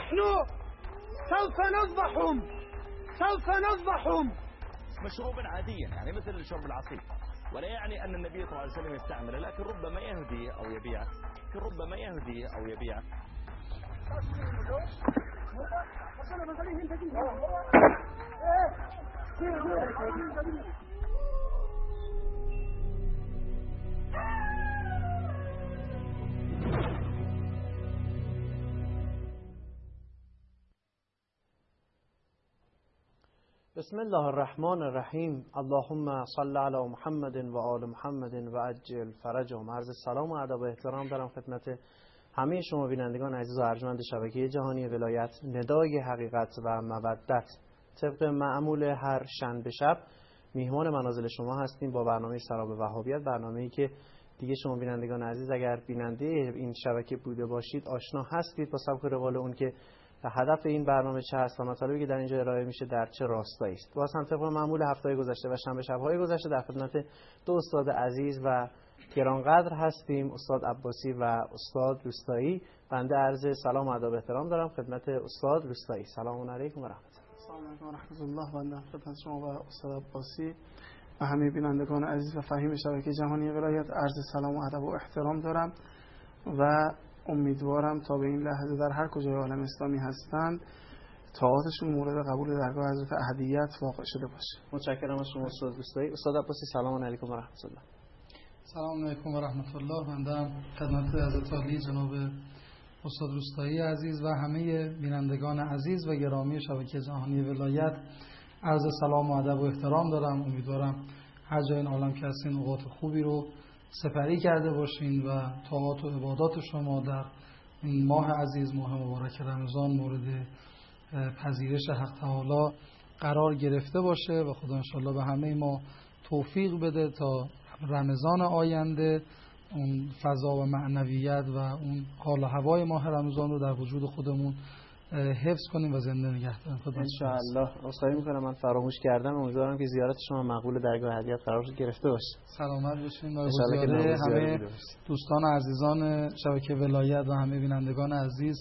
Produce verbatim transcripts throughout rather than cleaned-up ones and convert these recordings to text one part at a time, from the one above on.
نحن سوف نذبحهم سوف نذبحهم. مشروب عاديا يعني مثل شرب العصير، ولا يعني أن النبي صلى الله عليه وسلم يستعمله، لكن ربما يهديه أو يبيعه، لكن ربما يهديه أو يبيعه. بسم الله الرحمن الرحیم. اللهم صل علی محمد و آل محمد و عجل فرجهم. عرض سلام و ادب و احترام دارم خدمت همه شما بینندگان عزیز و ارجمند شبکه جهانی ولایت ندای حقیقت و مودت. طبق معمول هر شنبه شب میهمان منازل شما هستیم با برنامه سراب وهابیت، برنامه‌ای که دیگه شما بینندگان عزیز اگر بیننده این شبکه بوده باشید آشنا هستید با سبک و روال اون که هدف این برنامه چه هست و مطالبی که در اینجا ارائه میشه در چه راستایی است. باز هم طبق معمول هفته‌های گذشته و شنبه شب‌های گذشته در خدمت دو استاد عزیز و گرانقدر هستیم، استاد عباسی و استاد روستایی. بنده عرض سلام و ادب و احترام دارم خدمت استاد روستایی. سلام علیکم و رحمت الله. سلام علیکم و رحمت الله. بنده خدمت شما و استاد عباسی و همه بینندگان عزیز و فهیم شبکه جهانی ولایت عرض سلام و ادب و احترام دارم و امیدوارم تا به این لحظه در هر کجای عالم اسلامی هستند طاعاتشون مورد قبول درگاه حضرت احدیت واقع شده باشه. متشکرم از شما استاد روستایی. استاد عباسی سلام علیکم و رحمت الله. سلام علیکم و رحمت الله. بنده خدمت حضرت عالی جناب استاد روستایی عزیز و همه بینندگان عزیز و گرامی شبکه جهانی ولایت عرض سلام و ادب و احترام دارم. امیدوارم هر جای این عالم که هستین اوقات خوبی رو سپری کرده باشین و طاعات و عبادات شما در این ماه عزیز، ماه مبارک رمضان، مورد پذیرش حق تعالی قرار گرفته باشه و خدا انشالله به همه ما توفیق بده تا رمضان آینده اون فضا و معنویت و اون حال و هوای ماه رمضان رو در وجود خودمون حفظ کنیم و زنده نگه داریم. خدا ان شاء الله. عذرخواهی میکنم من فراموش کردم. امیدوارم که زیارت شما مقبول درگاه هدیت قرار گرفته باشه. سلامت باشین و زیاره همه دوستان و عزیزان شبکه ولایت و همه بینندگان عزیز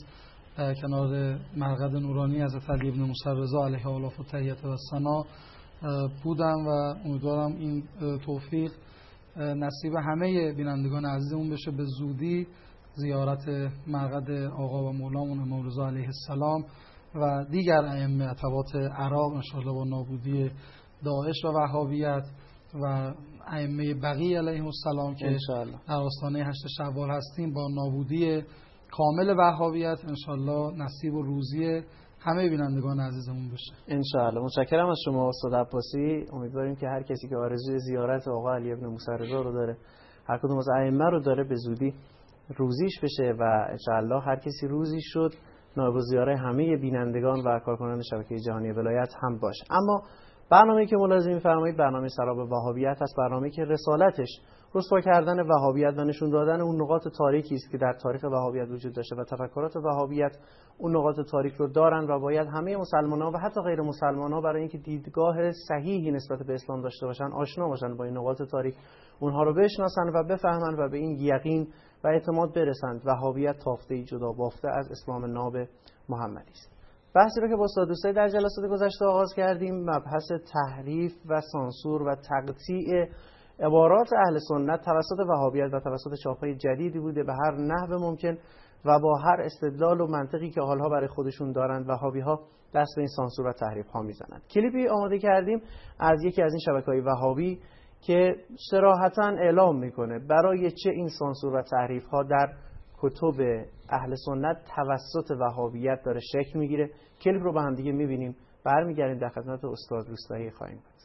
کنار مرقد نورانی حضرت علی ابن موسی رضا علیه الاف و تحیت و ثنا بودم و امیدوارم این توفیق نصیب همه بینندگان عزیزمون بشه به زودی زیارت مرقد آقا و مولامون امام رضا علیه السلام و دیگر ائمه اتباط عراق انشاءالله با نابودی داعش و وهابیت و ائمه بقیه علیهم السلام که در آستانه هشت شوال هستیم با نابودی کامل وهابیت انشاءالله نصیب و روزی همه بینندگان عزیزمون بشه ان شاء الله. متشکرم از شما استاد عباسی. امیدواریم که هر کسی که آرزوی زیارت آقا علی ابن موسی رضا رو داره، هر کدوم از ائمه رو داره، به زودی روزیش بشه و ان شاء الله هر کسی روزی شد نایب الزیاره همه بینندگان و کارکنان شبکه جهانی ولایت هم باشه. اما برنامه‌ای که ملاحظه می‌فرمایید برنامه سراب وهابیت است، برنامه‌ای که رسالتش رسوا کردن وهابیت و نشون دادن اون نقاط تاریکی است که در تاریخ وهابیت وجود داشته و تفکرات وهابیت اون نقاط تاریک رو دارن و باید همه مسلمان‌ها و حتی غیر مسلمان‌ها برای اینکه دیدگاه صحیحی نسبت به اسلام داشته باشن آشنا باشن با این نقاط تاریک، اونها رو بشناسن و بفهمن و به این یقین و اعتماد برسند وهابیت تافته‌ای جدا بافته از اسلام ناب محمدی است. بحثی رو که با استاد دوستای در جلسات گذشته آغاز کردیم مبحث تحریف و سانسور و تقطیع عبارات اهل سنت توسط وهابیت و توسط چاپ‌های جدیدی بوده به هر نحو ممکن و با هر استدلال و منطقی که حالها برای خودشون دارند وهابی‌ها دست به این سانسور و تحریف‌ها میزنند. کلیپی آماده کردیم از یکی از این شبکه‌های وهابی که صراحتاً اعلام میکنه برای چه این سانسور و تحریف‌ها در کتب اهل سنت توسط وهابیت داره شکل میگیره. کلیپ رو با هم دیگه میبینیم، برمیگردیم در خدمت استاد روستایی خواهیم بود.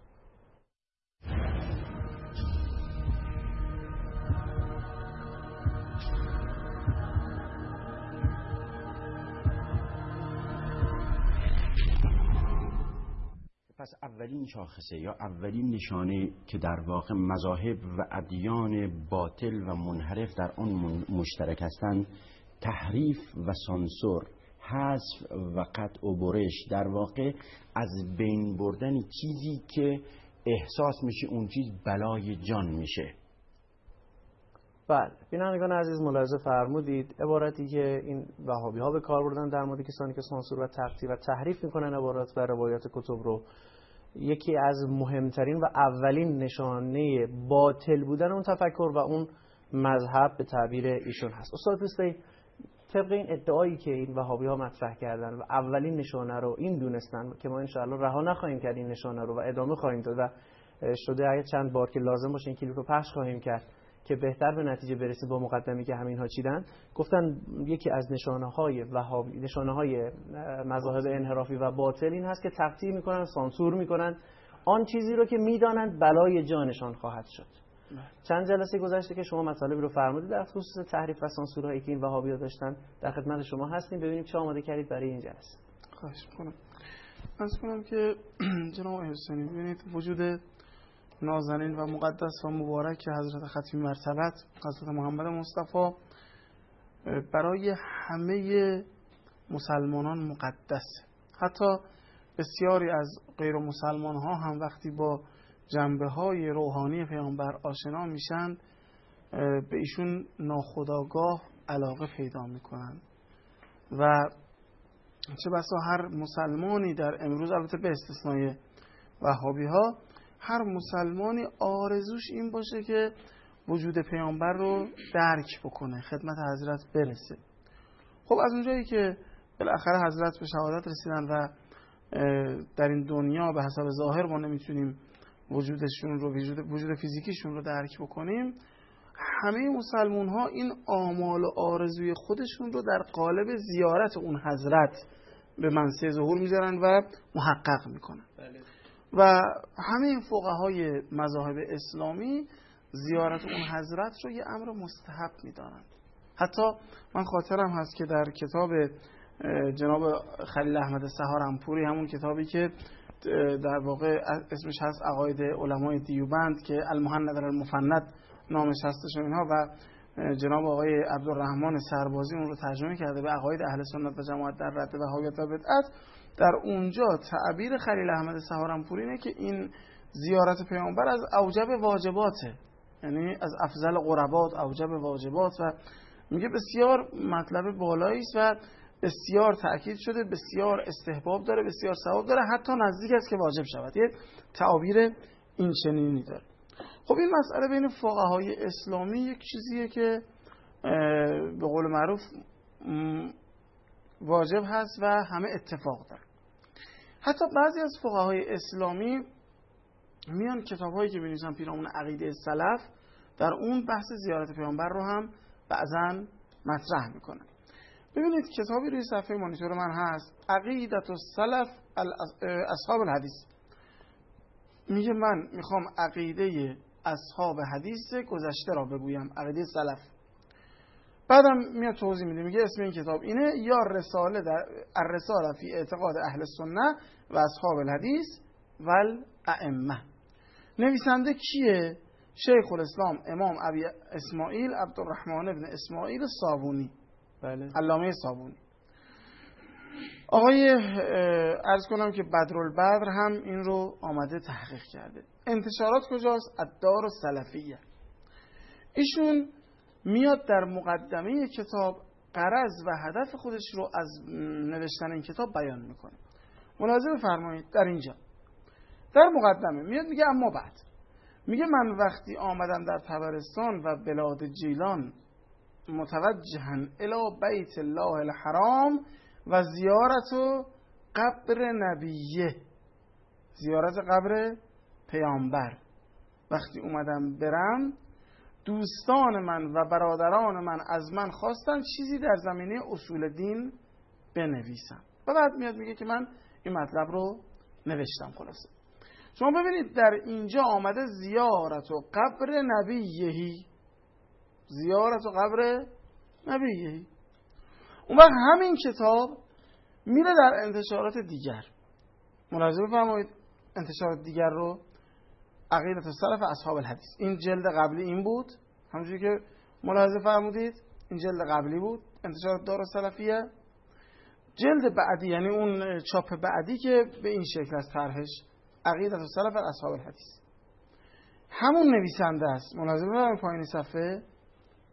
پس اولین شاخصه یا اولین نشانه که در واقع مذاهب و ادیان باطل و منحرف در آن مشترک هستند تحریف و سانسور، حذف و قطع و برش، در واقع از بین بردن چیزی که احساس میشه اون چیز بلای جان میشه. بله، بینندگان عزیز ملاحظه فرمودید عبارتی که این وهابی ها به کار بردن در مورد کسانی که سانسور و تقطیع و تحریف میکنن عبارات و روایات کتب رو، یکی از مهمترین و اولین نشانه باطل بودن اون تفکر و اون مذهب به تعبیر ایشون هست. استاد دوستی، طبق این ادعایی که این وهابی ها مطرح کردن و اولین نشانه رو این دونستن که ما انشاءالله رها نخواهیم کرد این نشانه رو و ادامه خواهیم داد و شده اگه چند بار که لازم باشه این کلیپ رو پخش خواهیم کرد که بهتر به نتیجه برسیم با مقدمی که همین ها چیدن. گفتن یکی از نشانه های وهابی، نشانه های مذاهب انحرافی و باطل این هست که تقطیع میکنن، سانسور میکنن آن چیزی رو که میدانند بلای جانشان خواهد شد. چند جلسه گذشته که شما مطالبی رو فرمودید در خصوص تحریف و سانسورهایی که این وهابی‌ها داشتن، در خدمت شما هستیم. ببینیم چه آماده کردید برای این جلسه. خواهش می‌کنم. از کنم که جناب حسینی ببینید وجود نازنین و مقدس و مبارک حضرت ختمی مرتبت حضرت محمد مصطفی برای همه مسلمانان مقدسه. حتی بسیاری از غیر مسلمان ها هم وقتی با جنبه های روحانی پیامبر آشنا میشن به ایشون ناخودآگاه علاقه پیدا میکنن و چه بسا هر مسلمانی در امروز، البته به استثنای وهابی ها، هر مسلمانی آرزوش این باشه که وجود پیامبر رو درک بکنه، خدمت حضرت برسه. خب از اونجایی که بالاخره حضرت به شهادت رسیدن و در این دنیا به حسب ظاهر ما نمیتونیم وجودشون رو، وجود, وجود فیزیکیشون رو درک بکنیم، همه مسلمون ها این آمال و آرزوی خودشون رو در قالب زیارت اون حضرت به منصه ظهور میذارن و محقق میکنن. بله. و همه این فقهای مذاهب اسلامی زیارت اون حضرت رو یه امر مستحب میدانند. حتی من خاطرم هست که در کتاب جناب خلیل احمد سهارنپوری، همون کتابی که در واقع اسمش هست عقاید علمای دیوبند که المهند المفند نامش هستش و اینها، و جناب آقای عبدالرحمن سربازی اون رو ترجمه کرده به عقاید اهل سنت و جماعت در رد وهابیت و بدعت. در اونجا تعبیر خلیل احمد سهارنپوری اینه که این زیارت پیامبر از اوجب واجباته، یعنی از افضل قربات، اوجب واجبات، و میگه بسیار مطلب بالایی است و بسیار تأکید شده، بسیار استحباب داره، بسیار ثواب داره، حتی نزدیک است که واجب شود. یه تعابیر این چنینی داره. خب این مسئله بین فقهای اسلامی یک چیزیه که به قول معروف واجب هست و همه اتفاق داره. حتی بعضی از فقهای اسلامی میان کتاب‌هایی که بنویسن پیرامون عقیده سلف، در اون بحث زیارت پیامبر رو هم بعضاً مطرح میکنن. ببینید کتابی روی صفحه مانیتور من هست، عقیدت السلف اصحاب الحدیث. میگه من میخوام عقیده اصحاب حدیث گذشته را بگویم، عقیده سلف. بعدم میاد توضیح میده، میگه اسم این کتاب اینه، یا رساله در الرساله فی اعتقاد اهل سنت و اصحاب الحدیث و الائمه. نویسنده کیه؟ شیخ الاسلام امام ابی اسماعیل عبدالرحمن ابن اسماعیل صابونی، بله، علامه صابونی. آقای عرض کنم که بدرالبدر هم این رو آمده تحقیق کرده. انتشارات کجاست؟ الدار السلفیه. ایشون میاد در مقدمه کتاب غرض و هدف خودش رو از نوشتن این کتاب بیان میکنه. ملاحظه بفرمایید در اینجا در مقدمه میاد میگه اما بعد، میگه من وقتی آمدم در طبرستان و بلاد جیلان متوجهن الی بیت الله الحرام و زیارت و قبر نبیه، زیارت قبر پیامبر، وقتی اومدم برم دوستان من و برادران من از من خواستن چیزی در زمینه اصول دین بنویسم. و بعد میاد میگه که من این مطلب رو نوشتم. خلاصه شما ببینید در اینجا آمده زیارت و قبر نبیهی، زیارت و قبر نبیهی. اون وقت همین کتاب میره در انتشارات دیگر. ملاحظه بفرمایید انتشارات دیگر رو، عقیدت السلف اصحاب الحدیث، این جلد قبلی این بود، همونجوری که ملاحظه فرمودید این جلد قبلی بود انتشارات دارالسلفیه. جلد بعدی یعنی اون چاپ بعدی که به این شکل است طرحش، عقیدت السلف اصحاب الحدیث، همون نویسنده است. ملاحظه بفرمایید پایین صفحه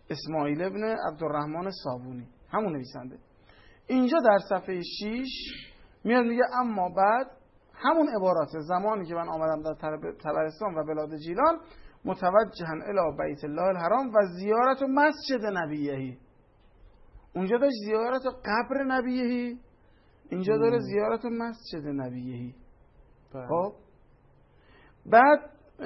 اسماعیل ابن عبدالرحمن صابونی، همون نویسنده. اینجا در صفحه شش میاد میگه اما بعد همون عبارات زمانی که من آمدم در طبرستان و بلاد جیلان متوجها الی بیت الله الحرام و زیارت و مسجد نبیهی. اونجا داشت زیارت و قبر نبیهی، اینجا داره زیارت و مسجد نبیهی. خب بعد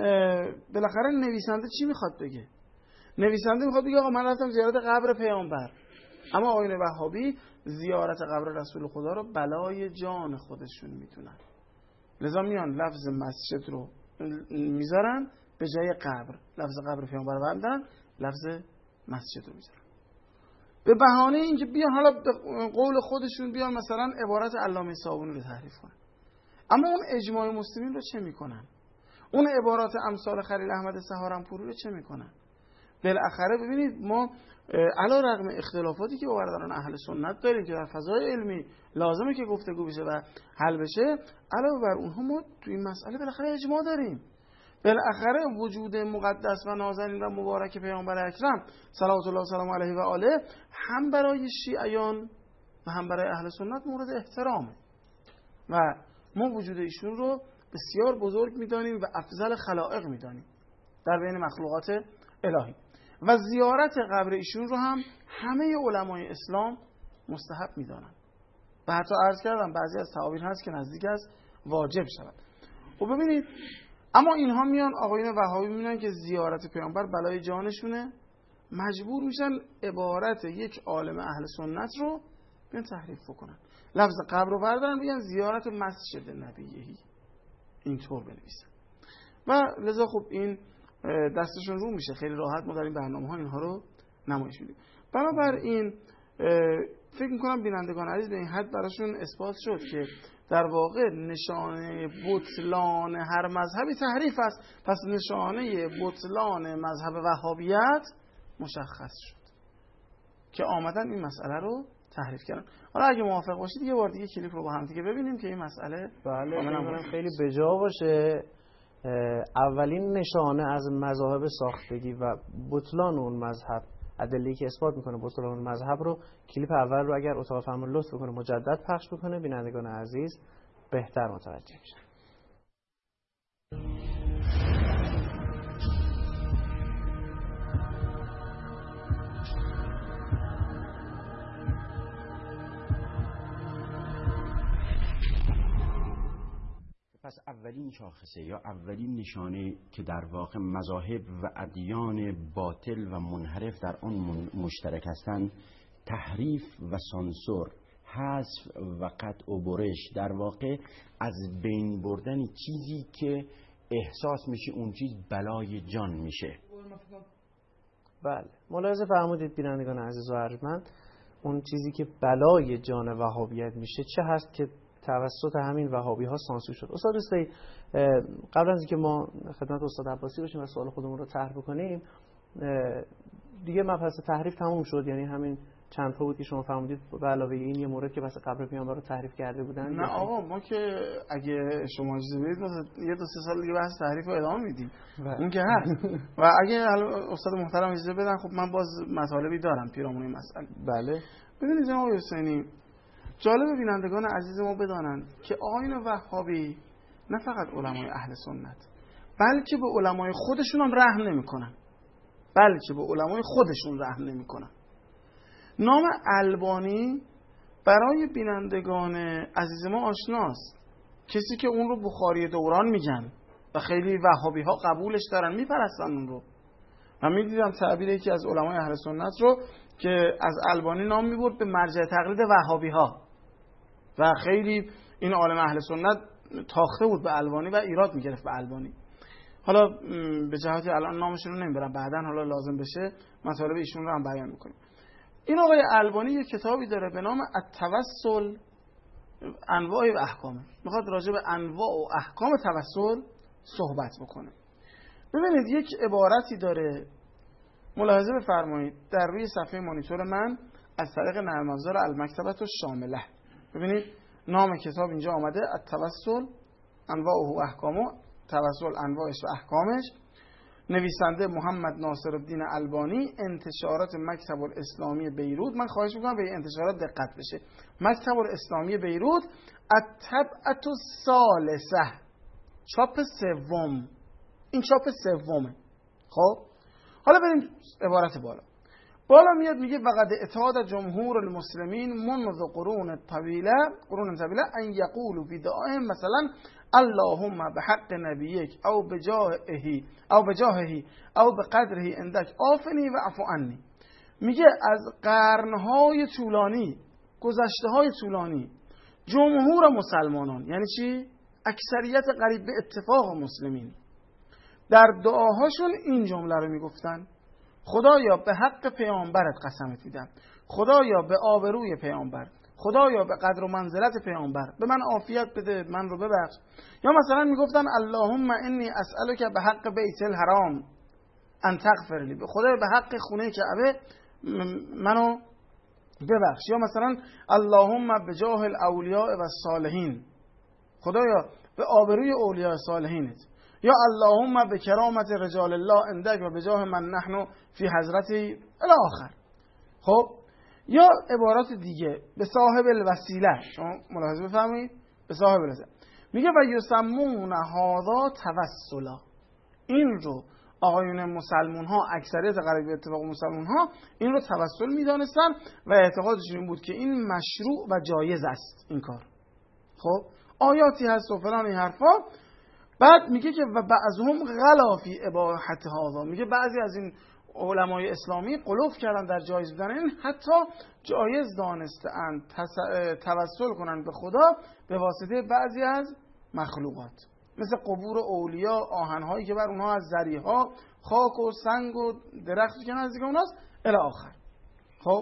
بالاخره نویسنده چی میخواد بگه؟ نویسنده میخواد بگه آقا من رفتم زیارت قبر پیامبر، اما آقایون وهابی زیارت قبر رسول خدا رو بلای جان خودشون میدونن، لذا میان لفظ مسجد رو میذارن به جای قبر، لفظ قبر پیامبر رو بردارن لفظ مسجد رو میذارن به بهانه اینکه بیان حالا قول خودشون بیان مثلا عبارت علامه صابونی رو تحریف کنن. اما اون اجماع مسلمین رو چه میکنن؟ اون عبارات امثال خلیل احمد سهارنپوری رو چه میکنن؟ بالاخره ببینید ما علی رغم اختلافاتی که با برادران اهل سنت داریم که در فضای علمی لازمه که گفتگو بشه و حل بشه، علاوه بر اونها ما توی این مسئله بالاخره اجماع داریم. بالاخره وجود مقدس و نازنین و مبارک پیامبر اکرم صلوات الله و سلام علیه و آله هم برای شیعیان و هم برای اهل سنت مورد احترامه و ما وجود ایشون رو بسیار بزرگ میدانیم و افضل خلائق میدانیم در بین مخلوقات الهی. و زیارت قبر ایشون رو هم همه علمای اسلام مستحب میدانن و حتی عرض کردم بعضی از تعابیر هست که نزدیک است واجب شود. خب ببینید اما اینها میان آقایون وهابی میبینن که زیارت پیامبر بلای جانشونه، مجبور میشن عبارت یک عالم اهل سنت رو بیان تحریف بکنن، لفظ قبر رو بردارن بگن زیارت مسجد نبیهی، اینطور بنویسن و لذا خب این دستشون رو میشه، خیلی راحت ما در این برنامه ها اینها رو نمایش میدیم. بنابراین فکر میکنم بینندگان عزیز به این حد براشون اثبات شد که در واقع نشانه بطلان هر مذهبی تحریف است، پس نشانه بطلان مذهب وهابیت مشخص شد که آمدن این مسئله رو تحریف کردن. حالا اگه موافق باشید یه بار دیگه کلیپ رو با هم دیگه ببینیم که این مسئله بله خیلی بجا باشه. اولین نشانه از مذاهب ساختگی و بطلان اون مذهب، ادله‌ای که اثبات میکنه بطلان اون مذهب رو، کلیپ اول رو اگر اتاق فرمان لطف بکنه مجدد پخش بکنه، بینندگان عزیز بهتر متوجه میشن. پس اولین شاخصه یا اولین نشانه که در واقع مذاهب و ادیان باطل و منحرف در آن مشترک هستند، تحریف و سانسور، حذف و قطع و برش، در واقع از بین بردن چیزی که احساس میشه اون چیز بلای جان میشه. بله ملاحظه فرمودید بینندگان عزیز و ارجمند، اون چیزی که بلای جان وهابیت میشه چه هست که توسط همین وهابی ها سانسور شد. استاد دوستی قبل از اینکه ما خدمت استاد عباسی باشیم و سوال خودمون رو طرح بکنیم، دیگه مبحث تحریف تموم شد، یعنی همین چند تا بود که شما فرمودید به علاوه این یه مورد که بس قبر پیامبر رو تحریف کرده بودن. نه آقا ما که اگه شما اجازه بدید یه دو سه سال دیگه بحث تحریف رو ادامه میدیم، اون که هست. و اگه استاد محترم اجازه بدن خب من باز مطالبی دارم پیرامون این مسئله. بله ببینید جناب حسینی، جالب بینندگان عزیز ما بدانند که آیین وهابی نه فقط علمای اهل سنت بلکه به علمای خودشون هم رحم نمی‌کنن، بلکه به علمای خودشون رحم نمی‌کنن. نام البانی برای بینندگان عزیز ما آشناست، کسی که اون رو بخاری دوران میگن و خیلی وهابی ها قبولش دارن، میپرستن اون رو. من میدیدم تعبیر یکی از علمای اهل سنت رو که از البانی نام میبرد به مرجع تقلید وهابی ها و خیلی این عالم اهل سنت تاخته بود به البانی و ایراد میگرفت به البانی. حالا به جهاتی الان نامشون رو نمیبرم، بعدن حالا لازم بشه مطالب ایشون رو هم بیان میکنیم. این آقای البانی یک کتابی داره به نام التوسل انواع و احکام، میخواد راجع به انواع و احکام توسل صحبت بکنه. ببینید یک عبارتی داره، ملاحظه بفرمایید در روی صفحه مانیتور من از طریق نرم افزار المکتبه الشامله. ببینید نام کتاب اینجا آمده التوسل انواع و احکامه، توسل انواعش و احکامش. نویسنده محمد ناصرالدین البانی، انتشارات مکتب الاسلامی بیروت. من خواهش میکنم به این انتشارات دقت بشه. مکتب الاسلامی بیروت، الطبعة الثالثه، چاپ سوم. این چاپ سومه. خب حالا بریم عبارت بالا. بالا میاد میگه وقد اتحاد جمهور المسلمین منذ قرون طویله قرون طویله ان یقولوا فی دعائهم مثلا اللهم بحق نبیک او بجاهه او بجاهه او بقدره عندك عافنی و عفو عنی. میگه از قرنهای طولانی، گذشته های طولانی، جمهور مسلمانان، یعنی چی؟ اکثریت قریب به اتفاق مسلمین، در دعاهاشون این جمله رو میگفتن: خدایا به حق پیامبرت قسمت میدم، خدایا به آبروی پیامبر، خدایا به قدر و منزلت پیامبر به من عافیت بده، من رو ببخش. یا مثلا میگفتن اللهم انی اسألک به حق بیت الحرام ان تغفر لی، خدایا به حق خونه کعبه منو ببخش. یا مثلا اللهم بجاه الاولیاء و الصالحین، خدایا به آبروی اولیاء صالحینت. یا اللهم به کرامت رجال الله عندك و به جاه من نحن فی حضرتی الی آخر. خب یا عبارات دیگه، به صاحب الوسیله، شما ملاحظه بفرمایید، به صاحب الوسیله میگه و یسمون هذا توسلا. این رو آقایون مسلمون ها، اکثریت قریب به اتفاق مسلمون ها این رو توسل میدانستن و اعتقادشون این بود که این مشروع و جایز است این کار. خب آیاتی هست و فلان این حرفا. بعد میگه که و بعضهم غلا فی اباحت هذا، میگه بعضی از این علمای اسلامی قلوف کردن در جایز بودن این، حتی جایز دانستند توسل کنند به خدا به واسطه بعضی از مخلوقات، مثل قبور اولیا، آهنهایی که بر اونها از ذریها، خاک و سنگ و درختی که نزدیک اوناست الی آخر. خب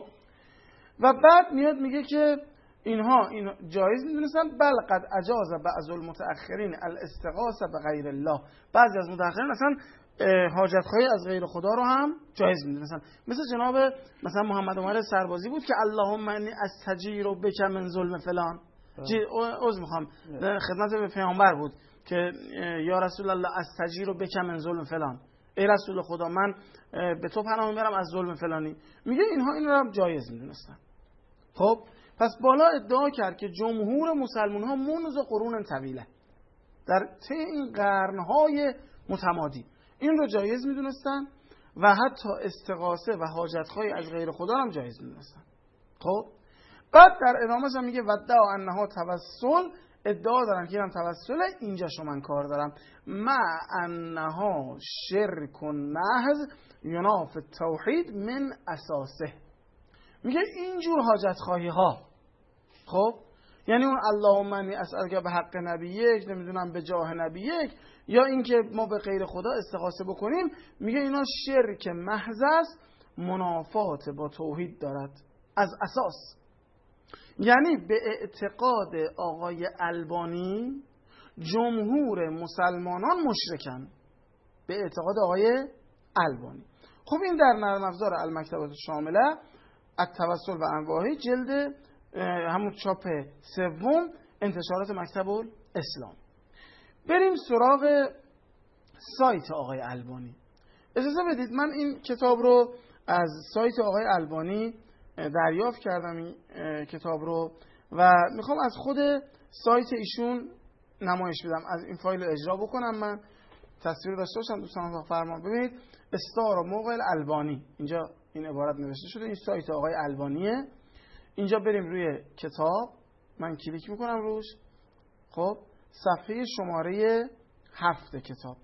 و بعد میاد میگه که اینها این جایز میدونستن، بل قد اجاز بعض المتأخرین الاستغاثه بغیر الله. بعضی از متأخرین اصلا حاجتخواهی از غیر خدا رو هم جایز میدونستن، مثل جناب مثلا محمد عمر سربازی بود که اللهم انی استجیر بک من ظلم فلان. عذر میخوام، خدمت به پیامبر بود که یا رسول الله استجیر بک من ظلم فلان، ای رسول خدا من به تو پناه میبرم از ظلم فلانی. میگه اینها این رو هم جایز میدونستن. خب پس بالا ادعا کرد که جمهور مسلمان ها منذ قرون طویله، در طی این قرنهای متمادی این رو جایز میدونستن و حتی استغاثه و حاجتخواهی از غیر خدا هم جایز میدونستن. خب بعد در ادامه هم میگه ودعا انها توسل، ادعا دارن که اینم توسله، اینجا شما من کار دارم، مع انها شرک محض یناف التوحید من اساسه. میگه اینجور حاجتخواهی ها، خب یعنی اون اللهم انی اسألک به حق نبیک، نمیدونم به جاه نبیک، یا اینکه ما به غیر خدا استغاثه بکنیم، میگه اینا شرک محض است، منافات با توحید دارد از اساس. یعنی به اعتقاد آقای البانی جمهور مسلمانان مشرکن، به اعتقاد آقای البانی. خب این در نرم افزار المکتبات شامله التوسل و انواعه، جلد همون چاپ سوم، انتشارات مکتب الاسلام. بریم سراغ سایت آقای البانی. اجازه بدید من این کتاب رو از سایت آقای البانی دریافت کردم، این کتاب رو، و میخوام از خود سایت ایشون نمایش بدم، از این فایل رو اجرا بکنم. من تصویر داشته باشم دوستان فرمان. ببینید استار و موقع البانی، اینجا این عبارت نوشته شده، این سایت آقای البانیه. اینجا بریم روی کتاب، من کلیک میکنم روش. خب صفحه شماره هفت کتاب،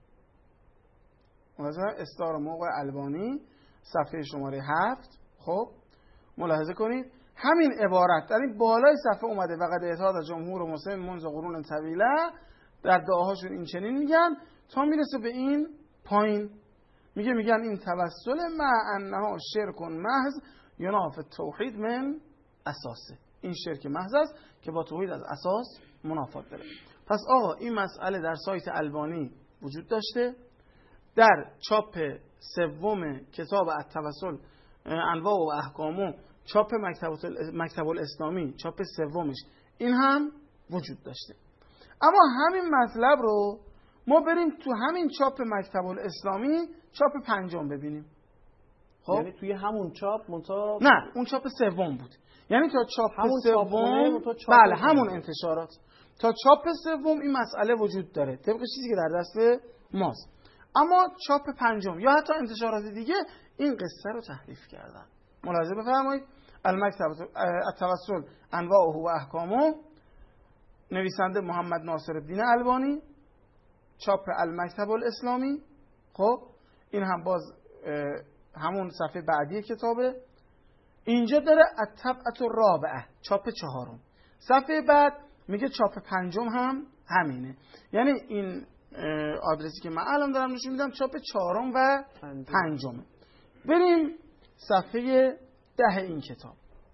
مثلا استار و موقع البانی صفحه شماره هفت. خب ملاحظه کنید همین عبارت در این بالای صفحه اومده، وقد اتحاد جمهور مسلم منذ قرون طویله، در دعاهاشون این چنین میگن، تا میرسه به این پایین میگه میگن این توسل مع انها شرک محض یناف التوحید من اساسه، این شرک محض است که با توحید از اساس منافات داره. پس آقا این مسئله در سایت البانی وجود داشته، در چاپ سوم کتاب التوسل انواع و احکامو، چاپ مکتب الاسلامی چاپ سومش این هم وجود داشته. اما همین مطلب رو ما بریم تو همین چاپ مکتب الاسلامی چاپ پنجم ببینیم. خب یعنی توی همون چاپ منتها نه اون چاپ سوم بود، یعنی تا چاپ سوم بله همون انتشارات تا چاپ سوم این مسئله وجود داره طبق چیزی که در دست ماست. اما چاپ پنجم یا حتی انتشارات دیگه این قصه رو تحریف کردن. ملاحظه بفرمایید. المکتب التوسل انواعه و احکامه، نویسنده محمد ناصرالدین البانی، چاپ المکتب الاسلامی. خب این هم باز همون صفحه بعدی کتابه. اینجا داره الطبعة الرابعه چاپ چهارم. صفحه بعد میگه چاپ پنجم هم همینه. یعنی این آدرسی که من الان دارم نشون میدم چاپ چهارم و پنجمه. بریم صفحه ده این کتاب.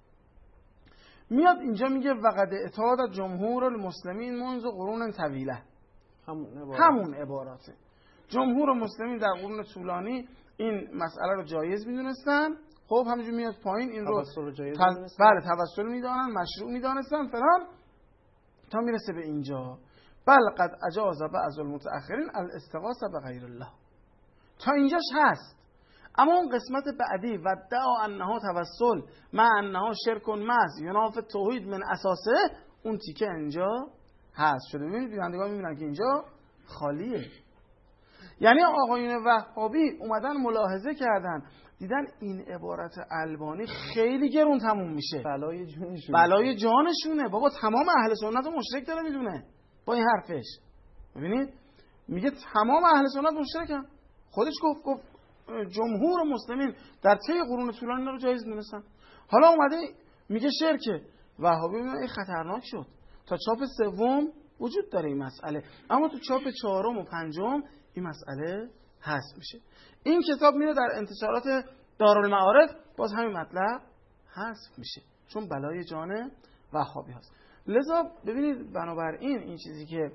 میاد اینجا میگه وقد اتحاد جمهور المسلمین منذ قرون طویله. همون عبارت. همون عباراته. جمهور مسلمین در قرون طولانی این مسئله رو جایز میدونستن. خب همینجور میاد پایین این رو تل... بله توسل میدانن، مشروع میدانستن فلان، تا میرسه به اینجا بل قد اجاز بعض المتأخرین الاستغاثه بغیر الله. تا اینجاش هست. اما اون قسمت بعدی و دعا انها توسل مع انها شرک محض یناف توحید من اساسه، اون تیکه اینجا هست شده. ببینید بینندگان میبینن که اینجا خالیه. یعنی آقایون وهابی اومدن ملاحظه کردن دیدن این عبارت البانی خیلی گرون تموم میشه، بلای جانشونه بلای جانشونه. بابا تمام اهل سنت رو مشرک داره میدونه با این حرفش. ببینید میگه تمام اهل سنت مشرکن. خودش گفت گفت جمهور مسلمین در طی قرون طولانی رو جایز می‌دونستن. حالا اومده میگه شرکه. وهابی میگه این خطرناک شد. تا چاپ سوم وجود داره این مسئله، اما تو چاپ چهارم و پنجم این مسئله حذف میشه. این کتاب میره در انتشارات دارالمعارف، باز همین مطلب حذف میشه چون بلای جان وهابی هست. لذا ببینید بنابراین این چیزی که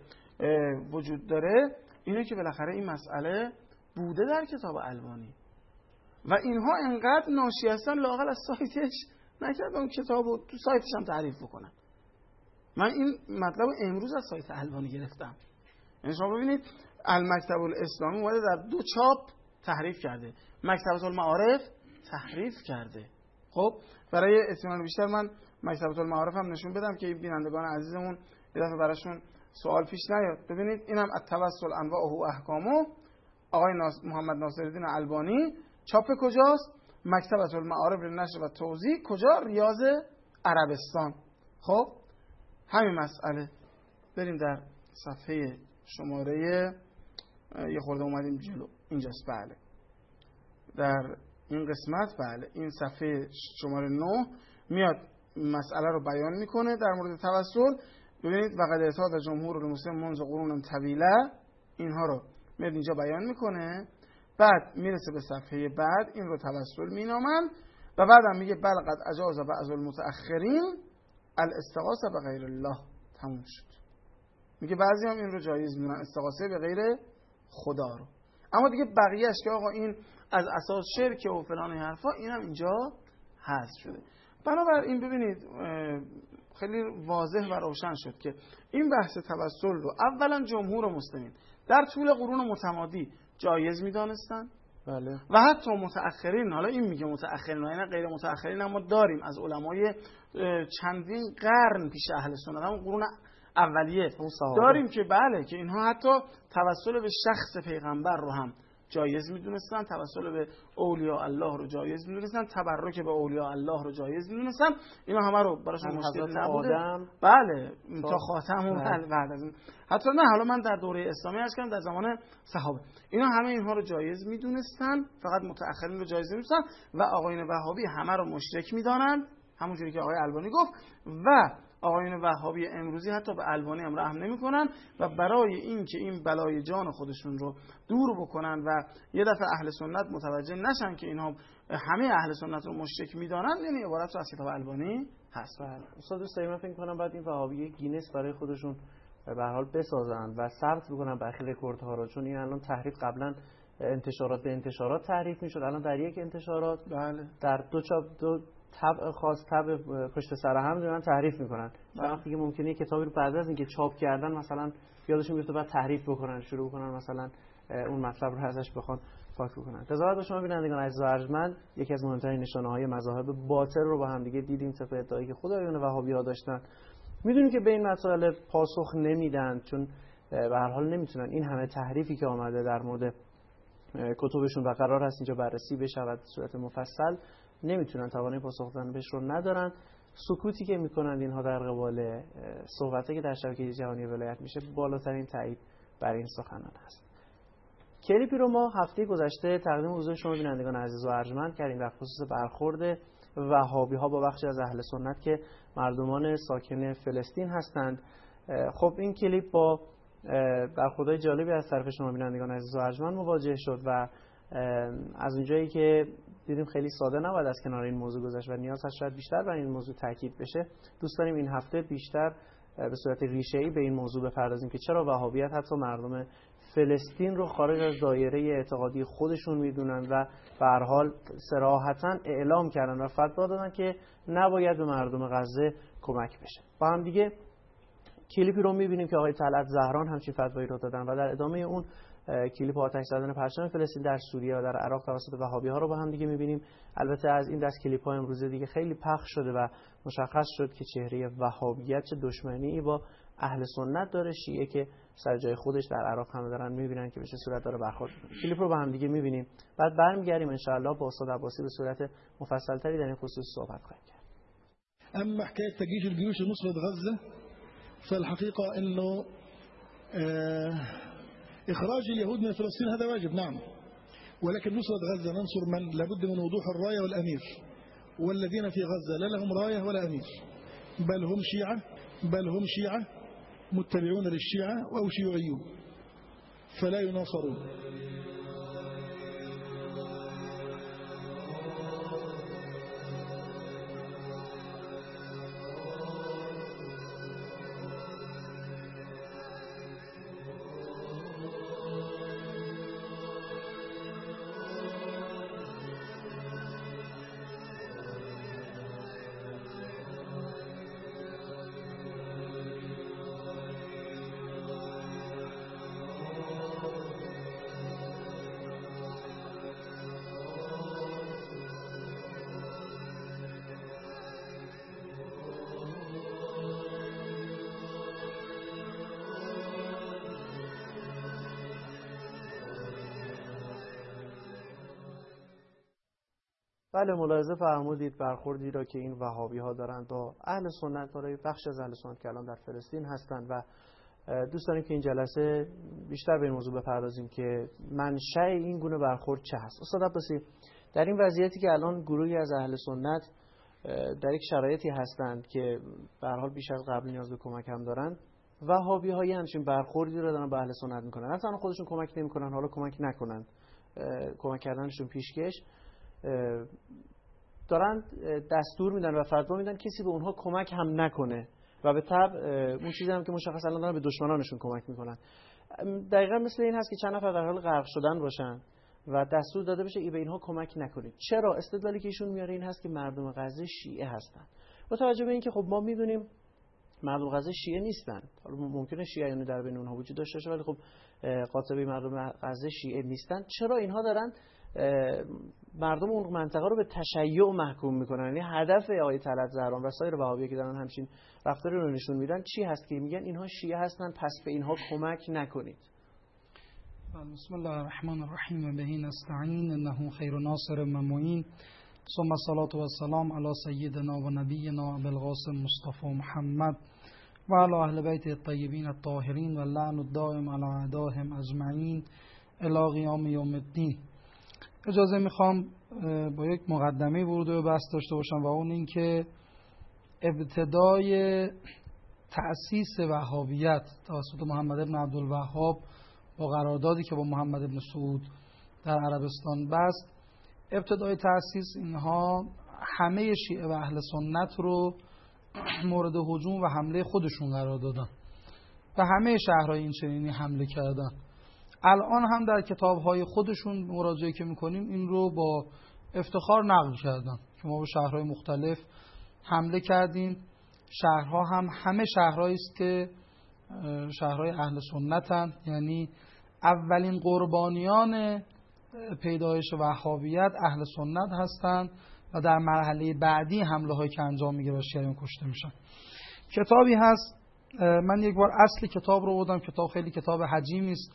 وجود داره اینه که بالاخره این مسئله بوده در کتاب البانی و اینها انقدر ناشی هستن لااقل از سایتش نکردن اون کتابو تو سایتش هم تعریف بکنن. من این مطلب امروز از سایت البانی گرفتم. یعنی شما ببینید المکتب الاسلامی اومده در دو چاپ تحریف کرده، مکتبة المعارف تحریف کرده. خب برای اطمینان بیشتر من مکتبة المعارف هم نشون بدم که بینندگان عزیزمون یه دفعه براشون سوال پیش نیاد. ببینید اینم التوسل انواعه و احکامه، آقای ناس... محمد ناصرالدین البانی، چاپ کجاست؟ مکتبة المعارف للنشر و توزیع. کجا؟ ریاض عربستان. خب همین مسئله. بریم در صفحه شماره یه خورده اومدیم جلو، اینجاست. بله در این قسمت بله این صفحه شماره نه میاد مسئله رو بیان میکنه در مورد توسل. ببینید وقد اتحاد جمهور المسلمین منذ قرون طویله، اینها رو میاد اینجا بیان میکنه. بعد میرسه به صفحه بعد این رو توسل مینامن و بعدم میگه بل قد اجاز بعض المتأخرین الاستغاثه بغیر الله. تموم شد. میگه بعضی هم این رو جایز میدونن استغاثه به غیر خدا رو. اما دیگه بقیهش که آقا این از اساس شرک و فلان حرفا اینم اینجا حذف شده. بنابراین ببینید خیلی واضح و روشن شد که این بحث توسل رو اولا جمهور مسلمین در طول قرون متمادی جایز میدانستن. بله. و حتی متأخرین، حالا این میگه متأخرین و غیر متأخرین، اما داریم از علمای چندین قرن پیش اهل سنت، همون قرون اولیه داریم که بله که اینها حتی توسل به شخص پیغمبر رو هم جایز میدونستن، توسل به اولیاء الله رو جایز میدونستن، تبرک به اولیاء الله رو جایز میدونستن. اینا همه رو براشون مشکل نبوده. بله تا خاتم و بعد از این حتی نه حالا من در دوره اسلامی عرض کردم در زمان صحابه اینا همه اینها رو جایز میدونستن، فقط متأخرین رو جایز نمیدونستن و آقایون وهابی همه رو مشرک میدانند، همونجوری که آقای البانی گفت. و آقایون وهابی امروزی حتی به البانی هم رحم نمی‌کنن و برای این که این بلای جان خودشون رو دور بکنن و یه دفعه اهل سنت متوجه نشن که اینها همه اهل سنت رو مشرک میدانن، یعنی عبارت رو از کتاب البانی هست. بله استاد دوست داریم فکر کنم بعد این وهابی گینس برای خودشون به هر حال بسازن و ثبت بکنن برخی رکوردها رو، چون این الان تحریف قبلا انتشارات به انتشارات تحریف میشد، الان در یک انتشارات بله در دو چاپ دو طبع خاص، طبع پشت سر هم دارن تحریف میکنن. وقتی که ممکنه کتابی رو بعد از اینکه چاپ کردن مثلا یادشون بیفته بعد تحریف بکنن، شروع کنن مثلا اون مطلب رو ازش بخوان پاک بکنن. قضاوت با شما بینندگان عزیز و ارجمند، یکی از مهمترین نشانه‌های مذاهب باطل رو با هم دیگه دیدیم طبق ادعایی که خدایان وهابی‌ها داشتن. میدونیم که به این مسائل پاسخ نمیدن، چون به هر حال نمیتونن این همه تحریفی که آمده در مورد کتبشون و قرار هست اینجا بررسی بشه به صورت مفصل، نمیتونن توانایی پاسخ دادن بهش رو ندارن. سکوتی که میکنند اینها در قبال صحبتی که در شبکه جهانی ولایت میشه بالاترین تایید بر این سخنان هست. کلیپی رو ما هفته گذشته تقدیم حضور شما بینندگان عزیز و ارجمند کردیم در خصوص برخورد وهابی ها با بخشی از اهل سنت که مردمان ساکن فلسطین هستند. خب این کلیپ با برخوردهای جالبی از طرف شما بینندگان عزیز و ارجمند مواجه شد و از اونجایی که دیدیم خیلی ساده نباید از کنار این موضوع گذشت و نیاز هست شاید بیشتر بر این موضوع تاکید بشه، دوست داریم این هفته بیشتر به صورت ریشه‌ای به این موضوع بپردازیم که چرا وهابیت حتی مردم فلسطین رو خارج از دایره اعتقادی خودشون میدونن و به هر حال صراحتاً اعلام کردن و فتوا دادن که نباید به مردم غزه کمک بشه. با هم دیگه کلیپی رو میبینیم که آقای طلعت زهران همچین فتوایی رو دادن و در ادامه اون کلیپ آتش زدن پرچم فلسطین در سوریه و در عراق توسط وهابی‌ها رو با هم دیگه می‌بینیم. البته از این دست کلیپ‌ها امروزه دیگه خیلی پخش شده و مشخص شد که چهره وهابیت چه دشمنی با اهل سنت داره. شیعه که سر جای خودش در عراق هم دارن می‌بینن که به چه صورت داره برخورد می‌کنه. کلیپ رو با هم دیگه می‌بینیم، بعد برمیگردیم ان شاء الله با استاد عباسی به صورت مفصل‌تری در این خصوص صحبت خواهیم کرد. اما حكايه تجيش الجيوش لنصره غزه فالحقيقه انه إخراج اليهود من فلسطين هذا واجب نعم، ولكن نصرة غزة ننصر من لابد من وضوح الراية والأمير، والذين في غزة لا لهم راية ولا أمير، بل هم شيعة بل هم شيعة متبعون للشيعة أو شيوعيون فلا يناصرون. بله، ملاحظه فرمودید برخوردی را که این وهابی ها دارند با اهل سنت، برای بخش از اهل سنت که الان در فلسطین هستند و دوست داریم که این جلسه بیشتر به این موضوع بپردازیم که منشأ این گونه برخورد چه هست. استاد عباسی، در این وضعیتی که الان گروهی از اهل سنت در یک شرایطی هستند که به هر حال بیش از قبل نیاز به کمک هم دارند، وهابی های همچین برخوردی رو دارن با اهل سنت میکنن، اصلا خودشون کمک نمیکنن، حالا کمک نکنن، کمک کردنشون پیشکش دارن دستور میدن و فتوا میدن کسی به اونها کمک هم نکنه و به طب اون چیزی هم که مشخص الان دارن به دشمنانشون کمک میکنن. دقیقا مثل این هست که چند نفر در حال غرق شدن باشن و دستور داده بشه ای به اینها کمک نکنید. چرا؟ استدلالی که ایشون میاره این هست که مردم غزه شیعه هستن. با توجه به اینکه خب ما میدونیم مردم غزه شیعه نیستن، حالا ممکنه شیعیانی در بین اونها وجود داشته باشه ولی خب قاطبه مردم غزه شیعه نیستن. چرا اینها دارن مردم اون منطقه رو به تشیع محکوم میکنن؟ یعنی هدف آقای طلعت زهران و سایر وهابی‌ها که دارن همچین رفتاری رو نشون میدن چی هست که میگن اینها شیعه هستن پس به اینها کمک نکنید؟ بسم الله الرحمن الرحیم و به نستعین انه خیر ناصر و معین ثم الصلاة و السلام علی سیدنا و نبینا ابوالقاسم مصطفی محمد و علی اهل بیت الطیبین الطاهرین و اللعن الدائم علی اعدائهم اجمعین الی قیام یوم الدین. اجازه میخوام با یک مقدمه ورود به بحث داشته باشم و اون این که ابتدای تأسیس وهابیت توسط محمد ابن عبدالوهاب با قراردادی که با محمد ابن سعود در عربستان بست، ابتدای تأسیس اینها همه شیعه و اهل سنت رو مورد هجوم و حمله خودشون قرار دادن و همه شهرهای این چنینی حمله کردن. الان هم در کتاب‌های خودشون مراجعه که می‌کنیم این رو با افتخار نقل کردن که ما به شهرهای مختلف حمله کردیم. شهرها هم همه شهرهایی است که شهرهای اهل سنتن، یعنی اولین قربانیان پیدایش وهابیت اهل سنت هستند و در مرحله بعدی حمله هایی که انجام میگیره و شیعیان کشته میشن. کتابی هست، من یک بار اصل کتاب رو بردم، کتاب خیلی کتاب حجیمی است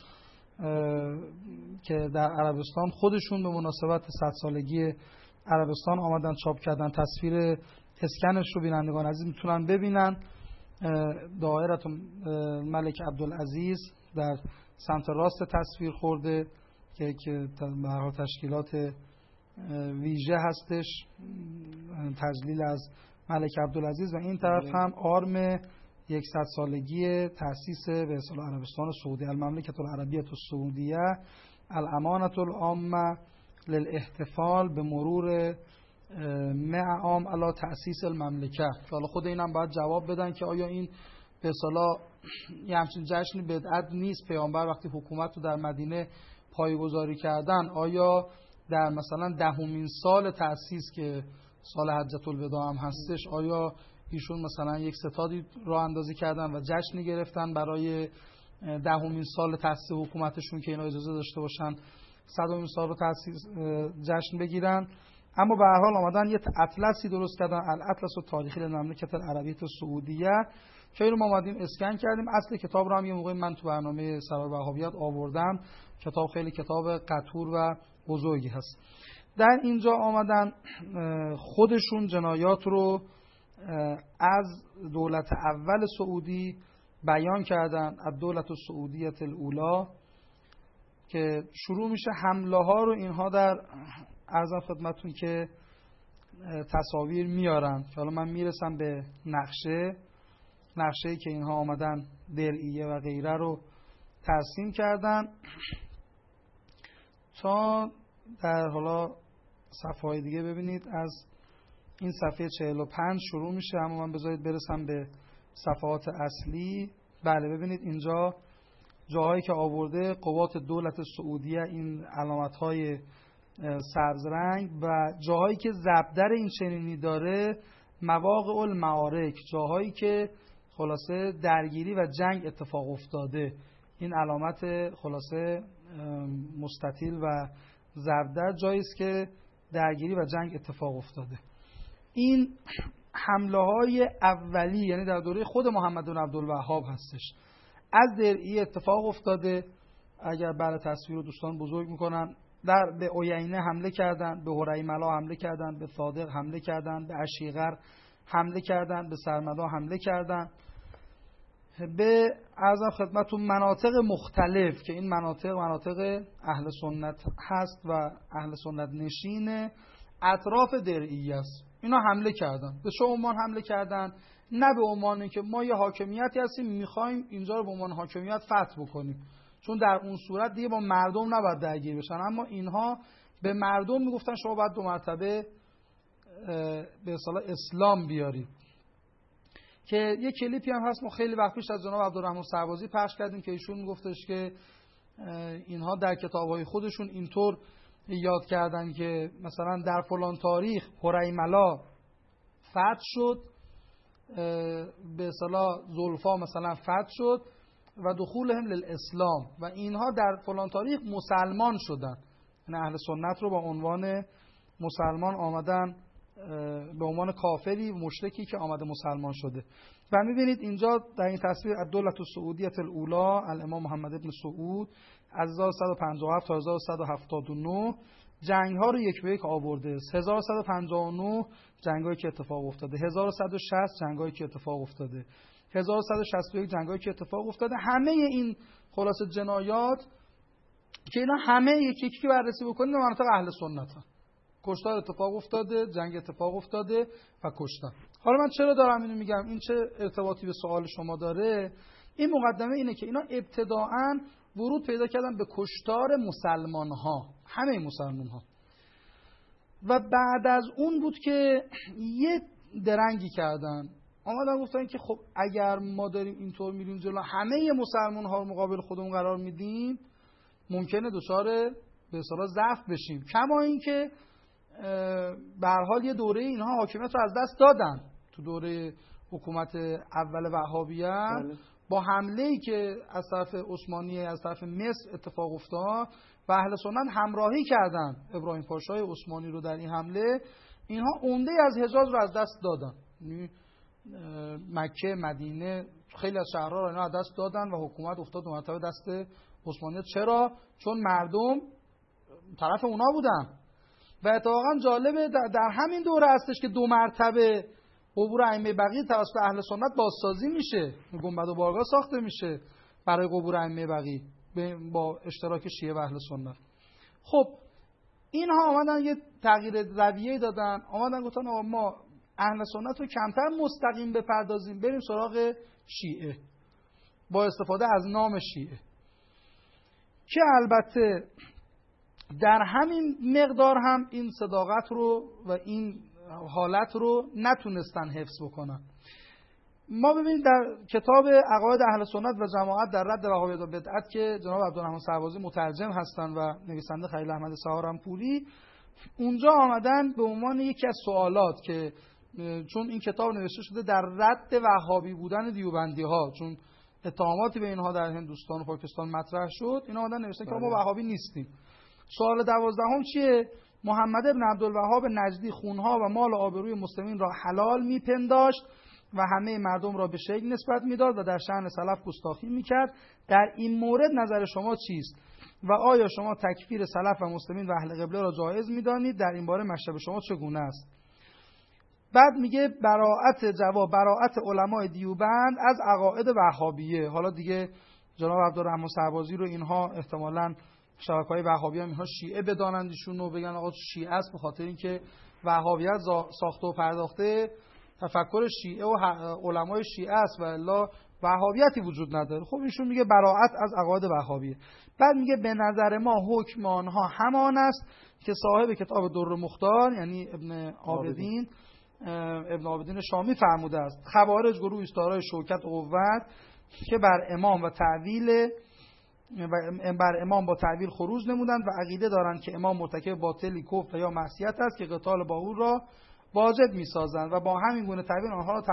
که در عربستان خودشون به مناسبت صد سالگی عربستان آمدن چاپ کردن. تصویر اسکنش رو بینندگان عزیز میتونن ببینن. دایره ملک عبدالعزیز در سمت راست تصویر خورده که که به تشکیلات ویژه هستش، تجلیل از ملک عبدالعزیز، و این طرف هم آرم یکصد سالگی تأسیس به اصطلاح عربستان سعودی، المملکة العربیة السعودیه، الامانة العامة للاحتفال به مرور مئة عام علی تأسیس المملکه. که حالا خود اینم باید جواب بدن که آیا این به اصطلاح یه همچین جشنی بدعت نیست؟ پیامبر وقتی حکومت رو در مدینه پایه‌گذاری کردن، آیا در مثلا دهمین سال تأسیس که سال حجة الوداع هم هستش، آیا ایشون مثلا یک ستادی راه اندازی کردن و جشنی گرفتن برای دهمین سال تأسیس حکومتشون که اینا اجازه داشته باشن صدمین سال رو تأسیس جشن بگیرن؟ اما به هر حال آمدن یه اطلسی درست کردن، الاطلس التاریخی للمملکة العربیة السعودیه، که اینو ما اومدیم اسکن کردیم. اصل کتاب رو هم یه موقع من تو برنامه سرای وهابیت آوردم. کتاب خیلی کتاب قطور و بزرگی هست. در اینجا آمدن خودشون جنایات رو از دولت اول سعودی بیان کردن، از دولت السعودیه الاولی، که شروع میشه حمله ها رو اینها در عرضم خدمتون که تصاویر میارن که حالا من میرسم به نقشه نقشه‌ای که اینها آمدن درعیه و غیره رو ترسیم کردن تا در حالا صفحه دیگه ببینید. از این صفحه چهل و پنج شروع میشه، اما من بذارید برسم به صفحات اصلی. بله ببینید اینجا جاهایی که آورده قوات دولت سعودیه، این علامت‌های سبز رنگ، و جاهایی که زبدر این چنینی داره مواقع المعارک، جاهایی که خلاصه درگیری و جنگ اتفاق افتاده. این علامت خلاصه مستطیل و زبدر جایی است که درگیری و جنگ اتفاق افتاده. این حمله های اولی یعنی در دوره خود محمد بن عبدالوهاب هستش. از درعی اتفاق افتاده، اگر برای تصویر رو دوستان بزرگ میکنن، در به عیینه حمله کردن، به هریملا حمله کردن، به صادق حمله کردن، به عشیقر حمله کردن، به سرمدا حمله کردن، به عرضم خدمتون مناطق مختلف که این مناطق مناطق اهل سنت هست و اهل سنت نشین اطراف درعیه است. اینا حمله کردن. به چه عنوان حمله کردن؟ نه به عنوان اینکه ما یه حاکمیتی هستیم میخوایم اینجا رو به عنوان حاکمیت فتح بکنیم، چون در اون صورت دیگه با مردم نباید درگیر بشن. اما اینها به مردم میگفتن شما باید دو مرتبه به اصطلاح اسلام بیارید. که یه کلیپی هم هست ما خیلی وقت پیش از جناب عبدالرحمن سربازی پخش کردیم که ایشون میگفتش که اینها در کتاب‌های خودشون اینطور یاد کردن که مثلا در فلان تاریخ هریملا فتح شد، به اصطلاح زلفا مثلا فتح شد و دخولهم للاسلام، و اینها در فلان تاریخ مسلمان شدن. یعنی اهل سنت رو با عنوان مسلمان آمدن، به عنوان کافری و مشرکی که آمده مسلمان شده. و میبینید اینجا در این تصویر الدولة السعودیة الاولی الامام محمد ابن سعود از هزار و صد و پنجاه و هفت تا هزار و صد و هفتاد و نه جنگ ها رو یک به یک آورده. هزار و صد و پنجاه و نه جنگایی که اتفاق افتاده، هزار و صد و شصت جنگایی که اتفاق افتاده، هزار و صد و شصت و یک جنگایی که اتفاق افتاده. همه این خلاصه جنایات که اینا همه یکی یکی بررسی بکنید مناطق اهل سنت ها. کشتار اتفاق افتاده، جنگ اتفاق افتاده و کشتن. حالا من چرا دارم اینو میگم؟ این چه ارتباطی به سوال شما داره؟ این مقدمه اینه که اینا ابتداعاً ورود پیدا کردن به کشتار مسلمان ها، همه مسلمان ها، و بعد از اون بود که یه درنگی کردن، آمدن گفتن که خب اگر ما داریم اینطور میریم جلو، همه مسلمان ها رو مقابل خودمون قرار میدیم، ممکنه دچار به اصطلاح ضعف بشیم. کما اینکه به هر حال یه دوره اینها حاکمیت رو از دست دادن. تو دوره حکومت اول وهابیت با حمله‌ای که از طرف عثمانی از طرف مصر اتفاق افتاد و اهل سنت همراهی کردن ابراهیم پاشای عثمانی رو در این حمله، اینها عمده از حجاز رو از دست دادن. مکه، مدینه، خیلی از شهرها رو اینا از دست دادن و حکومت افتاد مرتبه دست عثمانی. چرا؟ چون مردم طرف اونا بودن. و اتفاقا جالبه در همین دوره هستش که دو مرتبه قبور ائمه بقیع توسط اهل سنت بازسازی میشه، گنبد و بارگاه ساخته میشه برای قبور ائمه بقیع با اشتراک شیعه و اهل سنت. خب اینها آمدن یه تغییر رویه دادن، آمدن گفتن آقا ما اهل سنت رو کمتر مستقیم بپردازیم، بریم سراغ شیعه با استفاده از نام شیعه، که البته در همین مقدار هم این صداقت رو و این حالت رو نتونستن حفظ بکنن. ما ببینید در کتاب عقاید اهل سنت و جماعت در رد وهابیت و بدعت که جناب عبدالرحمن سربازی مترجم هستن و نویسنده خلیل احمد سهارنپوری، اونجا آمدن به عنوان یکی از سوالات که چون این کتاب نوشته شده در رد وهابی بودن دیوبندی ها، چون اتهاماتی به اینها در هندوستان و پاکستان مطرح شد، اینا آمدن نوشته که ما وهابی نیستیم. سوال دوازدهم چیه؟ محمد ابن عبدالوهاب نجدی خونها و مال و آبروی مسلمین را حلال میپنداشت و همه مردم را به شیء نسبت میداد و در شأن سلف گستاخی میکرد. در این مورد نظر شما چیست؟ و آیا شما تکفیر سلف و مسلمین و اهل قبله را جایز میدانید؟ در این باره مشرب شما چگونه است؟ بعد میگه براءت جواب براءت علمای دیوبند از عقاید وهابیه. حالا دیگه جناب عبدالرحمن سربازی رو اینها احتمالاً شبکه‌های وهابی هم اینها شیعه بدانندشون و بگن آقا شیعه است، به خاطر اینکه وهابیت ساخته و پرداخته تفکر شیعه و علمای شیعه است و الا وهابیتی وجود نداره. خب ایشون میگه براءت از عقاید وهابیه. بعد میگه به نظر ما حکم آنها همان است که صاحب کتاب در مختار یعنی ابن عابدین ابن عابدین شامی فرموده است: خوارج گروه است دارای شوکت و قوت که بر امام و تعویل و بر امام با تعویل خروج نمودند و عقیده دارند که امام مرتکب باطلی، کفر یا معصیت است که قتال با او را واجب می‌سازند و با همین گونه تعویل آنها را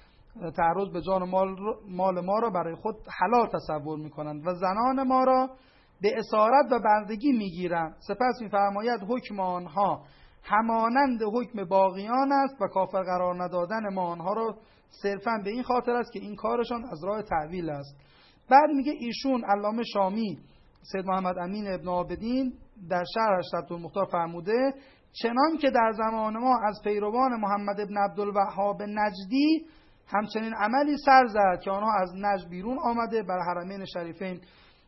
تعرض به جان مال, مال ما را برای خود حلال تصور می‌کنند و زنان ما را به اسارت و بردگی می‌گیرند. سپس می‌فرماید حکم آنها همانند حکم باقیان است و کافر قرار ندادن ما آنها را صرفاً به این خاطر است که این کارشان از راه تعویل است. بعد میگه ایشون علامه شامی سید محمد امین ابن عابدین در شرح شرط المختار فرموده: چنان که در زمان ما از پیروان محمد ابن عبدالوهاب نجدی همچنین عملی سر زد که آنها از نجد بیرون آمده بر حرمین شریفین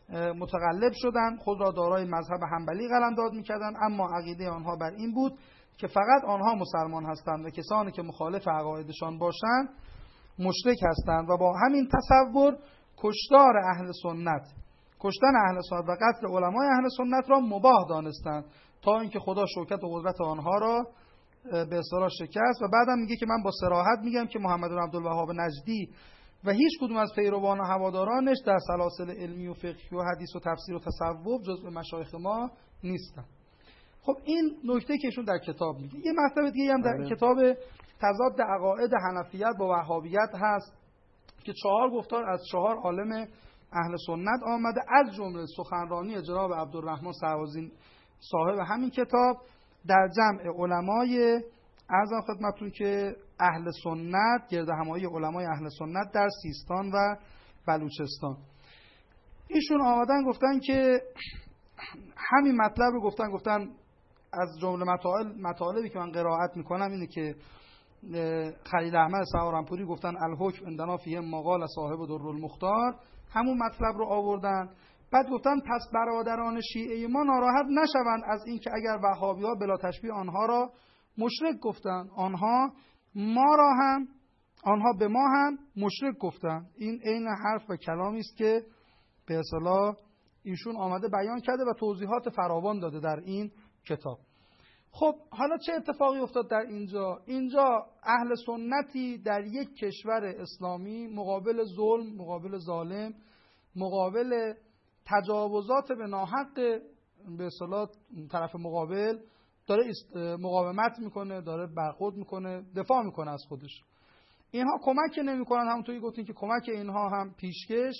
متغلب شدند، خود را دارای مذهب حنبلی قلمداد میکردند، اما عقیده آنها بر این بود که فقط آنها مسلمان هستند و کسانی که مخالف عقایدشان باشند مشرک هستند و با همین تصور کشتار اهل سنت کشتن اهل سنت و قتل علمای اهل سنت را مباح دانستند تا اینکه خدا شوکت و قدرت آنها را به اصطلاح شکست. و بعدم میگه که من با صراحت میگم که محمد بن عبدالوهاب نجدی و هیچ کدوم از پیروان و هوادارانش در سلاسل علمی و فقهی و حدیث و تفسیر و تصوف جزء مشایخ ما نیستند. خب این نکته که ایشون در کتاب میگه. یه مطلب دیگه هم در آره. کتاب تضاد عقاید حنفیت با وهابیت هست که چهار گفتار از چهار عالم اهل سنت آمده، از جمله سخنرانی جناب عبدالرحمن سربازی صاحب همین کتاب در جمع علمای عرضم خدمتتون که اهل سنت، گرد همایی علمای اهل سنت در سیستان و بلوچستان. ایشون آمدن گفتن که همین مطلب رو گفتن گفتن از جمله مطالب مطالبی که من قرائت میکنم اینه که خلیل احمد سهارنپوری گفتن الحکم عندنا فیه مقال صاحب در المختار، همون مطلب رو آوردن. بعد گفتن پس برادران شیعه ما ناراحت نشوند از اینکه اگر وهابی‌ها بلا تشبیه آنها را مشرک گفتن، آنها ما را هم آنها به ما هم مشرک گفتن. این عین حرف و کلامی است که به اصطلاح ایشون آمده بیان کرده و توضیحات فراوان داده در این کتاب. خب حالا چه اتفاقی افتاد در اینجا؟ اینجا اهل سنتی در یک کشور اسلامی مقابل ظلم، مقابل ظالم، مقابل تجاوزات به ناحق به اصطلاح طرف مقابل داره مقاومت میکنه، داره برخورد میکنه، دفاع میکنه از خودش. اینها کمک نمیکنن، همونطوری گفتین که کمک اینها هم پیشکش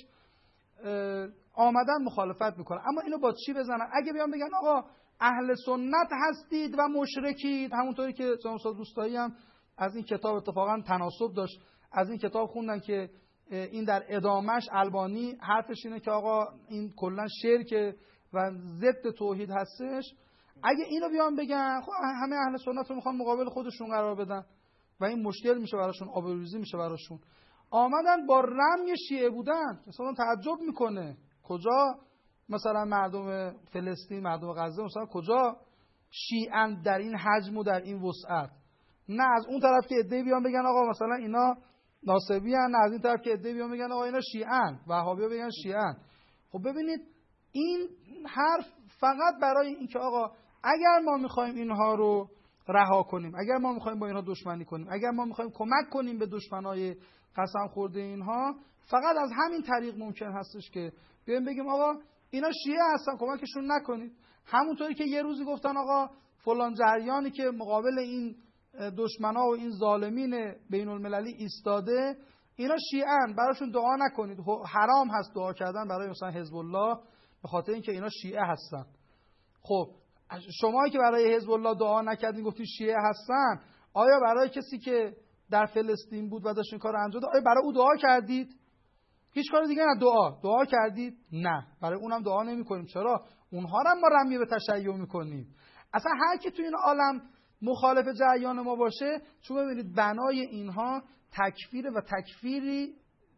آمدن مخالفت میکنن. اما اینو با چی بزنن؟ اگه بیان بگن آقا اهل سنت هستید و مشرکید، همونطوری که جناب استاد روستایی هم از این کتاب اتفاقا تناسب داشت، از این کتاب خوندن که این در ادامش البانی حرفش اینه که آقا این کلا شرک و ضد توحید هستش. اگه اینو بیان بگن خب همه اهل سنت رو میخوان مقابل خودشون قرار بدن و این مشکل میشه براشون، آبروریزی میشه براشون. آمدن با رمی شیعه بودن. مثلا تعجب میکنه کجا مثلا مردم فلسطین، مردم غزه مثلا کجا شیعن در این حجم و در این وسعت؟ نه از اون طرف که عده‌ای بیان بگن آقا مثلا اینا ناصبی ان، نه از این طرف که عده‌ای بیان بگن آقا اینا شیعن، وهابی‌ها بگن شیعن. خب ببینید این حرف فقط برای این که آقا اگر ما میخوایم اینها رو رها کنیم، اگر ما میخوایم با اینها دشمنی کنیم، اگر ما میخوایم کمک کنیم به دشمنای قسم خورده اینها، فقط از همین طریق ممکن هستش که بیایم بگیم آقا اینا شیعه هستن کمکشون نکنید. همونطوری که یه روزی گفتن آقا فلان جریانی که مقابل این دشمنا و این ظالمین بین المللی ایستاده اینا شیعه‌ان، براشون دعا نکنید. حرام هست دعا کردن برای مثلا حزب الله به خاطر اینکه اینا شیعه هستن. خب شما که برای حزب الله دعا نکردین گفتید شیعه هستن، آیا برای کسی که در فلسطین بود و داشت این کارو انجام داد آیا برای او دعا کردید؟ هیچ کار دیگه نه. دعا دعا کردید؟ نه، برای اونم دعا نمی‌کنیم. چرا؟ اونها رو ما رمی به تشیع می‌کنیم. اصلا هر کی تو این عالم مخالف جریان ما باشه، چون ببینید بنای اینها تکفیر و تکفیری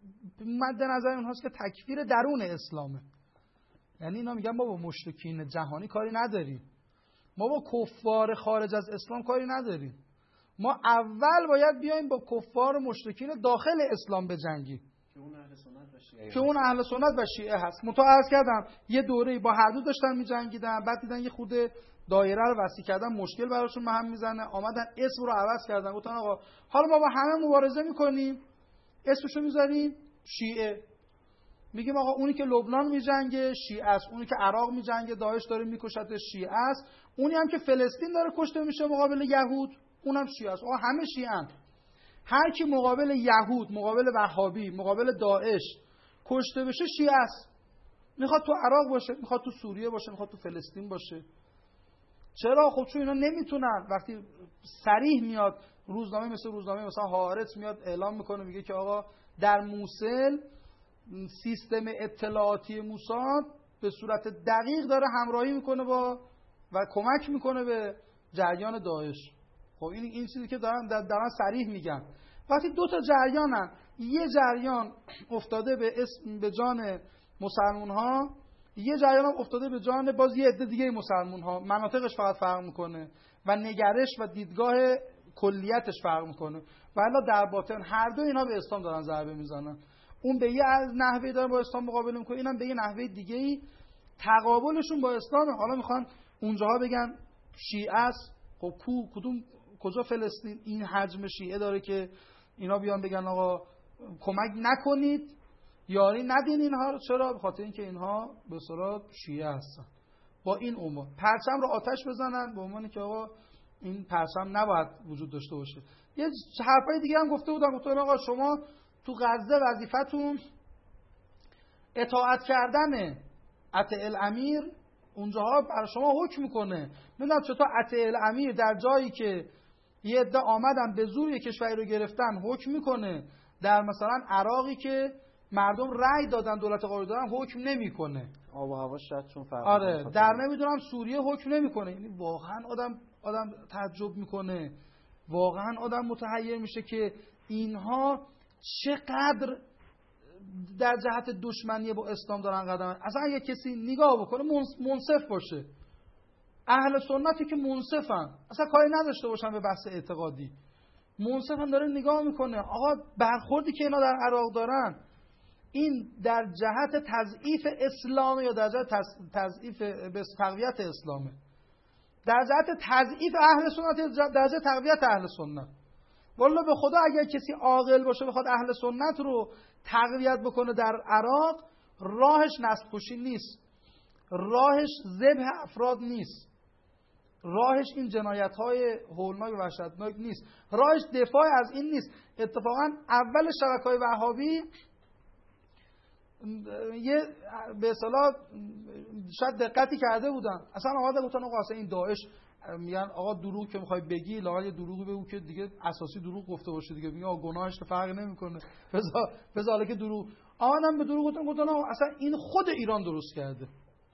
مد نظر اونهاست که تکفیر درون اسلامه. یعنی اینا میگن ما با مشرکین جهانی کاری نداریم، ما با کفار خارج از اسلام کاری نداریم، ما اول باید بیایم با کفار و مشرکین داخل اسلام بجنگیم که اون اهل سنت و شیعه که اون اهل سنت و شیعه هست. متعارض کردم یه دوره با هر دو داشتن میجنگیدن، بعد دیدن یه خود دایره رو وسیع کردن مشکل براشون هم میزنه، آمدن اسم رو عوض کردن، گفتن آقا حالا ما با همه مبارزه میکنیم، اسمشو میذاریم شیعه. میگیم آقا اونی که لبنان میجنگه شیعه است، اونی که عراق میجنگه داعش داره میکشته شیعه است، اونی هم که فلسطین داره کشته میشه مقابل یهود اونم شیعه است. آقا همه شیعه اند. هر کی مقابل یهود، مقابل وهابی، مقابل داعش کشته بشه شیعه است. میخواد تو عراق باشه، میخواد تو سوریه باشه، میخواد تو فلسطین باشه. چرا؟ خب چون اینا نمیتونن. وقتی صریح میاد روزنامه مثل روزنامه مثلا هارتز میاد اعلام میکنه میگه که آقا در موصل سیستم اطلاعاتی موساد به صورت دقیق داره همراهی میکنه با و کمک میکنه به جریان داعش. خب این این چیزی که دارن دارن صریح میگن. وقتی دو تا جریانن، یه جریان افتاده به اسم به جان مسلمان ها، یه جریان هم افتاده به جان باز یه عده دیگه مسلمان ها، مناطقش فقط فرق میکنه و نگرش و دیدگاه کلیتش فرق میکنه و الا در باطن هر دو اینا به اسلام دارن ضربه میزنن. اون به یه از نحوه داره با اسلام مقابله میکنه، اینم به یه نحوه دیگه‌ای تقابلشون با اسلامه. حالا میخوان اونجاها بگن شیعه است. خب کو کدوم کجا فلسطین این حجم شیعه داره که اینا بیان بگن آقا کمک نکنید، یاری ندین اینها رو؟ چرا؟ به خاطر اینکه اینها به صورت شیعه هستن. با این عنوان پرچم رو آتش بزنن به عنوانی که آقا این پرچم نباید وجود داشته باشه. یه حرفای دیگه هم گفته بودن، گفتن آقا شما تو غزه وظیفتون اطاعت کردنه، اطیع الامیر اونجاها برای شما حکم میکنه. نمیدونم چطور اطیع الامیر در جایی که یه عده آمدن به زور یک کشوری رو گرفتن حکم میکنه، در مثلا عراقی که مردم رأی دادن دولت قانونی دارن حکم نمیکنه. آب و هوا شاید چون فرق آره در نمیدونم سوریه حکم نمیکنه. یعنی واقعا آدم آدم تعجب میکنه، واقعا آدم متحیر میشه که اینها چقدر در جهت دشمنی با اسلام دارن قدم. اصلا اگه کسی نگاه بکنه منصف باشه، اهل سنتی که منصفن، اصلا کاری نداشته باشن به بحث اعتقادی، منصفن، داره نگاه میکنه آقا برخوردی که اینا در عراق دارن این در جهت تضعیف اسلام یا در جهت تضعیف به تقویت اسلامه، در جهت تضعیف اهل سنت، در جهت تقویت اهل سنت. والله به خدا اگر کسی عاقل باشه بخواد اهل سنت رو تقویت بکنه در عراق، راهش نسل کشی نیست، راهش ذبح افراد نیست، راهش این جنایت‌های هولناک و وحشتناک نیست، راهش دفاع از این نیست. اتفاقا اول شبکه‌های وهابی یه به اصطلاح شاید دقتی کرده بودن، اصلا آمده گفتن آقا اصلا این داعش، میگن آقا دروغ که میخوای بگی لااقل یه دروغی بگو که دیگه اساسی دروغ گفته باشه دیگه، میگه آقا گناهش که فرق نمیکنه، بذار بذار که دروغ. آمدن به دروغ گفتن گفتن آقا اصلا این خود ایران درست کرده،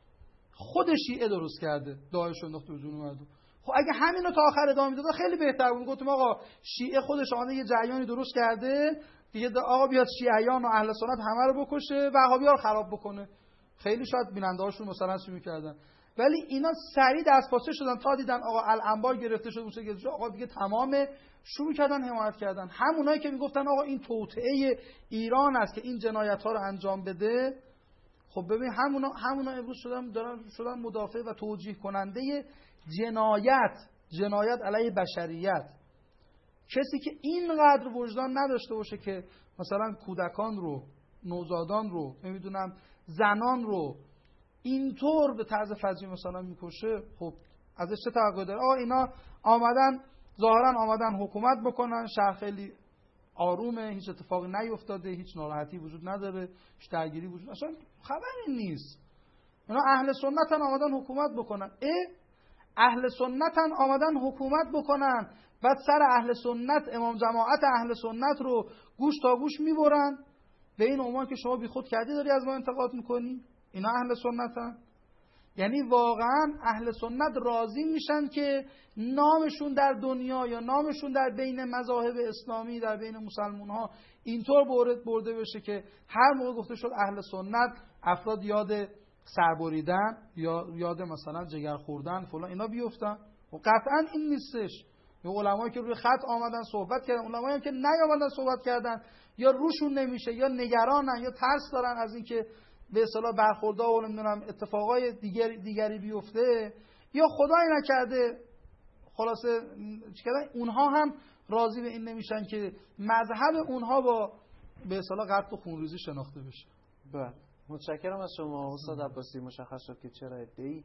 خود شیعه درست کرده، داعش انداخته به جون مردم. خب اگه همینو تا آخر ادامه میداد خیلی بهتر بود. گفتم آقا شیعه خودش آمده یه جریانی درست کرده دیگه، آقا بیاد شیعیان و اهل سنت همه رو بکشه، وهابی‌ها رو خراب بکنه. خیلی شاید بیننده‌هاشون مثلا چی می‌کردن، ولی اینا سریع دستپاچه شدن تا دیدن آقا الانبار گرفته شد، موسی گرفته شد، آقا دیگه تمامه، شروع کردن حمایت کردن. همونایی که میگفتن آقا این توطئه ایران است که این جنایت‌ها رو انجام بده، خب ببین همونا همونا امروز شدن دارن شدن مدافع و توجیه کننده جنایت جنایت علیه بشریت. کسی که اینقدر وجدان نداشته باشه که مثلا کودکان رو، نوزادان رو، نمیدونم زنان رو اینطور به طرز فجیع مثلا میکشه، خب ازش چه توقعی داره؟ آه اینا آمدن ظاهرا آمدن حکومت بکنن، شهر خیلی آرومه، هیچ اتفاقی نیفتاده، هیچ ناراحتی وجود نداره، هیچ درگیری وجود، اصلا خبری نیست. اینا اهل سنتن آمدن حکومت بکنن. اه اهل سنتن آمدن حکومت بکنن، بعد سر اهل سنت، امام جماعت اهل سنت رو گوش تا گوش میبرن به این عنوان که شما بی خود کردی داری از ما انتقاد میکنی. اینا اهل سنتن؟ یعنی واقعا اهل سنت راضی میشن که نامشون در دنیا یا نامشون در بین مذاهب اسلامی، در بین مسلمان ها اینطور برد برده بشه که هر موقع گفته شد اهل سنت افراد یاد سربریدن یا یاد مثلا جگر خوردن فلان اینا بیفتن؟ و قطعا این نیستش. یا علمایی که روی خط آمدن صحبت کردن، علمایی هم که نیامدن صحبت کردن یا روشون نمیشه یا نگرانن یا ترس دارن از اینکه به اصطلاح برخوردها و نمیدونم اتفاقای دیگری دیگری بیفته، یا خدای نکرده خلاصه چیکار، اونها هم راضی به این نمیشن که مذهب اونها با به اصطلاح قتل و خونریزی شناخته بشه. بله متشکرم از شما استاد عباسی. مشخص شد که چرا ادعی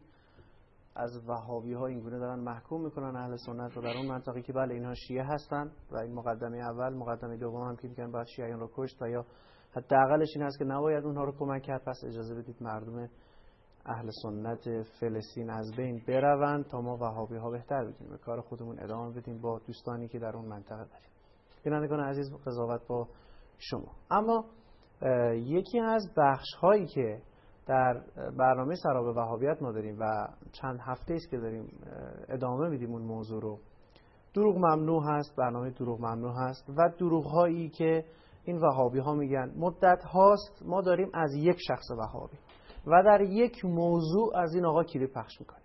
از وهابی ها اینگونه دارن محکوم میکنن اهل سنت رو در اون منطقه که بله اینها شیعه هستن و این مقدمه اول، مقدمه دوم هم که میگن باید شیعیان رو کشت و یا حداقلش این هست که نباید اونها رو کمک کرد، پس اجازه بدید مردم اهل سنت فلسطین از بین بروند تا ما وهابی ها بهتر بدیم به کار خودمون ادامه بدیم با دوستانی که در اون منطقه داریم. بینندگان عزیز قضاوت با شما. اما یکی از بخش هایی که در برنامه سراب وهابیت ما داریم و چند هفته است که داریم ادامه میدیم اون موضوع رو، دروغ ممنوع هست. برنامه دروغ ممنوع هست و دروغ هایی که این وهابی ها میگن مدت هاست ما داریم از یک شخص وهابی و در یک موضوع از این آقا کلیپ پخش میکنیم،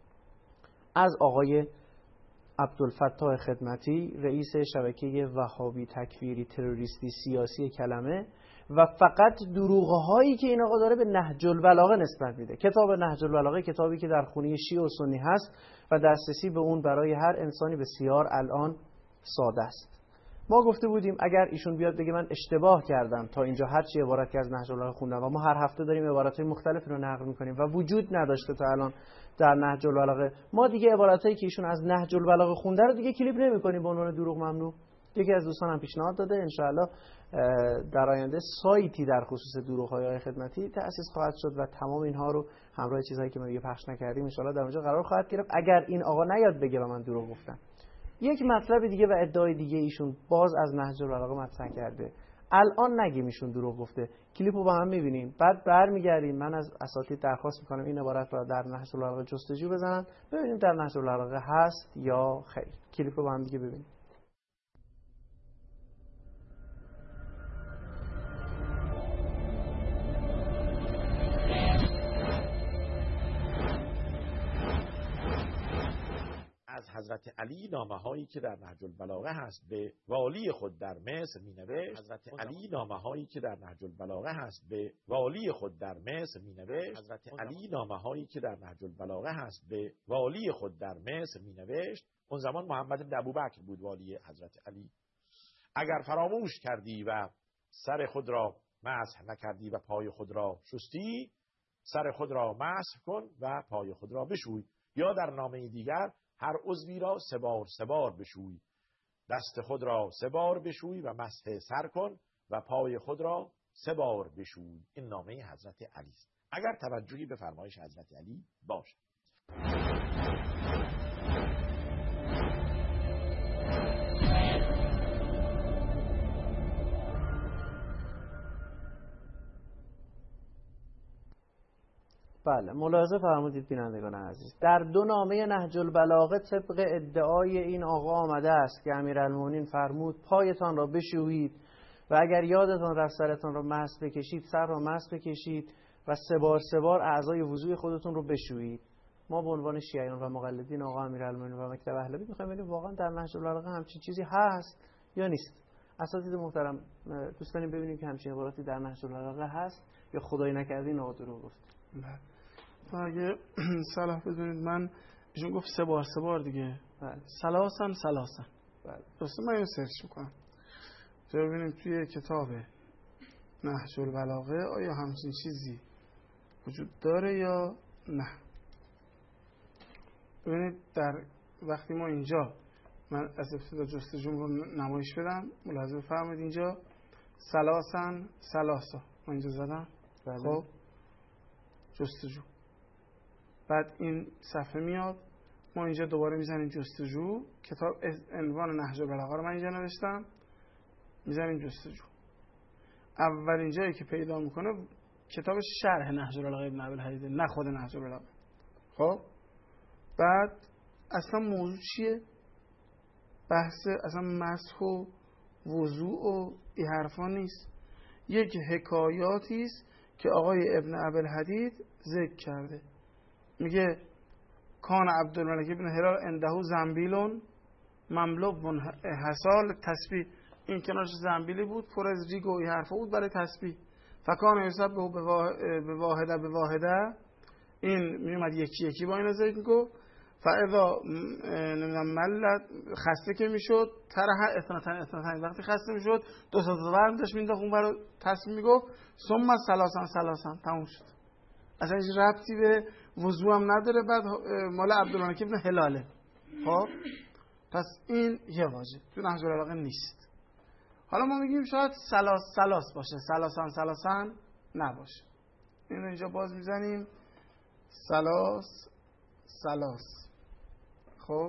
از آقای عبدالفتاح خدمتی رئیس شبکه وهابی تکفیری تروریستی سیاسی کلمه و فقط دروغ‌هایی که این آقا داره به نهج البلاغه نسبت میده. کتاب نهج البلاغه کتابی که در خونه شیعه و سنی هست و دسترسی به اون برای هر انسانی بسیار الان ساده است. ما گفته بودیم اگر ایشون بیاد بگه من اشتباه کردم تا اینجا هر چی عبارت که از نهج البلاغه خوندم و ما هر هفته داریم عباراتهای مختلفی رو نقل میکنیم و وجود نداشته تا الان در نهج البلاغه، ما دیگه عباراتایی که ایشون از نهج البلاغه خونده رو دیگه کلیپ نمیکنیم به عنوان دروغ ممنوع. یکی از دوستانم پیشنهاد داده انشاءالله در آینده سایتی در خصوص دروغ‌های خدمتی تأسیس خواهد شد و تمام اینها رو همراه چیزهایی که ما دیگه پخش نکردیم انشاءالله در اونجا قرار خواهد گرفت اگر این آقا نیاد بگه و من دروغ گفتم. یک مطلب دیگه و ادعای دیگه ایشون باز از نهج البلاغه مطرح کرده. الان نگیم ایشون دروغ گفته، کلیپو با هم می‌بینیم بعد برمیگردیم. من از اساتید درخواست می‌کنم این عبارت را در نهج البلاغه جستجو بزنن ببینیم در نهج البلاغه هست یا خیر. کلیپو با هم دیگه ببینیم. از حضرت علی نامه هایی که در نهج البلاغه هست به والی خود در مصر می نوشت حضرت علی نامه هایی که در نهج البلاغه هست به والی خود در مصر می نوشت حضرت علی نامه هایی که در نهج البلاغه هست به والی خود در مصر می نوشت اون زمان محمد بن ابوبکر بود والی حضرت علی. اگر فراموش کردی و سر خود را مسح نکردی و پای خود را شستی، سر خود را مسح کن و پای خود را بشوی. یا در نامه دیگر هر عضوی را سه بار سه بار بشوی، دست خود را سه بار بشوی و مسح سر کن و پای خود را سه بار بشوی. این نامه حضرت علی است. اگر توجهی به فرمایش حضرت علی باشد. بله، ملاحظه فرمودید بینندگان عزیز، در دو نامه نهج البلاغه طبق ادعای این آقا آمده است که امیرالمومنین فرمود پایتان را بشویید و اگر یادتان رفت سرتان را مسح بکشید، سر را مسح بکشید و سه بار سه بار اعضای وضوی خودتون رو بشویید. ما به عنوان شیعیان و مقلدین آقا امیرالمومنین و مکتب اهل بیت می‌خوایم ببینیم واقعا در نهج البلاغه همچین چیزی هست یا نیست. اساتید محترم، دوست داریم ببینیم که همچین عباراتی در نهج البلاغه هست یا خدای نکرده این آقا دروغ گفت. اگه صلاح بدونید، من ایشون گفت سه بار سه بار دیگه، سلاسن سلاسن. بله. درسته، من اینو سرچ میکنم تا ببینیم توی کتاب نهج البلاغه آیا همچین چیزی وجود داره یا نه. ببینید در وقتی ما اینجا، من از ابتدا جستجوم رو نمایش بدم، ملاحظه بفرمایید اینجا سلاسن سلاسا ما اینجا زدم. بله. خب جستجو، بعد این صفحه میاد، ما اینجا دوباره میزنیم جستجو، کتاب عنوان نهج البلاغه رو من اینجا نوشتم، میزنیم جستجو. اولین جایی که پیدا میکنه کتاب شرح نهج البلاغه ابن ابوالحدید، نه خود نهج البلاغه. خب بعد اصلا موضوع چیه؟ بحث اصلا مسح و وضوء و این حرفا نیست، یک حکایاتی است که آقای ابن ابوالحدید ذکر کرده. میگه کان عبدالملک ابن هلال عنده زنبیل مملو حصال تسبیح، این کنارش زنبیلی بود پر از ریگ و این حرفا بود برای تسبیح. فکان یوسف به واحده به واحده، این میومد یکی یکی با این ذکر میگفت. فاذا نمیدونم ملت، خسته که میشد، طرح اثنتن اثنتن، وقتی خسته میشد دو تا دو ورم داشت مینداخت اون برای تصمیم میگفت ثم سلاسن سلاسن، تموم شد. اصلا هیچ ربطی به وضو هم نداره. بعد مال عبدالملک ابن هلاله. خب پس این یه واژه تو نهج البلاغه نیست. حالا ما میگیم شاید سلاس سلاس باشه، سلاسن سلاسن نباشه. اینو اینجا باز میزنیم سلاس سلاس. خب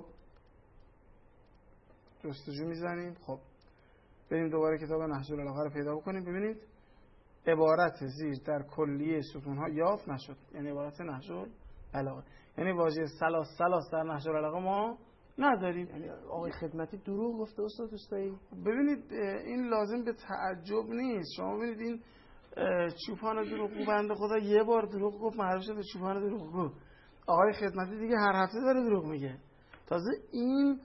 جستجو میزنیم. خب بریم دوباره کتاب نهج البلاغه رو پیدا بکنیم. ببینید عبارت زیر در کلیه ستونها یافت نشد، یعنی عبارت نهج البلاغه، یعنی واژه سلاس سلاس در نهج البلاغه ما نداریم. یعنی آقای خدمتی دروغ گفته استاد دوستایی؟ ببینید این لازم به تعجب نیست. شما ببینید این چوپان دروغگو بنده خدا یه بار دروغ گفت معروف شد به چوپان دروغگو. آقای خدمتی دیگه هر هفته داره دروغ میگه. تازه این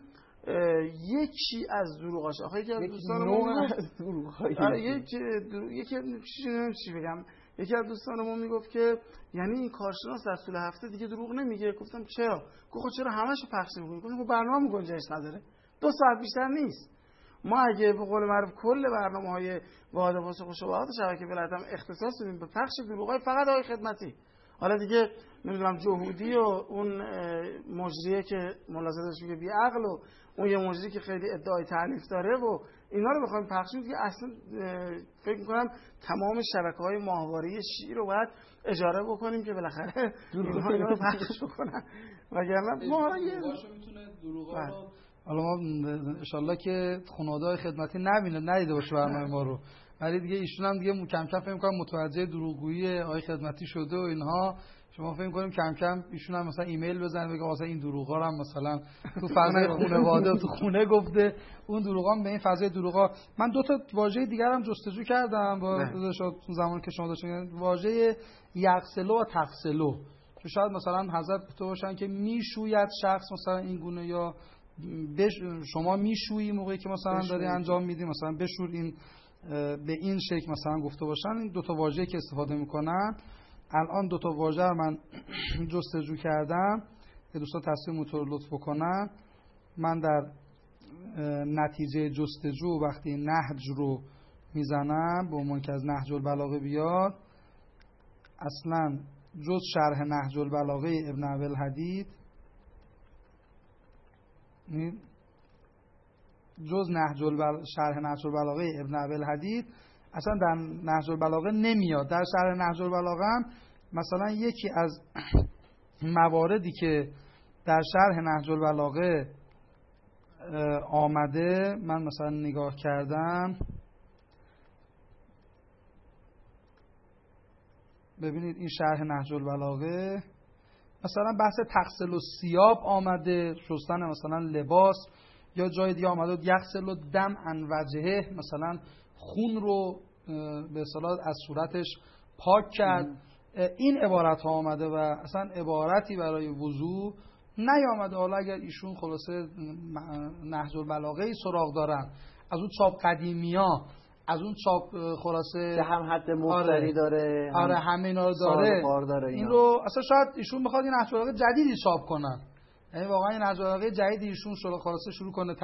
یکی از دروغاش. آخه یکی از دوستان ما از دروغای یکی یکی چی بگم یکی از دوستان ما میگفت که یعنی این کارشناس در طول هفته دیگه دروغ نمیگه. گفتم چرا؟ گفت چرا همشو پخش میکنی؟ گفتم برنامه گنجایش نداره، دو ساعت بیشتر نیست. ما اگه به قول معروف کل برنامه‌های واحد پاسخ و شبهات شبکه ولایت هم اختصاص بدیم به پخش دروغای فقط آقای خدمتی، حالا دیگه نمیدونم جهودی و اون مجریه که ملاحظه‌اش میگه بی عقل و اون یه مجری که خیلی ادعای تعریف داره و اینا رو بخوایم پخش کنیم که اصلا فکر می‌کنم تمام شبکه‌های ماهواره شیعی رو باید اجاره بکنیم که بالاخره اینها رو پخش بکنن، وگرنه ما یه میتونه دروغا رو حالا ما انشالله که خانواده‌های خدمتی نبینه ندیده باشه برنامه ما رو، ولی دیگه ایشون هم دیگه کم کم فکر می‌کنم متوجه دروغگویی آقای خدمتی شده و اینها. شما فکر می‌کنیم کم کم ایشون هم مثلا ایمیل بزنه بگه واسه این دروغا رو هم مثلا تو فضای خانواده تو خونه گفته، اون دروغا به این فضای دروغا. من دو تا واژه دیگر هم جستجو کردم با زمانی که شما داشتین، واژه یغسلو و تغسلو، که شاید مثلا حضرت گفته باشن که میشوید شخص مثلا این گونه، یا بش شما میشویی موقعی که مثلا داری انجام میدی مثلا بشور، این به این شکل مثلا گفته باشن. این دو تا واژه‌ای که استفاده میکنن، الان دو تا واژه رو من جستجو کردم که دوستان تصویر موتور لطف بکنن. من در نتیجه جستجو وقتی نهج رو میزنم به عنوان که از نهج البلاغه بیاد، اصلا جز شرح نهج البلاغه ابن ابوالحدید جز نهج البلاغه، شرح نهج البلاغه ابن ابی الحدید اصلا در نهج البلاغه نمیاد. در شرح نهج البلاغه هم مثلا یکی از مواردی که در شرح نهج البلاغه آمده، من مثلا نگاه کردم، ببینید این شرح نهج البلاغه مثلا بحث تغسل الثیاب آمده، شستن مثلا لباس، یا جای دیگه آمده یغسل الدم عن وجهه، مثلا خون رو به اصطلاح از صورتش پاک کرد. این عبارت ها آمده و اصلا عبارتی برای وضو نیامده. حالا اگر ایشون خلاصه نهج البلاغه ای سراغ دارن، از اون چاپ قدیمی ها، از اون چاپ خلاصه که هم حد مختاری داره، آره همه اینا رو داره, داره این رو اصلا شاید ایشون بخواد این نهج البلاغه جدیدی چاپ کنن، یعنی واقعا این نهج البلاغه جدیدی ایشون شروع خلاصه شروع کنه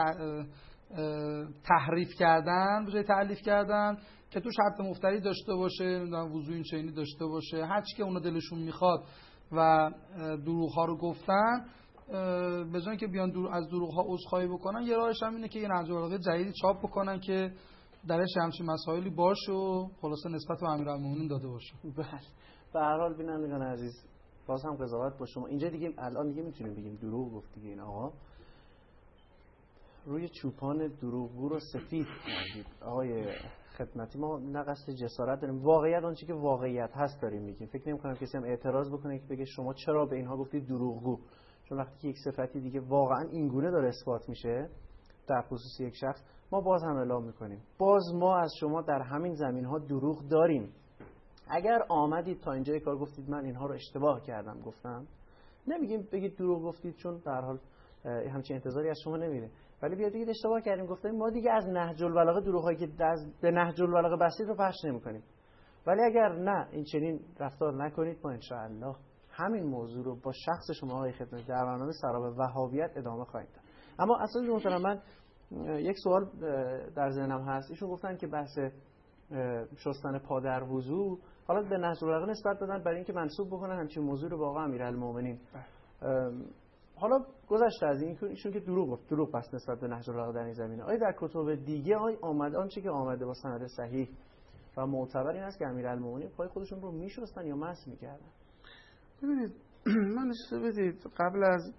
تحریف کردن به جای تألیف کردن که توش حد مفتری داشته باشه، نمیدونم وضو این چینی داشته باشه، هر چی که اونا دلشون میخواد و دروغ ها رو گفتن، به جای که بیان دور از دروغ ها عذرخواهی بکنن، یه راهش هم اینه که یه نهج البلاغه جدیدی چاپ بکنن که درش همچین مسائلی باشه و خلاصه نسبت به امیرالمومنین داده باشه. بله. به هر حال بینندگان عزیز، باز هم قضاوت با شما. اینجا دیگه الان دیگه میتونیم بگیم دروغ گفت دیگه این آقا. روی چوپان دروغگو رو سفید کردید آقای خدمتی. ما نه قصد جسارت داریم، واقعیت آنچه که واقعیت هست داریم میگیم. فکر نمی‌کنم کسی هم اعتراض بکنه که بگه شما چرا به اینها گفتید دروغگو، چون وقتی که یک صفتی دیگه واقعا این گونه داره اثبات میشه در خصوص یک شخص، ما باز هم اعلام میکنیم باز ما از شما در همین زمین‌ها دروغ داریم. اگر آمدید تا اینجای کار گفتید من اینها رو اشتباه کردم گفتم، نمیگیم بگید دروغ گفتید، چون در حال همچین انتظاری از شما نمیره، ولی بیاد بگید اشتباه کردیم گفتیم. ما دیگه از نهج البلاغه دروغایی که به نهج البلاغه بستید رو پخش نمی‌کنیم. ولی اگر نه این چنین رفتار نکنید، ما ان شاء الله همین موضوع رو با شخص شما آقای خدمتی در برنامه سراب وهابیت ادامه خواهیم داد. اما اصلا محترم، من یک سوال در ذهنم هست. ایشون گفتن که بحث شستن پا در وضو حالا به نهج البلاغه نسبت دادن برای اینکه منسوب بکنن همچین موضوع رو با آقا امیرالمومنین. حالا گذشته از این ایشون که دروغ گفت، دروغ بس نسبت به نهج البلاغه در این زمینه. آیا در کتب دیگه آیا آمده آنچه که آمده با سند صحیح و معتبر این است که امیرالمومنین پای خودشون رو میشستن یا مسح میکردن؟ ببینید من اجازه بدید قبل از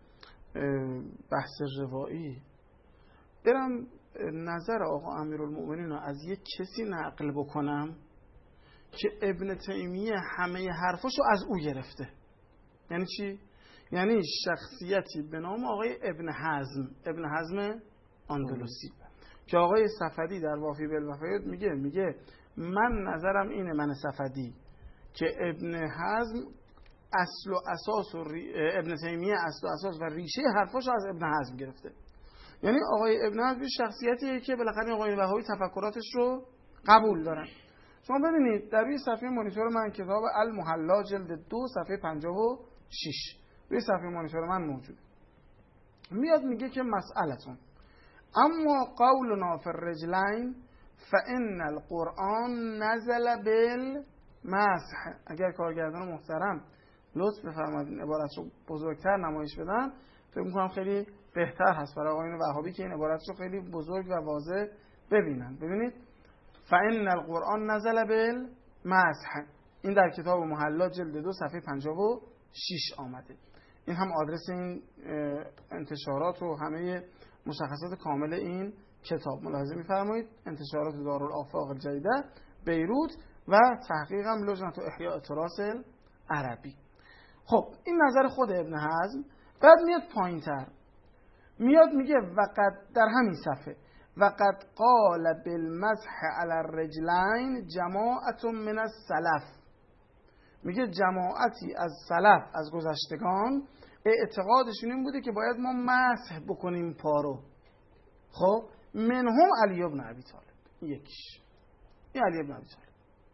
بحث روایی برم نظر آقا امیرالمومنین رو از یک کسی نقل بکنم که ابن تیمیه همه حرفاشو از او گرفته. یعنی چی؟ یعنی شخصیتی به نام آقای ابن حزم، ابن حزم اندلسی، که آقای صفدی در وافی بالوفایات میگه میگه من نظرم اینه، من صفدی، که ابن حزم اصل و اساس و ری... ابن تیمیه اصل و اساس و ریشه حرفاشو از ابن حزم گرفته. یعنی آقای ابن حزم شخصیتیه که بالاخره آقای وهابی تفکراتش رو قبول دارن. شما ببینید در روی صفحه مانیتور من کتاب المحلا جلد دو صفحه پنجاه و شش روی صفحه مانیتور من موجود، میاد میگه که مسئلتون اما قولنا فی الرجلین فان القرآن نزل بالمسح. اگر کارگردان محترم لطف بفرمایید عبارت رو بزرگتر نمایش بدن، فکر می‌کنم خیلی بهتر هست برای آقایون وهابی که این عبارت رو خیلی بزرگ و واضح ببینن. ببینید فان القرآن نزل بالمسح، این در کتاب محلا جلد دو صفحه پنجاه و شش آمده. این هم آدرس این انتشارات و همه مشخصات کامل این کتاب ملاحظه می‌فرمایید. انتشارات دارالآفاق الجدیده بیروت و تحقیقم لجنة احیاء تراث العربی. خب این نظر خود ابن حزم. بعد میاد پایین‌تر میاد میگه وقد در همین صفحه وقد قال بالمسح علی الرجلین جماعت من السلف، میگه جماعتی از سلف از گذشتگان اعتقادشون این بوده که باید ما مسح بکنیم پا رو. خب منهم علی ابن ابی طالب، یکیش این علی ابن ابی طالب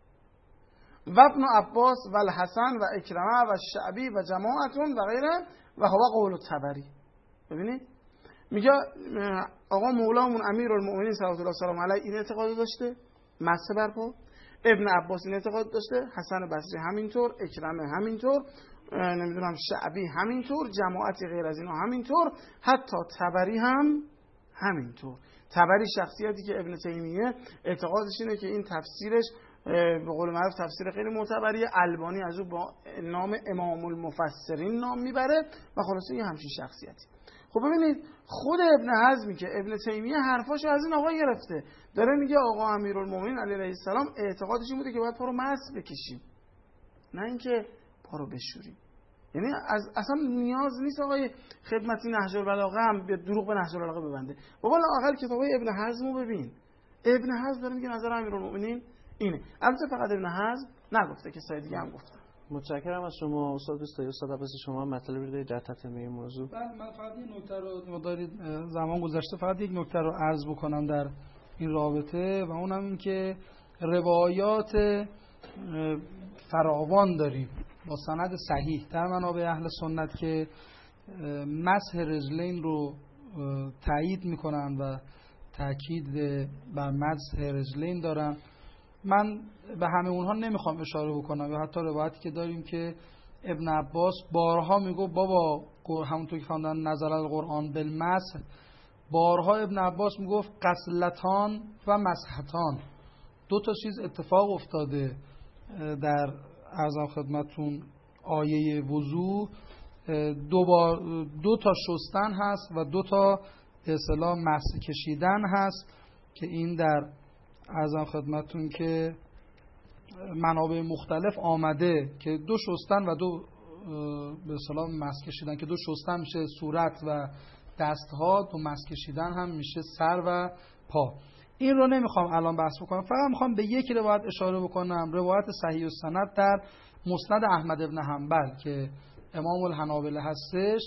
و ابن عباس و الحسن و اکرمه و شعبی و جماعتون و غیره و هو قول الطبری. ببینید میگه آقا مولامون امیرالمومنین صلی الله علیه و سلم این اعتقاد داشته مسح بر پا، ابن عباس این اعتقاد داشته، حسن بصری همینطور، اکرمه همینطور، نمیدونم شعبی همینطور، جماعتی غیر از اینا همینطور، حتی طبری هم همینطور. طبری شخصیتی که ابن تیمیه اعتقادش اینه که این تفسیرش به قول معروف تفسیر خیلی معتبریه. البانی از او با نام امام المفسرین نام میبره و خلاصه یه همچین شخصیتی. خب ببینید خود ابن حزمی که ابن تیمیه حرفاشو از این آقا گرفته، داره میگه آقا امیرالمومنین علیه السلام اعتقادش این بوده که باید پا رو مسح بکشیم، نه اینکه پا رو بشوریم. یعنی از اصلا نیاز نیست آقای خدمتی نهج البلاغه هم به دروغ به نهج البلاغه ببنده. بابا لااقل کتابای ابن حزم رو ببین. ابن حزم داره میگه نظر امیرالمومنین اینه. البته فقط ابن حزم نگفته، که سایر دیگه هم گفتن. متشکرم از شما استاد بستایی. استاد عباسی شما مطلبی رو در تتمه این موضوع. من فقط این نکته رو دارید زمان گذشته فقط یک نکته رو عرض بکنم در این رابطه و اونم این که روایات فراوان داریم با سند صحیح در منابع اهل سنت که مسح رجلین رو تایید میکنن و تاکید بر مسح رجلین دارن. من به همه اونها نمیخوام اشاره بکنم، یا حتی روایتی که داریم که ابن عباس بارها میگو بابا همونطور که خواندن نزل القرآن بالمسح، بارها ابن عباس میگفت غسلتان و مسحتان، دو تا چیز اتفاق افتاده در عرضم خدمتون آیه وضو، دو بار دو تا شستن هست و دو تا به اصطلاح مسح کشیدن هست که این در عرضم خدمتون که منابع مختلف آمده که دو شستن و دو به اصطلاح مسح کشیدن، که دو شستن میشه صورت و دستها، دو مسح کشیدن هم میشه سر و پا. این رو نمیخوام الان بحث بکنم، فقط میخوام به یک روایت اشاره بکنم، روایت صحیح السند در مسند احمد ابن حنبل که امام الحنابلة هستش،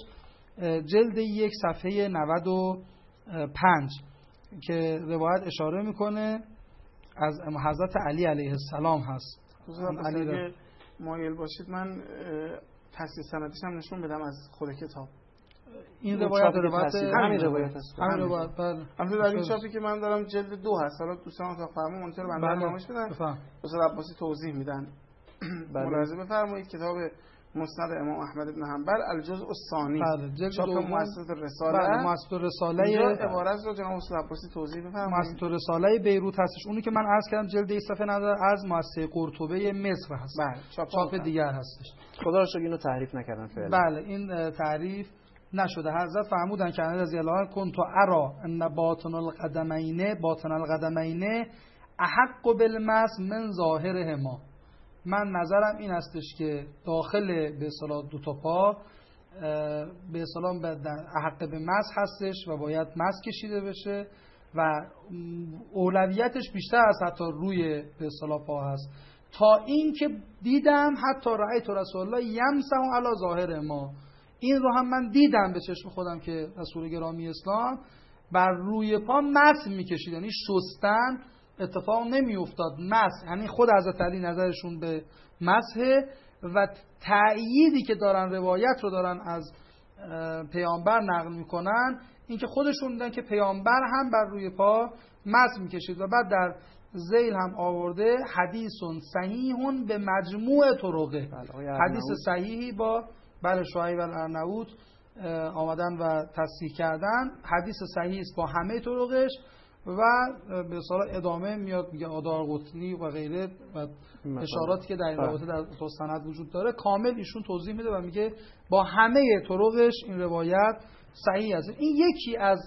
جلد یک صفحه نود و پنج که روایت اشاره میکنه از حضرت علی علیه السلام هست. علی را مایل باشید من تصحیح سندش هم نشون بدم از خود کتاب. این روایت روایت همین روایت است. همین روایت بله. البته در این چاپی که من دارم جلد دو هست. حالا دوستان اتاق فرمان مونتر بنده نامش بدن. استاد عباسی توضیح میدن. ملاحظه بفرمایید کتاب مسند امام احمد بن حنبل الجزء الثانی چاپ مؤسسه الرساله. بله مؤسسه الرساله عبارت رو جناب استاد عباسی توضیح بفرمایید. مؤسسه الرساله بیروت هستش. اونی که من عرض کردم جلد یک صفحه نظر از مؤسسه قرطبه مصر هست. بله چاپ, چاپ دیگر هستش. خدا رو شکر اینو تعریف نکردن فعلا. بله این تعریف نشده. حضرت فرمودن که علی رضی الله عنه کنت ارا ان باطن القدمین باطن القدمین احق بالمس من ظاهرهما. من نظرم این هستش که داخل به اصطلاح دو تا پا به اصطلاح احق به مسح هستش و باید مسح کشیده بشه و اولویتش بیشتر از حتی روی به اصطلاح پا هست، تا این که دیدم حتی رأیت رسول الله یمسح علی ظاهر ما. این رو هم من دیدم به چشم خودم که رسول گرامی اسلام بر روی پا مسح میکشید، یعنی شستن اتفاق نمی افتاد، مسح، یعنی خود حضرت علی نظرشون به مسح و تأییدی که دارن روایت رو دارن از پیامبر نقل میکنن این که خودشون میدن که پیامبر هم بر روی پا مسح میکشید و بعد در ذیل هم آورده حدیث صحیح به مجموع طرقه، حدیث صحیحی با بله شعیب الارنوط آمدن و تصحیح کردن، حدیث صحیح است با همه طرقش و به اصطلاح ادامه میاد میگه دارقطنی و غیره و اشاراتی که در این رابطه در سند وجود داره کامل ایشون توضیح میده و میگه با همه طرقش این روایت صحیح است. این یکی از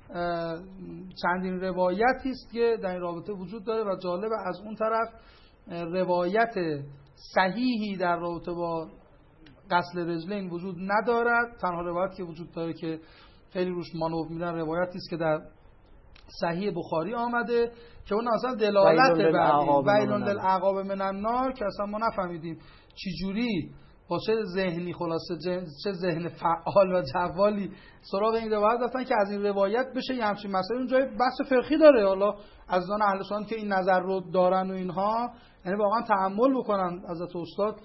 چندین روایتی است که در این رابطه وجود داره و جالب از اون طرف روایت صحیحی در رابطه با غسل رجلین وجود ندارد. تنها روایتی که وجود داره که خیلی روش مانور میدن روایتی است که در صحیح بخاری آمده که اون اصلا دلالت بر ویلون للعقاب من النار که اصلا ما نفهمیدیم چی جوری با چه ذهنی خلاصه چه ذهن فعال و جوالی سراغ این روایت رفتن که از این روایت بشه یه همچین مسئله اون جای بحث فقهی داره. حالا از آن اهل سنت که این نظر رو دارن و اینها یعنی واقعا تأمل بکنن. حضرت استاد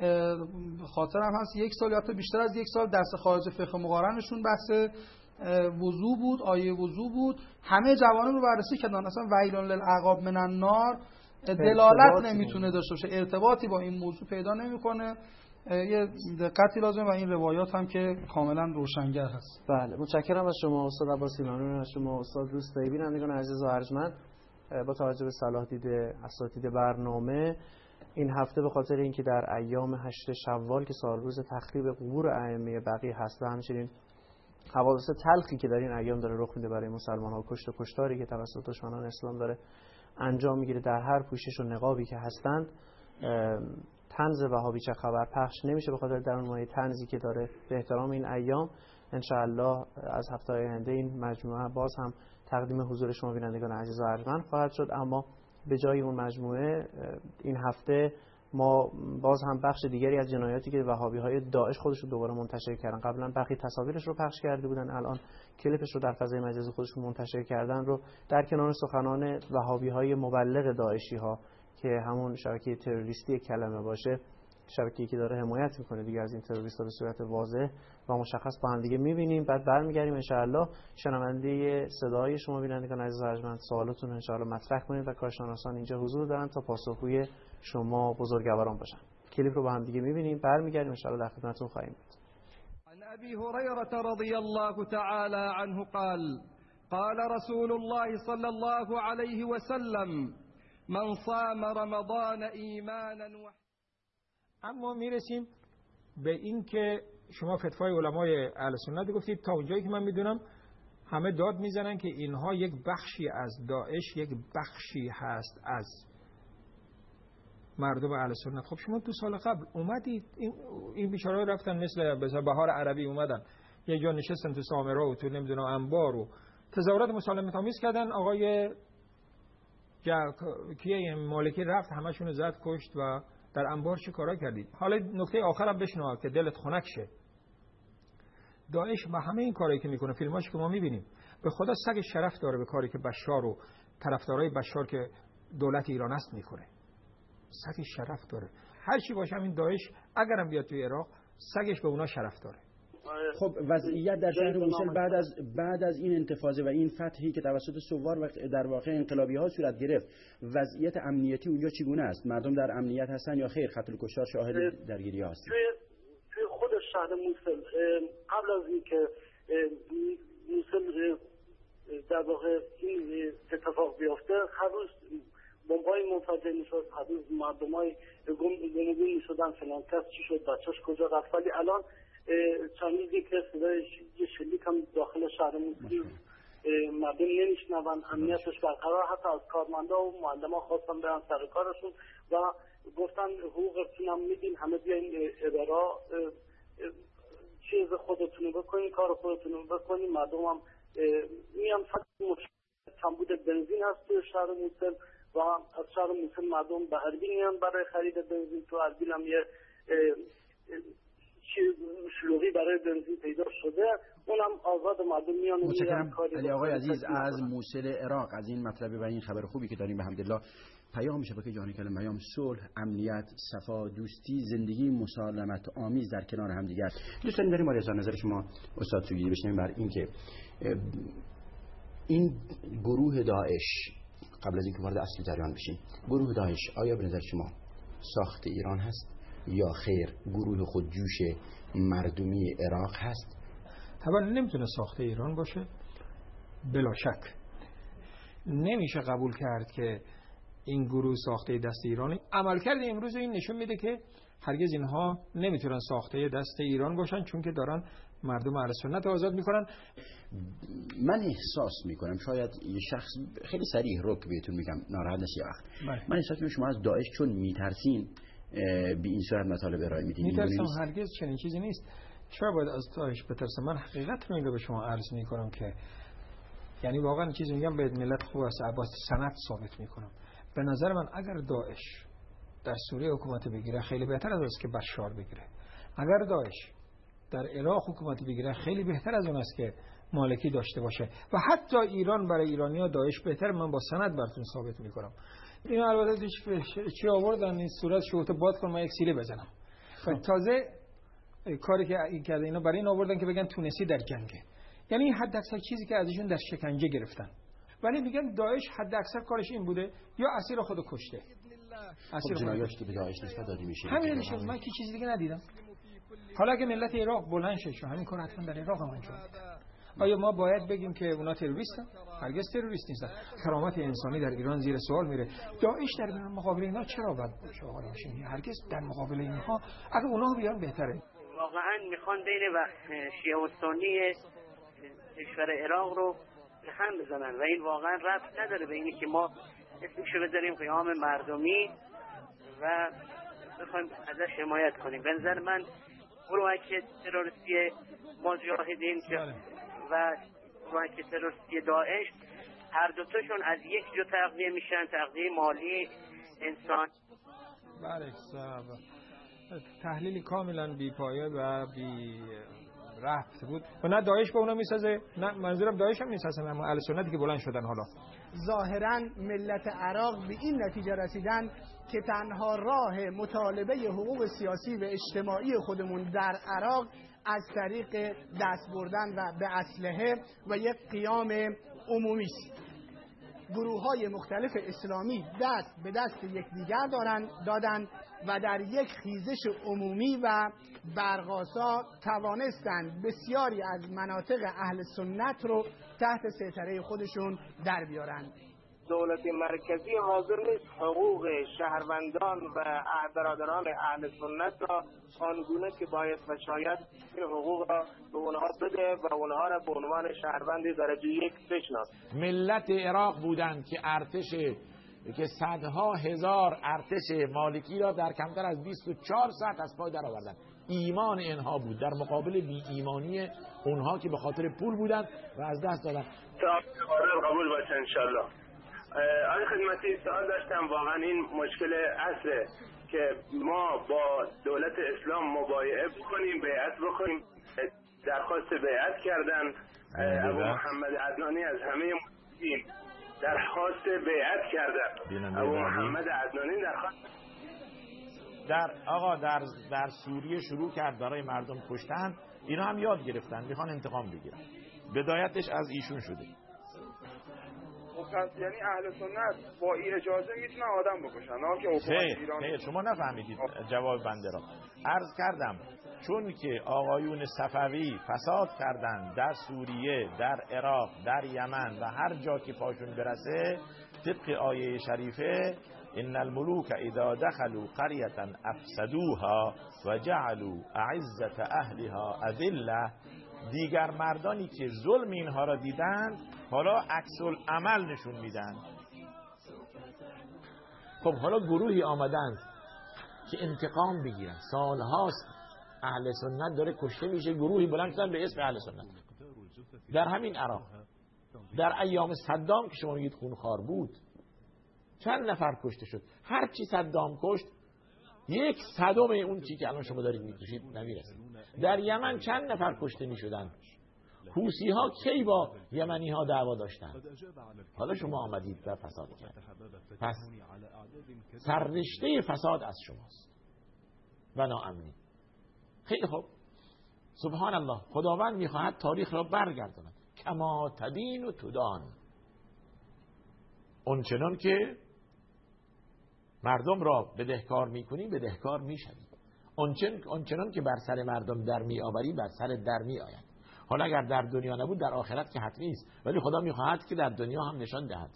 خاطرم هست یک سال یا تا بیشتر از یک سال درس خارج فقه مقارنشون بحث وضو بود، آیه وضو بود، همه جوانب رو بررسی کردن. اصلا ویلون للعقاب من النار دلالت نمیتونه داشته باشه، ارتباطی با این موضوع پیدا نمیکنه. یه دقتی لازمه و این روایات هم که کاملا روشنگر هست. بله، متشکرم از شما استاد عباسی، ممنون از شما استاد روستایی. بینندگان عزیز و ارجمند، با توجه به صلاح دید اساتید برنامه، این هفته به خاطر اینکه در ایام هشت شوال که سالروز تخریب قبور ائمه بقیه هست و همچنین حوادث تلخی که در این ایام داره رخ میده برای مسلمان‌ها، کشت و کشتاری که توسط دشمنان اسلام داره انجام میگیره در هر پوشش و نقابی که هستند، طنز وهابی چه خبر پخش نمیشه به خاطر درون مایه طنزی که داره. به احترام این ایام ان شاء الله از هفته آینده این مجموعه باز هم تقدیم حضور شما بینندگان عزیز و ارجمند خواهد شد، اما به جای اون مجموعه این هفته ما باز هم بخش دیگری از جنایاتی که وهابی‌های داعش خودشون دوباره منتشر کردن، قبلا بخی تصاویرش رو پخش کرده بودن، الان کلیپش رو در فضای مجازی خودشون منتشر کردن، رو در کنار سخنان وهابی‌های مبلغ داعشی‌ها که همون شبکه تروریستی کلمه باشه، شبکه‌ای که داره حمایت میکنه دیگه از این تروریست‌ها به صورت واضح و مشخص با هم دیگه می‌بینیم. بعد برمیگردیم ان شاء الله شنونده صدای شما بینندگان عزیز و ارجمند، سوالاتون ان شاء الله مطرح کنید و کارشناسان اینجا حضور دارن تا پاسخگوی شما بزرگواران باشن. کلیپ رو با هم دیگه می‌بینیم، برمیگردیم ان شاء الله در خدمتتون خواهیم بود. عن ابي هريره رضي الله تعالى عنه قال قال رسول الله صلى الله عليه وسلم من صام رمضان ایمانا و اما میرسیم به این که شما فتوای علمای اهل سنت گفتید، تا اونجایی که من میدونم همه داد میزنن که اینها یک بخشی از داعش، یک بخشی هست از مردم اهل سنت. خب شما دو سال قبل اومدید این, این بیچاره‌ها رفتن مثل مثلا بهار عربی اومدن یه جا نشستن تو سامرا و تو نمیدونم انبار و تظاهرات مسالمت آمیز کردن، آقای کیه مالکی رفت همشون رو زد کشت و در انبار چه کارا کردید. حالا نکته آخرم بشنو که دلت خنک شه. داعش با همه این کارایی که میکنه، فیلماش که ما میبینیم، به خدا سگ شرف داره به کاری که بشار و طرفدارای بشار که دولت ایران است میکنه. سگ شرف داره. هر چی باشه این داعش اگرم بیاد توی عراق سگش به اونا شرف داره. خب وضعیت در شهر موصل بعد از بعد از این انتفاضه و این فتحی که توسط سوار و در واقع انقلابی ها صورت گرفت، وضعیت امنیتی اونجا چگونه است؟ مردم در امنیت هستن یا خیر؟ قتل و کشتار شاهد درگیری ها هستید؟ توی خود شهر موصل قبل از اینکه موصل در واقع این اتفاق بیفته، هر روز بمبای منفجر میشد، هر روز مردمای گمگون میشدن، فلان کس چی شد، بچه‌اش کجا رفت. ولی الان چند روزی که صدای یه شلیک هم داخل شهر موصل مردم نمیشنون، امنیتش برقرار. حتی از کارمندا و معلما خواستن برن سر کارشون و گفتن حقوقتون هم میدین، همه بیاین ادارا چیز خودتون بکنین، کار خودتون بکنین. مردم هم میان. فقط کمبود بنزین هست توی شهر موصل و از شهر موصل مردم به اربیل میان برای خرید بنزین. تو اربیل هم یه شلوغی برای بنزین پیدا شده، اونم آزاد مردم میان. متشکرم علی آقای عزیز از موصل عراق، از این مطلب و این خبر خوبی که داریم. بحمدالله پیام شبکه جهانی کلمه، پیام صلح، امنیت، صفا، دوستی، زندگی مسالمت آمیز در کنار هم دیگر. دوست داریم بریم از نظر شما استاد سوگیری بشنویم بر این که این گروه داعش، قبل از اینکه وارد اصل جریان بشیم، گروه داعش آیا به نظر شما ساخت ایران هست یا خیر گروه خودجوش مردمی عراق هست؟ طبعا نمیتونه ساخته ایران باشه، بلا شک نمیشه قبول کرد که این گروه ساخته دست ایرانی. عملکرد امروز این نشون میده که هرگز اینها نمیتونن ساخته دست ایران باشن، چون که دارن مردم اهل سنت آزاد میکنن. من احساس میکنم شاید یه شخص خیلی صریح رک بهتون میگم، ناراحت نشید وقت من احساس میکنم شما از داعش چون میترسین به این صورت مطالب ارائه میدین. میترسم هرگز چنین چیزی نیست. چرا باید از داعش بترسم؟ من حقیقت رو اینو به شما عرض میکنم که یعنی واقعا چیزی میگم به ملت خوب است، با سند ثابت میکنم. به نظر من اگر داعش در سوریه حکومت بگیره خیلی بهتر از است که بشار بگیره. اگر داعش در عراق حکومت بگیره خیلی بهتر از اون است که مالکی داشته باشه. و حتی ایران برای ایرانی‌ها داعش بهتر. من با سند براتون ثابت میکنم. این البته چی آوردن این صورت شوت باد کن من یک سیلی بزنم. و تازه کاری که این کرده اینا برای این آوردن که بگن تونسی در جنگه. یعنی حد اکثر چیزی که ازشون در شکنجه گرفتن. ولی میگن داعش حد اکثر کارش این بوده یا اسیر خودو کشته. خب جنایاتی که به داعش نسبت داده میشه همین شد. من که چیز دیگه ندیدم. حالا که ملت عراق بلند شد همین کار حتما در عراق هم انجام بده. آیا ما باید بگیم که اونا تروریستن؟ هرگز تروریست نیستن. کرامت انسانی در ایران زیر سوال میره. داعش در مقابل اینا چرا باید باشه آقا راشدی؟ هرگز در مقابل اینها اگه اونا بیان بهتره. واقعا میخوان بین و شیعه و سنی کشور عراق رو هم بزنن و این واقعا ربط نداره به اینی که ما اسمشو بذاریم قیام مردمی و بخوایم ازش حمایت کنیم. به نظر من گروهک تروریستی مجاهدین و گروهک تروریستی داعش هر دوتاشون از یک جو تغذیه میشن، تغذیه مالی انسان. بله صاحب تحلیلی کاملا بی پایه و بی ربط بود و نه داعش به اونا میسازه نه منظورم داعش هم میسازه اما اهل سنتی که بلند شدن. حالا ظاهرا ملت عراق به این نتیجه رسیدن که تنها راه مطالبه حقوق سیاسی و اجتماعی خودمون در عراق از طریق دست بردن و به اسلحه و یک قیام عمومی است. گروه‌های مختلف اسلامی دست به دست یکدیگر دارن دادن و در یک خیزش عمومی و برقاسا توانستند بسیاری از مناطق اهل سنت رو تحت سیطره خودشون در بیارن. دولت مرکزی حاضر نیست حقوق شهروندان و برادران اهل سنت را آنگونه که باید و شاید این حقوق را به اونها بده و اونها را به عنوان شهروند درجه یک بشناسه. ملت عراق بودند که ارتش که صدها هزار ارتش مالکی را در کمتر از بیست و چهار ساعت از پای در آوردند. ایمان اینها بود در مقابل بی ایمانی اونها که به خاطر پول بودند و از دست دادن. قبول باشه انشالله. آقای خدمتی سوال داشتم. واقعا این مشکل اصله که ما با دولت اسلام مبایعه بکنیم، بیعت بکنیم. درخواست بیعت کردن ابو محمد عدنانی از همه مسلمین درخواست بیعت کردن. ابو محمد عدنانی درخواست در آقا در در سوریه شروع کرد برای مردم کشتن. اینا هم یاد گرفتن میخوان انتقام بگیرن. بدایتش از ایشون شده. پس یعنی اهل سنت با این اجازه میتونن آدم بکشن نه که حکومت ایران. خیر شما نفهمیدید جواب بنده را. عرض کردم چون که آقایون صفوی فساد کردن در سوریه، در عراق، در یمن و هر جا که پاشون برسه، طبق آیه شریفه ان الملوک اذا دخلوا قرية افسدوها وجعلوا اعزة اهلها اذلة، دیگر مردانی که ظلم اینها را دیدند حالا عکس العمل نشون میدن. خب حالا گروهی آمدند که انتقام بگیرن. سالهاست اهل سنت داره کشته میشه، گروهی بلند شدن به اسم اهل سنت در همین عراق. در ایام صدام که شما میگید خونخوار بود، چند نفر کشته شد. هر چی صدام کشت یک صدم اون چی که الان شما دارید میکشید نمیرسه. در یمن چند نفر کشته میشدن. حوثی ها کی با یمنی ها دعوا داشتن؟ حالا شما آمدید و فساد کرد. پس سررشته فساد از شماست و ناامنی. خیلی خوب، سبحان الله. خداوند میخواهد تاریخ را برگرداند. کما تدین و تدان. اونچنان که مردم را بدهکار میکنی بدهکار میشوی. اونچنان که بر سر مردم در میآوری بر سر در میآید. حالا اگر در دنیا نبود در آخرت که حتمی است، ولی خدا میخواهد که در دنیا هم نشان دهد.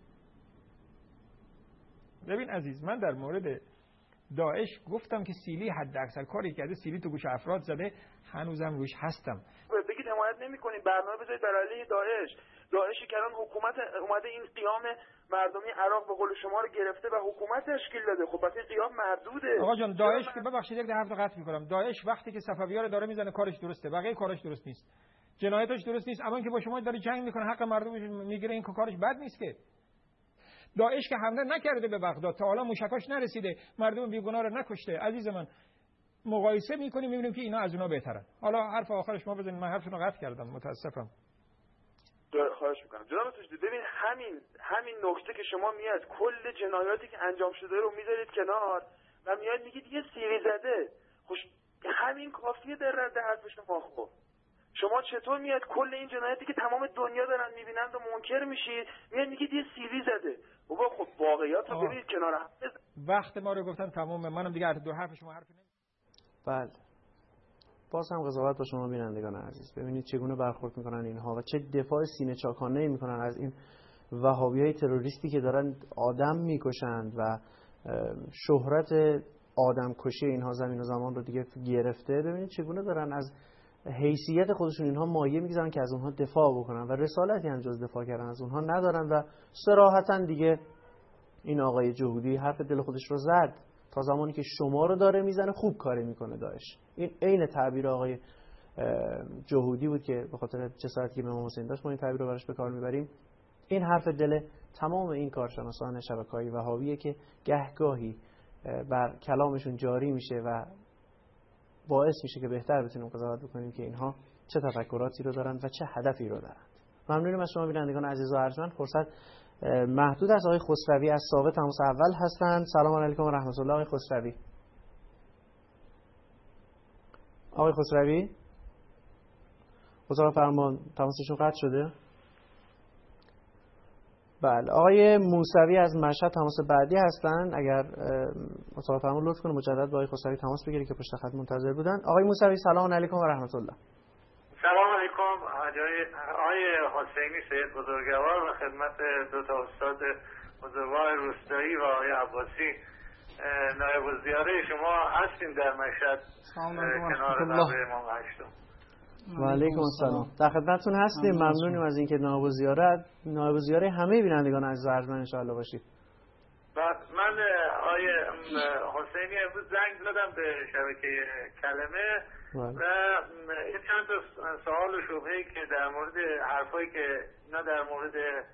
ببین عزیز، من در مورد داعش گفتم که سیلی حد اکثر کاری کرده، سیلی تو گوش افراد زده، هنوزم روش هستم. بگید حمایت نمی‌کنید، برنامه بذارید بر علیه داعش. داعشی که الان حکومت اومده این قیام مردمی عراق به قول شما رو گرفته و حکومت تشکیل داده. خب پس این قیام مردوده. آقا جان داعش که ببخشید یک حرف رو قطع می‌کنم. داعش وقتی که صفوی‌ها رو داره میزنه کارش درسته، بقیه کارش درست نیست. جنایتش درست نیست، اما که با شما داره جنگ میکنه حق مردم میگیره، این کارش بد نیست که. داعش که حمله نکرده به بغداد، تا حالا موشکاش نرسیده، مردم بیگناه رو نکشته. عزیز من مقایسه میکنیم میبینیم که اینا از اونا بهترن. حالا حرف آخرش ما بزنیم. من حرفتون رو قطع کردم، متاسفم. خواهش میکنم جناب تجدید. ببین همین همین نکته که شما میاد کل جنایاتی که انجام شده رو میذارید کنار و میاد میگید یه سیری زده. خوش همین کافیه در رد حرف شما. خب شما چطور میاد کل این جنایاتی که تمام دنیا دارن میبینند و منکر میشید میاد میگید یه سیری زده؟ بابا خب واقعیات رو ببینید کنار هم. وقت ما رو گفتن تمام. منم دیگه دو حرف شما حرفی نمی‌زنم. بله. باز هم قضاوت با شما بینندگان عزیز. ببینید چگونه برخورد میکنن اینها و چه دفاع سینه چاکانه میکنن از این وهابیای تروریستی که دارن آدم میکشند و شهرت آدم کشی اینها زمین و زمان رو دیگه گرفته. ببینید چگونه دارن از حیثیت خودشون اینها مایه میگذارن که از اونها دفاع بکنن و رسالتی هم جز دفاع کردن از اونها ندارن و صراحتا دیگه این آقای جهودی حرف دل خودش رو زد. تا زمانی که شما رو داره میزنه خوب کاری میکنه داعش. این عین تعبیر آقای جهودی بود که به خاطر جسارتی که امام حسین داشت ما این تعبیر رو براش به کار میبریم. این حرف دل تمام این کارشناسان شبکه‌های وهابیه که گهگاهی بر کلامشون جاری میشه و باعث میشه که بهتر بتونیم قضاوت بکنیم که اینها چه تفکراتی رو دارن و چه هدفی رو دارن. ممنونیم از شما بینندگان عزیز و ارجمند. فرصت محدود از آقای خسروی از ثابت تماس اول هستند. سلام علیکم و رحمت الله. آقای خسروی آقای خسروی اتاق فرمان تماسشون قطع شده. بله. آقای موسوی از مشهد تماس بعدی هستند. اگر اتاق فرمان لطف کنه مجدد با آقای خسروی تماس بگیرید که پشت خط منتظر بودن. آقای موسوی سلام علیکم و رحمت الله. سلام علیکم آقای حسینی سید بزرگوار و خدمت دو تا استاد بزرگوار روستایی و آقای عباسی نایب الزیاره شما هستیم در مشهد کنار لب امام هشتم. و علیکم السلام. در خدمتتون هستیم. ممنونیم از اینکه نایب الزیاره نایب الزیاره همه بینندگان عزیز و ارجمند ان شاء الله باشید. من آقای حسینی امروز زنگ زدم به شبکه کلمه و یه چند تا سوال و شبهه‌ای که در مورد حرفایی که اینا در مورد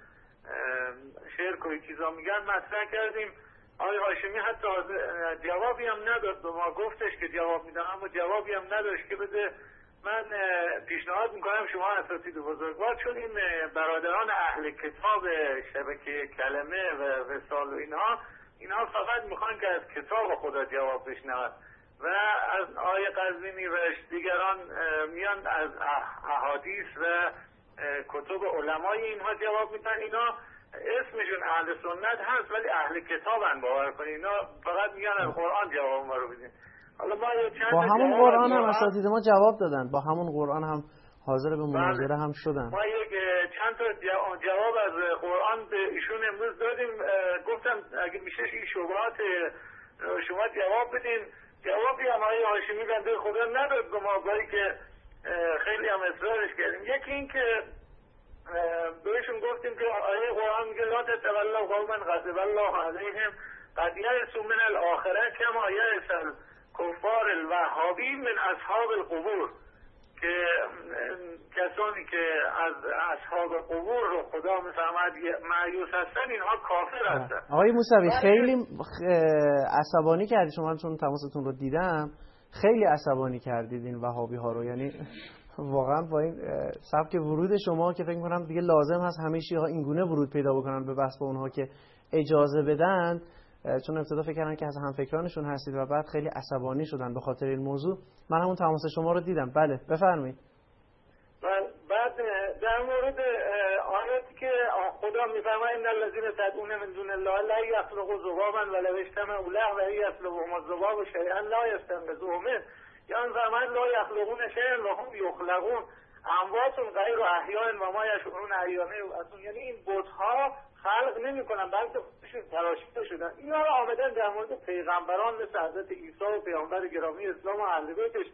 شرک و چیزا میگن مطرح کردیم. آقای هاشمی حتی جوابی هم نداد به ما، گفتش که جواب میدم اما جوابی هم نداشت که بده. من پیشنهاد میکنم شما اساتید بزرگوار، چون این برادران اهل کتاب شبکه کلمه و وصال و اینها اینها فقط میخوان که از کتاب خدا جواب بشنون و از آیه قزوینی و دیگران میان از احادیث و کتب علمای اینها جواب میدن. اینا اسمشون اهل سنت هست ولی اهل کتابن، باور کنید. اینا فقط میگن از قرآن جواب ما رو بدین. حالا ما با همون قرآن هم اساتید ما جواب دادن، با همون قرآن هم حاضر به مناظره هم شدن. ما یک چند تا جواب از قرآن به ایشون امروز دادیم. گفتم اگه میشه این شبهات شما جواب بدین. جوابی هم آقای هاشمی بنده خدا نداد به ما، بایی که خیلی هم اصرارش کردیم. یکی این که بهشون گفتیم که آیه قرآن میگه لا تتولوا قوما غضب الله علیهم قد یئسوا من الاخره کما یئس الکفار الوهابی من اصحاب القبور، که کسانی که از اصحاب قبور رو خدا میفهمد مایوس هستن اینها کافر هستن. آقای موسوی خیلی عصبانی کردید شما، چون تماستون رو دیدم خیلی عصبانی کردید این وهابی ها رو. یعنی واقعا با این سبک ورود شما که فکر می‌کنم دیگه لازم هست همه شیعه‌ها این گونه ورود پیدا بکنن به بحث با اونها که اجازه بدن، چون ابتدا فکر کردن که از همفکرانشون هستید و بعد خیلی عصبانی شدن به خاطر این موضوع. من همون تماس شما رو دیدم. بله بفرمایید. بعد در مورد آیاتی که خدا میفرماید ان الذين تدعون من دون الله لا يخلقوا ذبابا ولو اجتمعوا له و يسلبهم الذباب شيئا لا يستنقذوه منه، یعنی فرماید لا یخلقون شیئا وهم یخلقون اموات غیر احیاء و ما یشعرون احیانه. یعنی این بت‌ها خلق نمی‌کنن بلکه خودشون تراشیده شدن. اینا رو آمدن در مورد پیغمبران مثل حضرت عیسی و پیامبر گرامی اسلام و اهل بیتش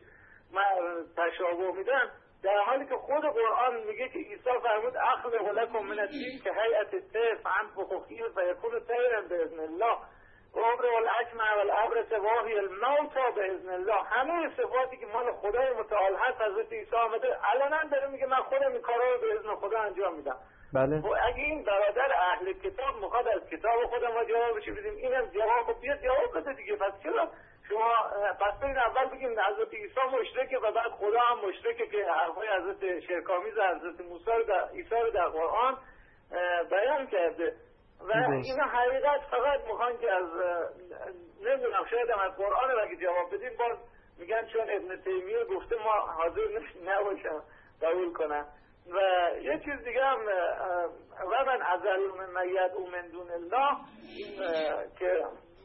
تشابه میدن، در حالی که خود قرآن میگه که عیسی فرمود اخلق لکم من الطین که هیئت الطیر فانفخوا فیه فیکون طیرا باذن الله و ابرئ الاکمه والابرص واحی الموتى باذن الله. همه صفاتی که مال خدای متعال هست حضرت عیسی آمده علنا داره میگه من خودم این کارا رو به اذن خدا انجام میدم. بله. و اگه این برادر اهل کتاب میخواد از کتاب خودم ما جوابش بدیم، اینم جواب بیاد جواب بده دیگه. پس چرا شما پس برید اول بگیم حضرت عیسی مشرکه و بعد خدا هم مشرکه که حرفای حضرت شرک‌آمیز حضرت موسی رو در عیسی رو در قرآن بیان کرده و اینا حقیقت فقط میخوان که از نمیدونم شاید هم از قرآن اگه جواب بدیم باز میگن چون ابن تیمیه گفته ما حاضر نباشم قبول کنم. و یه چیز دیگه هم و من ازل من یدعو من دون الله که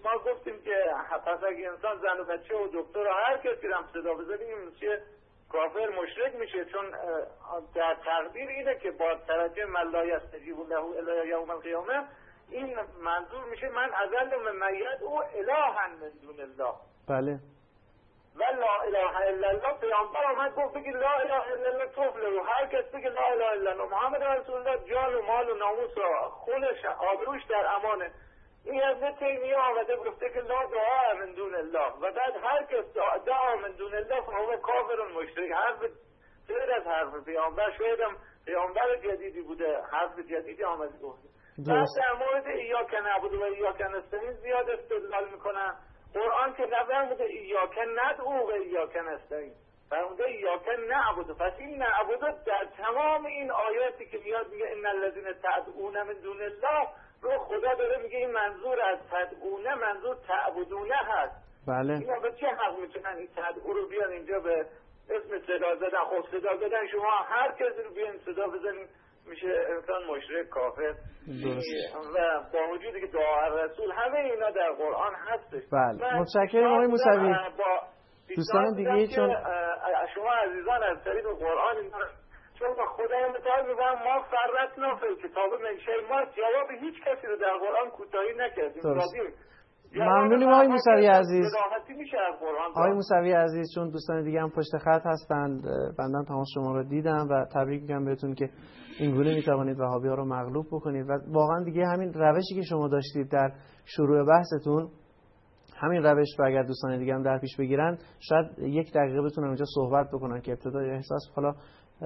ما گفتیم که پس اگه انسان زن و بچه و دکتر و هر کسی رو هم صدا بزنیم میشه کافر مشرک میشه، چون در تقدیر اینه که با توجه من لا یستجیب له الی یوم القیامه این منظور میشه من ازل من میت او الها من دون الله. بله. و لا اله الا الله پیامبر آمد گفت بگی لا اله الا الله تفلحوا، هر کس بگی لا اله الا الله محمد رسول الله جان و مال و ناموس و خونش آبروش در امانه. این از تیمیه آمده گفته که لا دعا من دون الله و بعد هر کس دعا من دون الله فهو کافر مشرک. حرف غیر از حرف پیامبر، شاید هم پیامبر جدیدی بوده حرف جدیدی آمده گفته. بعد در مورد ایاک نعبد و ایاک نستعین زیاد استدلال میکنن. قرآن که نفرموده ایاک ندعو و ایاک نستعین، فرموده ایاک نعبد. پس این نعبد در تمام این آیاتی که میاد میگه ان الذین تدعون من دون الله رو خدا داره میگه این منظور از تدعونه منظور تعبدونه هست. بله. اینا به چه حق میتونن این تدعو رو بیان اینجا به اسم صدا زدن؟ خب صدا زدن شما هر کسی رو بیان صدا بزنین میشه انسان مشرک کافر. و با وجودی که دعا رسول همه اینا در قرآن هستش. بله متشکرم آقای موسوی. دوستان دیگه چون شما عزیزان از طریق قرآن اینا چون خدای متعال میگم ما فرطنا فی الکتاب من شیء، ما جواب هیچ کسی رو در قرآن کوتاهی نکردیم. ممنونیم آقای موسوی عزیز. آقای موسوی عزیز چون دوستان دیگه هم پشت خط هستند، بنده تماس شما رو دیدم و تبریک میگم بهتون که این گونه میتوانید وهابی ها رو مغلوب بکنید و واقعا دیگه همین روشی که شما داشتید در شروع بحثتون، همین روش رو اگر دوستان دیگه هم در پیش بگیرن شاید یک دقیقه بتونن اونجا صحبت بکنن که ابتدای احساس حالا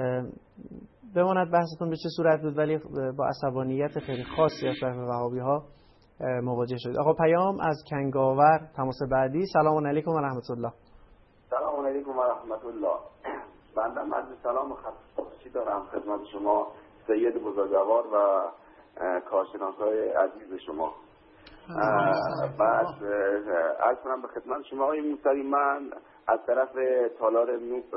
بماند بحثتون به چه صورت بود، ولی با عصبانیت خیلی خاصی از طرف وهابی ها مواجه شد. آقا پیام از کنگاور تماس بعدی. سلام علیکم و رحمت الله. سلام علیکم و رحمت الله. بنده عرض سلام خصوصی دارم خدمت شما سید بزرگوار و کارشناسای عزیز شما. بعد عرض کنم به خدمت شما آقای موسوی، من از طرف تالار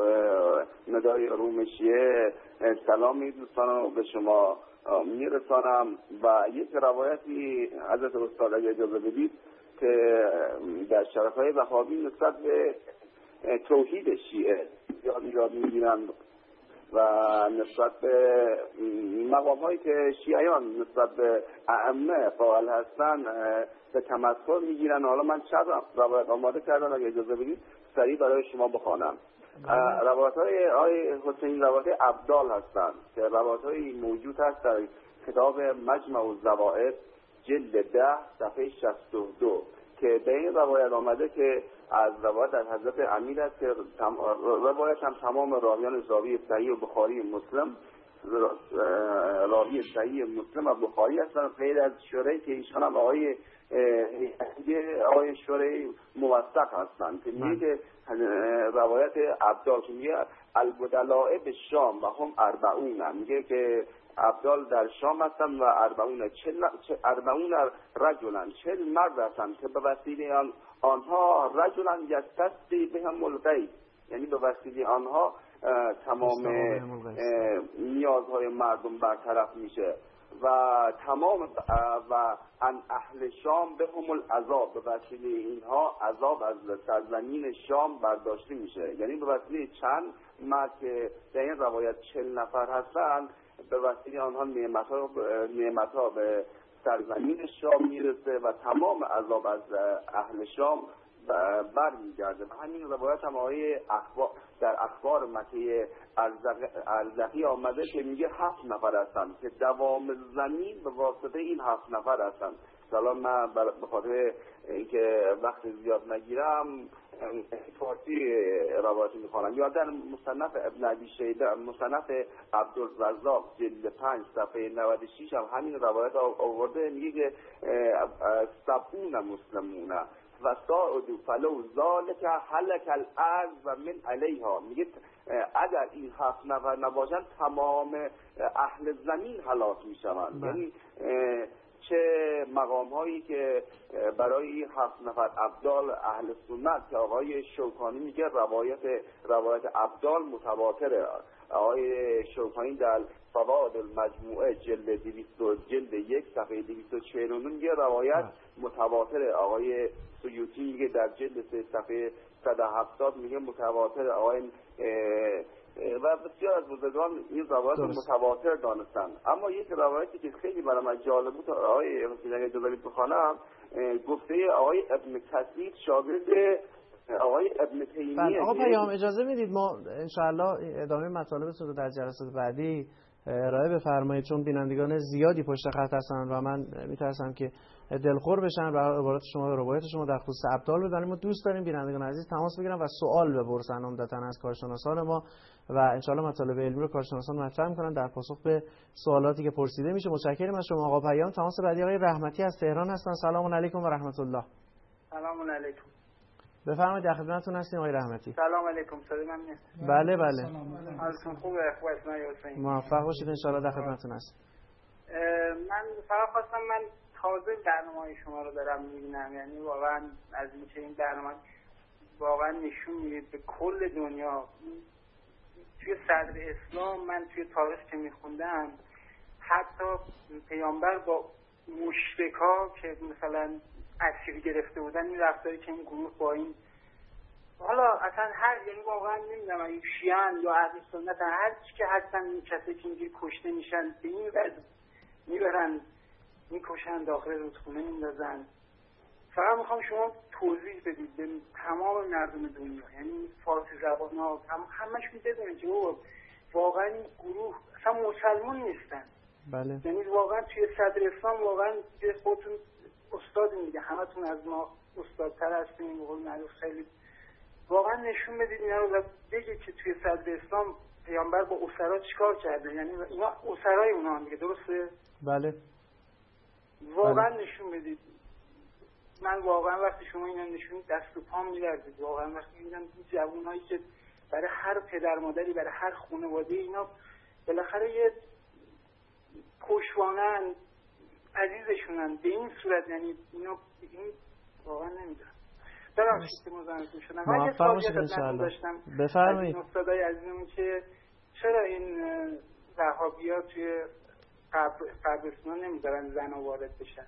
ندای روم شیعه سلامی دوستان به شما میرسانم و یک روایتی حضرت استاد اگه اجازه بدید که در شرفهای وهابی نسبت به توحید شیعه یاد یاد میگیرن و نسبت به مقام هایی که شیعیان نسبت به ائمه قائل هستن به تمسخر میگیرن. حالا من چند روایت آماده کردم اگه اجازه بدید سریع برای شما بخوانم. روایت های آقای حسین روایت ابدال هستند که روایت های موجود هست در کتاب مجمع الزوائد جلد ده صفحه شصت و دو که به این روایت آمده که از روایت از حضرت امیر است که روایت هم تمام راویان راوی صحیح بخاری مسلم راوی صحیح مسلم و بخاری هستن غیر از شریح که ایشان هم آقای آقای شریح موثق هستند که میگه روایت عبدال که میگه البدلاء به شام و هم اربعون، میگه که عبدال در شام هستن و اربعون چل اربعون رجلن چل مرد هستن که به وسیله آن آنها رجلن یستسقی بهم الغیث، یعنی به وسیله آنها تمام نیازهای مردم برطرف میشه و تمام و ان اهل شام بهم العذاب، به وسیله اینها عذاب از سرزمین شام برداشته میشه. یعنی به وسیله چند مرد که در این روایت چل نفر هستن به وسیله آنها نعمت‌ها نعمت‌ها به سرزمین شام میرسه و تمام عذاب از اهل شام برمیگرده. و همین روایت هم آیه اخبار در اخبار مکه ارزقی آمده که میگه هفت نفر هستن که دوام زمین به واسطه این هفت نفر هستن. سلام من به خاطر اینکه وقت زیاد نگیرم فارسی روایت میخوانم. یا در مصنف ابن ابی شیبه مصنف عبدالرزاق جلد پنج صفحه نود و شش هم همین روایت آورده، میگه که سبعون مسلمون و ساعدو فلو ذالک هلک الارض و من علیها، میگه اگر این هفت نفر نباشن تمام اهل زمین هلاک میشوند. یعنی چه مقام هایی که برای هفت نفر ابدال اهل سنت که آقای شوکانی میگه روایت روایت ابدال متواتره. آقای شوکانی در فوائد المجموعه جلد دویست جلد یک صفحه دویست و چهل و نه میگه روایت متواتره. آقای سیوطی میگه در جلد سه صفحه صد و هفتاد میگه متواتره. آقای و بسیار از بزرگان این روایت متواتر دانستن. اما یک روایتی که خیلی برای من جالب بود آقای حسین اگه اجازه بدید بخوانم، گفته آقای ابن کثیر شاگرد آقای ابن تیمیه. آقا پیام اجازه میدید ما انشاءالله ادامه مطالبتون رو در جلسات بعدی ارائه بفرمایید، چون بینندگان زیادی پشت خط هستن و من میترسم که دلخور بشن و عبارات شما و روایت شما در خصوص ابدال بدانیم. ما دوست داریم بینندگان عزیز تماس بگیرن و سوال بپرسن عمدتاً از کارشناسان ما و انشاءالله مطالب علمی رو کارشناسان مطرح میکنن در پاسخ به سوالاتی که پرسیده میشه. متشکرم از شما آقا پیام. تماس بعدی آقای رحمتی از تهران هستن. سلام علیکم و رحمت الله. سلام علیکم. بفرمایید در خدمتتون هستیم آقای رحمتی. سلام علیکم. صدای من میاد؟ بله بله. حالتون خوبه؟ خوب هستید؟ موفق باشید ان شاء الله در خدمتتون هستم. من فقط خواستم من تازه برنامه شما رو دارم میبینم، یعنی واقعا از اینکه این برنامه واقعا نشون میده به کل دنیا. توی صدر اسلام من توی تاریخ که میخوندم حتی پیامبر با مشرکا که مثلا اسیر گرفته بودن این رفتاری که این گروه با این حالا اصلا هر یعنی واقعا نمیدونم اگه شیعن یا اهل سنت هر چی که هستن این کسایی که اینجوری کشته میشن به این وضع میبرن میکشن داخل رودخونه میندازن. فقط میخوام شما توضیح بدید به تمام مردم دنیا، یعنی فارسی زبان ها هم همشون بدونن که واقعا این گروه اصلا مسلمان نیستن. بله. یعنی واقعا توی صدر اسلام واقعا به خودتون استاد میگه، همتون از ما استادتر هستین، به قول معروف خیلی واقعا نشون بدید اینا رو، بگید که توی صدر اسلام پیامبر با اسرا چیکار کرده، یعنی اینا اسرای اونها هم دیگه، درسته؟ بله. واقعا بله. نشون بدید. من واقعا وقتی شما اینا نشون دست و پام می‌لرزید، واقعا وقتی می‌بینم این جوونایی که برای هر پدر مادری برای هر خانواده اینا بالاخره یه پشوانن عزیزشونن به این صورت، یعنی اینا این واقعا نمیدونم. ببخشید که مزاحمتون شدم. من یه سوالی خدمتتون داشتم. بفرمایید. از استادای عزیزمون که چرا این وهابی‌ها توی قبرستان نمیذارن زن وارد بشن؟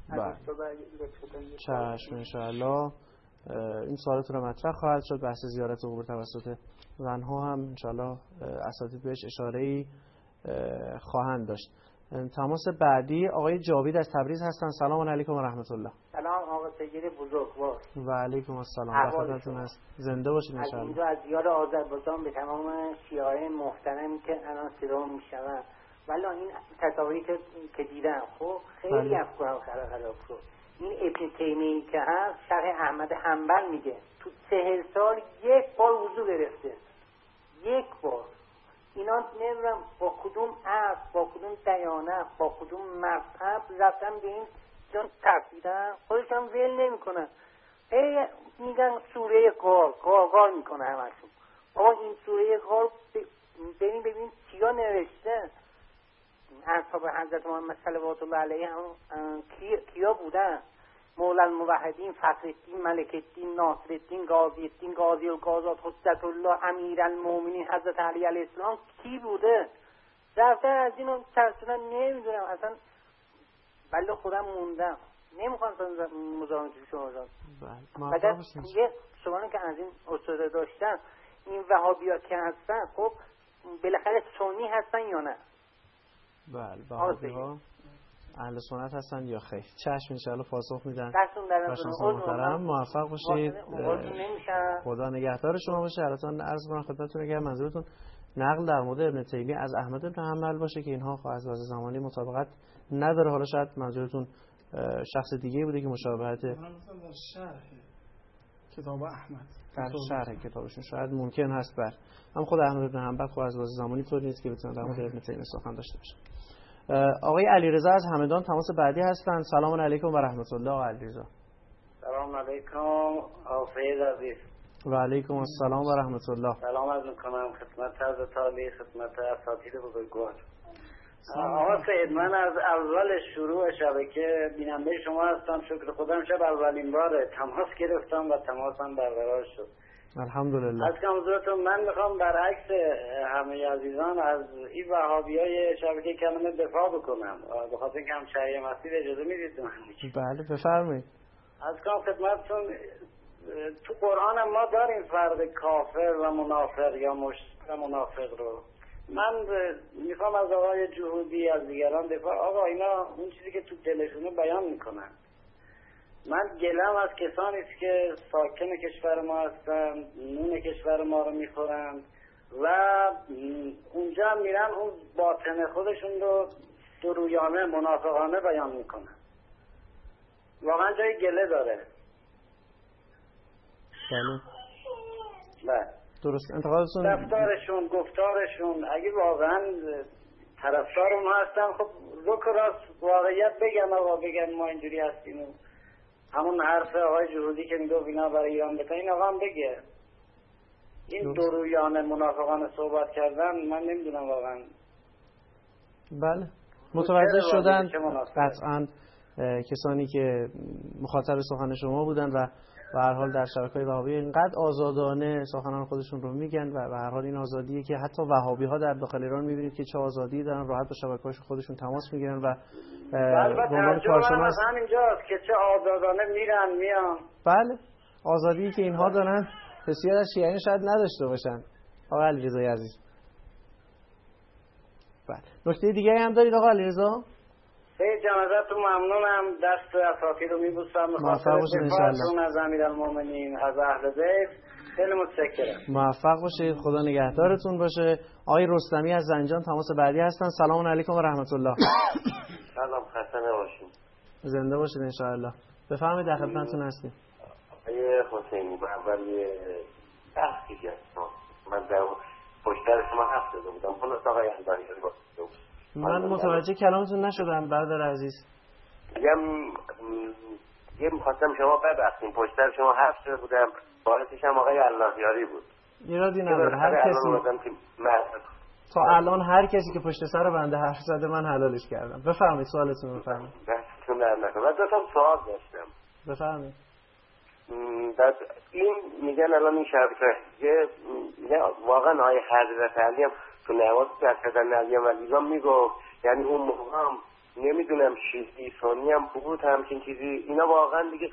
چشم انشاءالله این سوالات رو مطرح خواهد شد. بحث زیارت قبور توسط زنها هم انشاءالله اساتید بهش اشاره‌ای خواهند داشت. تماس بعدی آقای جاوید از تبریز هستن. سلام علیکم و رحمت الله. سلام آقا سید بزرگوار. و علیکم السلام. خدمتتون هست. زنده باشید ان شاء الله. از اینجا از دیار آذربایجان به تمام شیعه محترمی که الان صدا میشنون، ولی این تصاویری که که دیدم خب خیلی افکارم خراب خراب شد. این ابن تیمیه که هست شرح احمد حنبل میگه تو چهل سال یک بار وضو گرفته، یک بار. اینا نمیدونم با کدوم عرض با کدوم دیانت با کدوم مذهب رفتن به این جان ترسیدن، خودشان ول نمیکنن. ای میگن سوره قار قار قار میکنه همشون. آقا این سوره قار ببین ببین چیا نوشته. اصحاب حضرت محمد صلوات الله علیه هم کیا بودن؟ مولا الموحدین، فخرالدین، ملکالدین، ناصرالدین، غازیالدین، غازی الغازات، حجت الله، امیرالمومنین حضرت علی علیه السلام کی بوده؟ رفتن از اینو ترسونن نمیدونم اصلا، ولی خودم موندم نمیخوام مزاحمت شما شد. بعد یه سوالی که از این استاد داشتن، این وهابی‌ها که هستن خب بالاخره سنی هستن یا نه؟ بله وهابی‌ها اهل سنت هستن یا خیر؟ چشم ان شاء الله پاسخ میدن. دستون محترم موفق باشید. خدا نگهدار شما باشه. البته عرض کنم خدمتتون اگر منظورتون نقل در مورد ابن تیمیه از احمد بن حنبل باشه که اینها خب از وضع زمانی مطابقت نداره، حالا شاید منظورتون شخص دیگه بوده که مشابهت شرح کتاب احمد در شرح کتابشون شاید ممکن هست. بر هم خود احمد بن حنبل خب از وضع زمانی طور نیست که بتونه در مورد ابن تیمیه سخن داشته باشه. آقای علیرضا از همدان تماس بعدی هستند. سلام علیکم و رحمت الله. آقای علیرضا. سلام علیکم آقای عزیز. و علیکم السلام و رحمت الله. سلام عرض می‌کنم خدمت حضرت علی، خدمت اساتید بزرگوار. آقا سید، من از اول شروع شبکه بیننده شما هستم. شکر خدا شب اولین بار تماس گرفتم و تماسم برقرار شد. الحمدلله. از حضورتون من میخوام برعکس همه عزیزان از این وهابیای شبکه کلمه دفاع بکنم، به خاطر اینکه همشهری مسیح اجازه میدید من؟ بله بفرمایید. از کنم خدمتتون، تو قرآن ما داریم فرد کافر و منافق یا مشرک و منافق رو. من میخوام از آقای جهودی از دیگران دفاع. آقا اینا اون چیزی که تو دلشونه بیان میکنن. من گلم از کسانی است که ساکن کشور ما هستن، نون کشور ما رو میخورن و اونجا میرن اون باطن خودشون رو درویانه منافقانه بیان میکنن. واقعا جای گله داره. بله بله درست. انتقادتون رفتارشون، گفتارشون، اگه واقعا طرفدار اونها هستن، خب روک راست واقعیت بگن. آقا بگن ما اینجوری هستیم. همون حرف آقای جهودی که میگه اینا برای ایران بکنن، این آقا هم بگه. این درویانه منافقانه صحبت کردن، من نمیدونم واقعا. بله متوجه شدن قطعا کسانی که مخاطب سخن شما بودن و به هر حال در شبکه‌های وهابی اینقدر آزادانه سخنان خودشون رو میگن و به هر حال این آزادیه که حتی وهابی‌ها در داخل ایران می‌بینید که چه آزادی دارن، راحت با شبکه‌های خودشون تماس میگیرن و به عنوان کارشناس همینجاست که چه آزادانه میرن میان. بله آزادی که اینها دارن بسیار از شیعیان شاید نداشته باشن. آقا علیرضا عزیز بله نکته دیگه هم دارید آقا علیرضا؟ سید جان ازتون ممنونم. دست اساتید رو میبوسم. موفق باشید انشاءالله. از امیرالمومنین از اهل بیت خیلی متشکرم. موفق باشید. خدا نگهدارتون باشه. آقای رستمی از زنجان تماس بعدی هستن. سلام علیکم و رحمت الله. سلام خسته نباشید. زنده باشید انشاءالله. بفرمایید در خدمتتون هستیم. آقای حسینی به اول بحثی هستم. من در پشتر شما حرف زده بودم. خلاص آقای البانی رو من متوجه کلامتون نشدم برادر عزیز. یم یه میخواستم شما ببخشید پشتر شما حرف شده بودم، باعثش هم آقای اللهیاری بود. ایرادی نداره. هر کسی تا الان هر کسی که پشت سر بنده حرف زده من حلالش کردم. بفرمایید سوالتون بفرمایید. دستتون در نکنه. من دو تا سوال داشتم. بفرمایید. بعد این میگن الان این شبکه میگن واقعا آقای حضرت علی هم تو نماز کردن علی و لیلا میگفت، یعنی اون موقع هم نمیدونم شیعی سنی هم بود همچین چیزی، اینا واقعا دیگه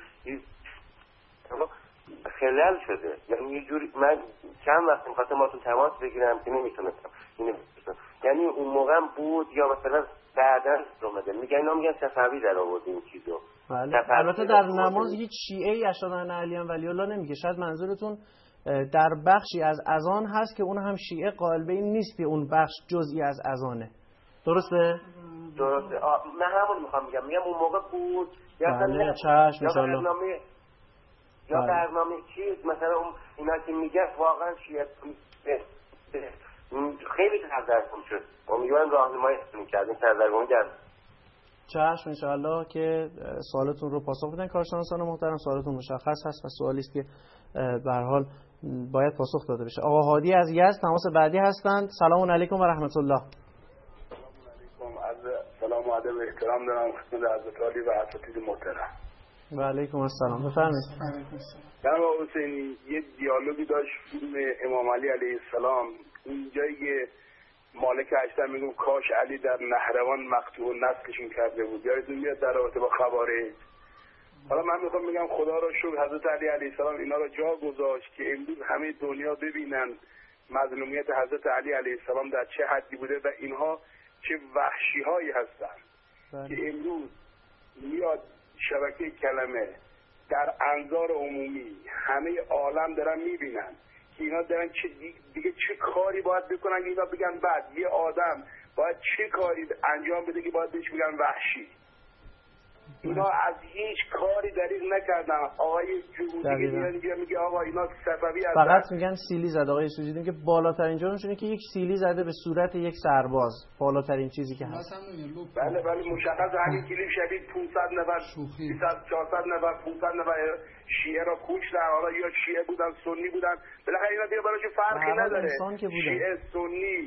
خلل شده. یعنی یه جوری من چند وقت میخواستم با تو تماس بگیرم که نمیتونستم. یعنی اون موقع هم بود یا مثلا بعداً اومده میگن اینا میگن صفوی در آورد این چیزو. بله. البته در نماز هیچ شیعه‌ای اشهد ان علی ولی الله نمیگه. شاید منظورتون در بخشی از اذان هست که اون هم شیعه قائل به این نیست که اون بخش جزئی از اذانه. درسته؟ درسته. من همون میخوام بگم. میگم اون موقع بود یا بله چشم ان برنامه یا برنامه چیز مثلا اون اینا که میگن واقعا شیعه خیلی سردرگم شد. امیدوارم راهنماییتون کردین سردرگمی در چشم انشاءالله که سوالتون رو پاسخ بدن کارشناسان محترم. سوالتون مشخص هست و سوالی است که به هر حال باید پاسخ داده بشه. آقا هادی از یزد تماس بعدی هستند. سلام علیکم و رحمت الله. سلام علیکم. سلام و ادب و احترام دارم خدمت حضرت عالی و اساتید محترم. و علیکم السلام. بفرمایید. جناب حسینی یه دیالوگی داشت فیلم امام علی علیه السلام، اونجایی که مالک اشتر میگم کاش علی در نهروان مقطوع نسلشون کرده بود، یادتون میاد در رابطه با خوارج. حالا من میخوام بگم خدا را شکر حضرت علی علیه السلام اینا را جا گذاشت که امروز همه دنیا ببینن مظلومیت حضرت علی علیه السلام در چه حدی بوده و اینها چه وحشی هایی هستن که امروز میاد شبکه کلمه در انظار عمومی همه عالم دارن میبینن که اینا دارن چه دیگه چه کاری باید بکنن که اینا بگن بعد یه آدم باید چه کاری انجام بده که باید بهش بگن وحشی. اینا از هیچ کاری دریغ نکردن. آقای جهودی میگه میگه آقا اینا صفوی هستن، فقط میگن سیلی زد. آقای سوجی که بالاترین جرمشونه که یک سیلی زده به صورت یک سرباز، بالاترین چیزی که هست. بله بله مشخص. همین کلیپ شبیه پانصد نفر سیصد چهارصد نفر پانصد نفر شیعه را کشتن. حالا یا شیعه بودن سنی بودن، بالاخره اینا دیگه براشون فرقی نداره. شیعه سنی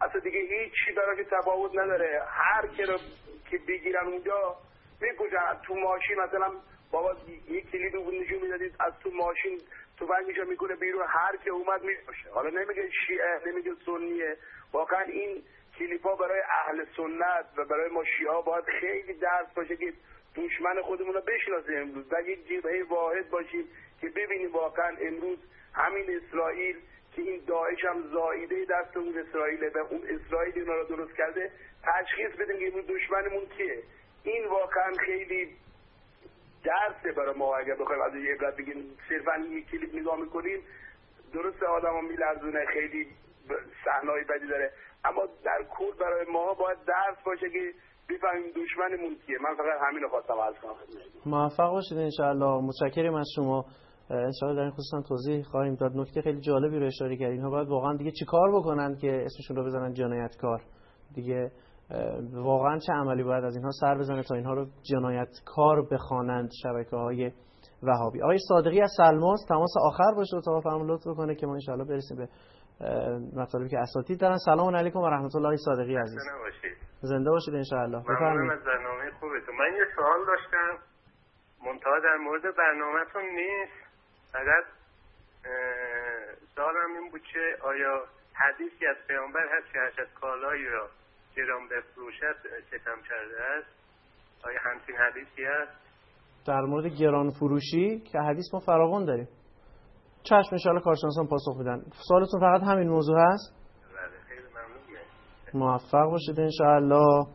اصلا دیگه هیچی براش تفاوت نداره. هر کی رو که بگیرن اونجا میکشن. تو ماشین مثلا بابا یک کلید رو نشون میدادید از تو ماشین تفنگشو میکنه بیرون، هر کی اومد میکشه. حالا نمیگه شیعه، نمیگه سنیه. واقعا این کلیپا برای اهل سنت و برای ما شیعه باید خیلی درس باشه که دشمن خودمون رو بشناسیم امروز و یک جبهه واحد باشیم که ببینیم واقعا امروز همین اسرائیل که این داعش هم زاییده دست اون اسرائیله و اون اسرائیل اینا رو درست کرده، تشخیص بدیم که امروز دشمنمون کیه. این واقعا خیلی درسه برای ما. اگر بخوایم از یه عبرت بگیم صرفا یک کلیپ نگاه میکنیم درسته آدمو میلرزونه، خیلی صحنه‌ای بدی داره، اما در کل برای ما باید درس باشه که بفهمیم دشمنمون کیه. من فقط همین رو خواستم عرض کنم. موفق باشید ان شاء الله. متشکرم از شما. ان شاء الله در این خصوص توضیح خواهیم داد. نکته خیلی جالبی رو اشاره کردین. اینها باید واقعا دیگه چیکار بکنن که اسمشون رو بزنن جنایتکار؟ دیگه واقعا چه عملی باید از اینها سر بزنه تا اینها رو جنایتکار بخوانند شبکه‌های وهابی؟ آقای صادقی از سلماس تماس آخر باشه تا فرمون لطف بکنه که ما ان شاء الله برسیم به مطالبی که اساتید دارن. سلام علیکم و رحمت الله. صادقی عزیز زنده باشید ان شاء الله. ممنونم از برنامه خوبتون. من یه سوال داشتم منتها در مورد برنامه‌تون نیست، فقط سوالم این بود که آیا حدیثی از پیامبر هست که هرچه کالایی را گران بفروشد ستم کرده است؟ آیا همچین حدیثی هست؟ در مورد گران فروشی که حدیث ما فراوان داریم. چشم ان شاء الله کارشناسان پاسخ میدن. سوالتون فقط همین موضوع هست؟ بله خیلی ممنونم. موفق باشید ان شاء الله.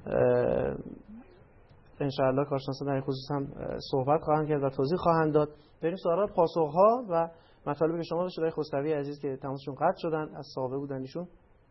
ان شاء الله کارشناسان در این خصوص هم صحبت خواهند کرد و توضیح خواهند داد. بریم سوالات پاسخ‌ها و مطالبی که شما داشتید. خسروی عزیز که تماسشون قطع شدن، از صحابه بودن ایشون.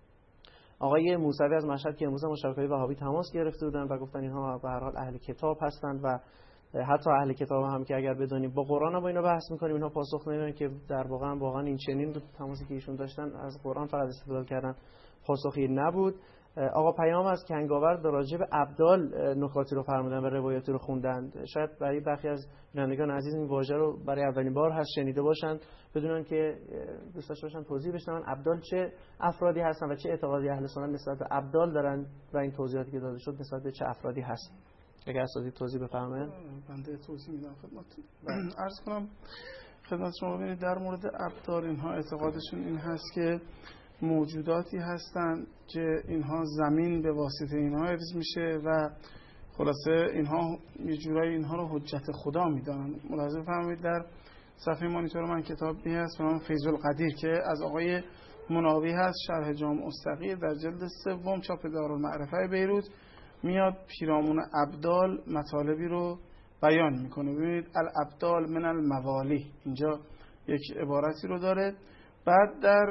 آقای موسوی از مشهد که امروز هم شبکه‌های وهابی تماس گرفته بودن و گفتن اینها به هر حال اهل کتاب هستند و حتی اهل کتاب هم که اگر بدونیم با قرآن هم با اینا بحث می‌کنیم اینها پاسخ نمیدن که در واقع واقعا این چنین تماسی که ایشون داشتن از قرآن فقط استفاده کردن، پاسخی نبود. آقا پیام از کنگاور در راجع به ابدال نکاتی رو فرمودن و روایاتی رو خوندن. شاید برای برخی از بینندگان عزیز این واژه رو برای اولین بار هست شنیده باشن، بدونن که دوست داشته باشن توضیح بشنون ابدال چه افرادی هستن و چه اعتقادی اهل سنت نسبت به ابدال دارن و این توضیحاتی که داده شد نسبت به چه افرادی هست. اگر اساتید توضیح بفرمایید. بنده توضیح میدم خدمتتون. عرض کنم خدمت شما. ببینید در مورد ابدال اینها اعتقادشون این هست که موجوداتی هستند که اینها زمین به واسطه اینها حفظ میشه و خلاصه اینها یه جورایی اینها رو حجت خدا میدانن. ملاحظه فرمایید در صفحه مانیتور من کتابی هست به نام فیض القدیر که از آقای مناوی هست، شرح جامع الصغیر در جلد سوم چاپ دارالمعرفه بیروت، میاد پیرامون ابدال مطالبی رو بیان میکنه. ببینید الابدال من الموالی، اینجا یک عبارتی رو داره. بعد در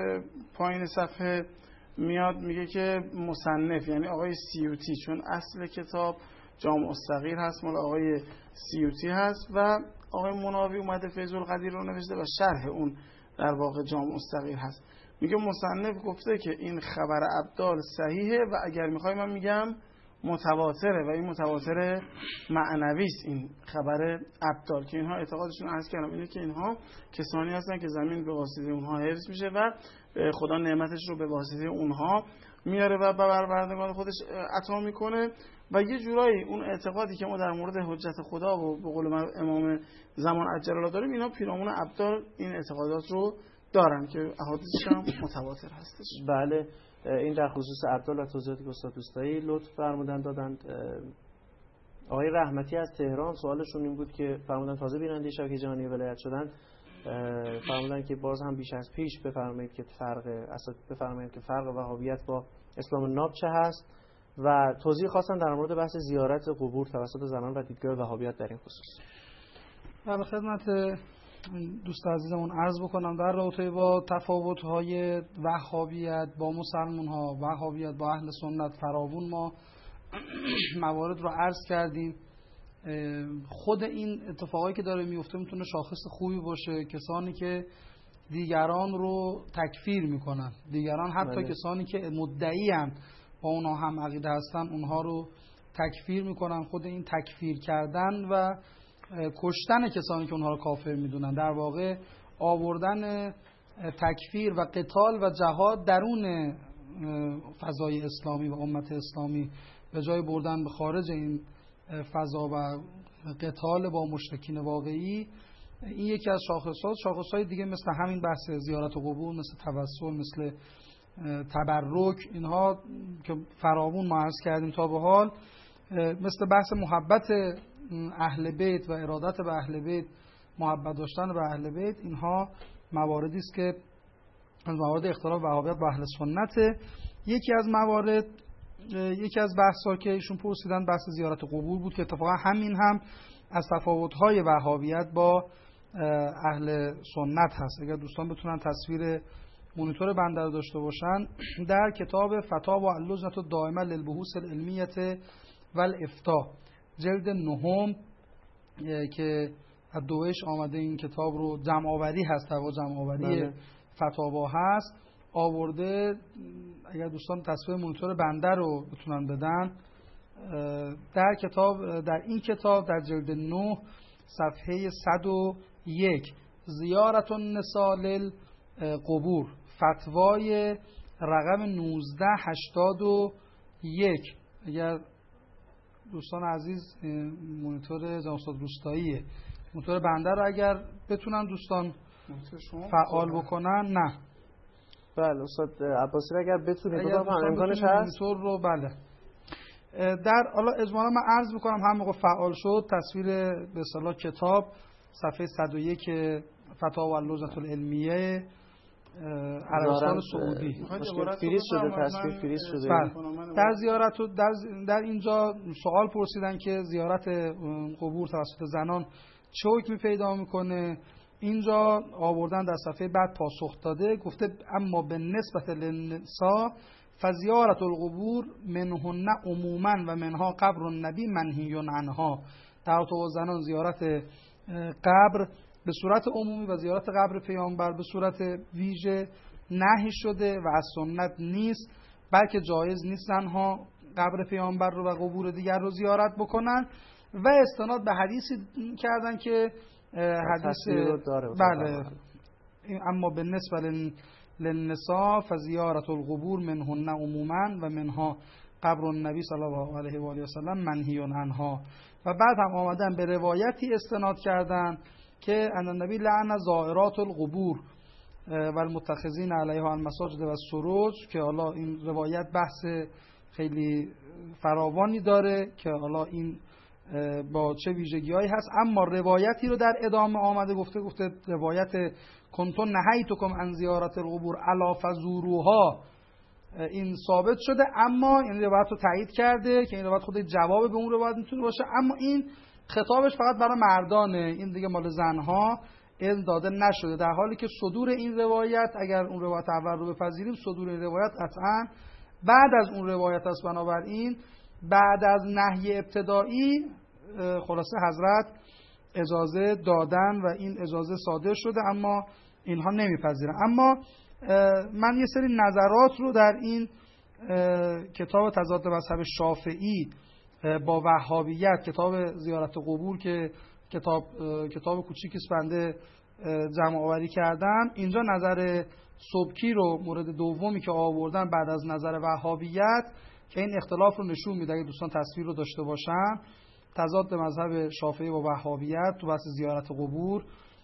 پایین صفحه میاد میگه که مصنف یعنی آقای سیوطی، چون اصل کتاب جامع الصغیر هست مال آقای سیوطی هست و آقای مناوی اومده فیض القدیر رو نوشته و شرح اون در واقع جامع الصغیر هست. میگه مصنف گفته که این خبر ابدال صحیحه و اگر میخوای من میگم متواتره و این متواتر معنوی است این خبر ابدال که اینها اعتقادشون عرض کردم اینه که اینها کسانی هستن که زمین به واسطه اونها حفظ میشه و خدا نعمتش رو به واسطه اونها میاره و به بردگان خودش عطا میکنه و یه جورایی اون اعتقادی که ما در مورد حجت خدا و به قول امام زمان عجل الله داریم اینا پیرامون ابدال این اعتقادات رو دارن که احادیثش هم متواتر هستش. بله این در خصوص ابدال و توضیحاتی که استاد دوستایی لطف فرمودن دادند. آقای رحمتی از تهران سوالشون این بود که فرمودن تازه بیننده شبکه جهانی ولایت شدن، فرمودن که باز هم بیش از پیش بفرمایید که فرق اساس بفرمایید که فرق وهابیت با اسلام ناب چه هست و توضیح خواستن در مورد بحث زیارت قبور توسط زنان و دیدگاه وهابیت در این خصوص. در خدمت دوست عزیزمون عرض بکنم در رابطه با تفاوت‌های وهابیت با مسلمان‌ها، وهابیت با اهل سنت فراوون ما موارد رو عرض کردیم. خود این اتفاقایی که داره میفته میتونه شاخص خوبی باشه. کسانی که دیگران رو تکفیر میکنن، دیگران حتی بله. کسانی که مدعی ان با اونها هم عقیده هستن اونها رو تکفیر میکنن. خود این تکفیر کردن و کشتن کسانی که اونها رو کافر میدونن در واقع آوردن تکفیر و قتال و جهاد درون فضای اسلامی و امت اسلامی به جای بردن به خارج این فضا و قتال با مشرکین واقعی، این یکی از شاخص‌هاست. شاخص‌های دیگه مثل همین بحث زیارت قبور، مثل توسل، مثل تبرک، اینها که فراوون ما عرض کردیم تا به حال، مثل بحث محبت اهل بیت و ارادت به اهل بیت، محبت داشتن به اهل بیت، اینها مواردی است که از موارد اختلاف وهابیت با اهل سنت. یکی از موارد، یکی از بحث‌ها که ایشون پرسیدن بحث زیارت قبور بود که اتفاقا همین هم از تفاوت‌های وهابیت با اهل سنت هست. اگر دوستان بتونن تصویر مونیتور بنده رو داشته باشن، در کتاب فتاوی اللجنة الدائمة للبحوث العلمیة والافتاء جلد نهم که از دویش آمده این کتاب رو، جمع آوری هست و جمع آوری فتاوا هست، آورده. اگر دوستان تصویر مونیتور بنده رو بتونن بدن، در کتاب، در این کتاب در جلد نه صفحه صد و یک زیارت النساء للقبور، فتوای رقم نوزده هشتاد و یک. اگر دوستان عزیز مونیتور جناب استاد روستاییه، مونیتور بنده رو اگر بتونن دوستان فعال بکنن. نه بله استاد عباسی اگر بتونید بگم امکانش هست مونیتور رو. بله در حالا اجمالا من عرض میکنم هم موقع فعال شد تصویر به اصطلاح کتاب صفحه صد و یک فتاوی اللجنة العلمیة عربستان سعودی فریز شده، تصویر فریز شده. در زیارت در, در اینجا سوال پرسیدن که زیارت قبور توسط زنان چه حکمی پیدا میکنه. اینجا آوردن در صفحه بعد پاسخ داده، گفته اما به نسبت للنساء فزیارت القبور منهن عموما و منها قبر النبی منهی عنها. در تو زنان زیارت قبر به صورت عمومی و زیارت قبر پیامبر به صورت ویژه نهی شده و از سنت نیست، بلکه جایز نیست زنها قبر پیامبر رو و قبور دیگر رو زیارت بکنن. و استناد به حدیثی کردن که حدیث بله اما به نسبت للنساء فزیارت القبور منهن عموما و منها قبر النبی صلی الله علیه و آله و سلم منهی عنها. و بعد هم آمدن به روایتی استناد کردن که ان النبی لعن زائرات القبور و المتخذین علیها المساجد و السروج، که حالا این روایت بحث خیلی فراوانی داره که حالا این با چه ویژگی‌هایی هست. اما روایتی رو در ادامه آمده گفته گفته روایت کنتون نهیتکم عن زیارت القبور الا فزوروها، این ثابت شده. اما این روایت رو تایید کرده که این روایت خود جواب به اون روایت میتونه باشه، اما این خطابش فقط برای مردانه، این دیگه مال زنها اذن داده نشده. در حالی که صدور این روایت، اگر اون روایت اول رو بپذیریم، صدور این روایت قطعاً بعد از اون روایت است. بنابراین بعد از نهی ابتدایی خلاصه حضرت اجازه دادن و این اجازه صادر شده، اما اینها نمیپذیرن. اما من یه سری نظرات رو در این کتاب تضاد مذهب شافعی با وهابیت، کتاب زیارت قبور که کتاب کتاب کوچیکی است بنده جمع آوری کردم، اینجا نظر سبکی رو مورد دومی که آوردن بعد از نظر وهابیت که این اختلاف رو نشون میده. اگه دوستان تصویر رو داشته باشن، تضاد مذهب شافعی با وهابیت تو بحث زیارت قبور،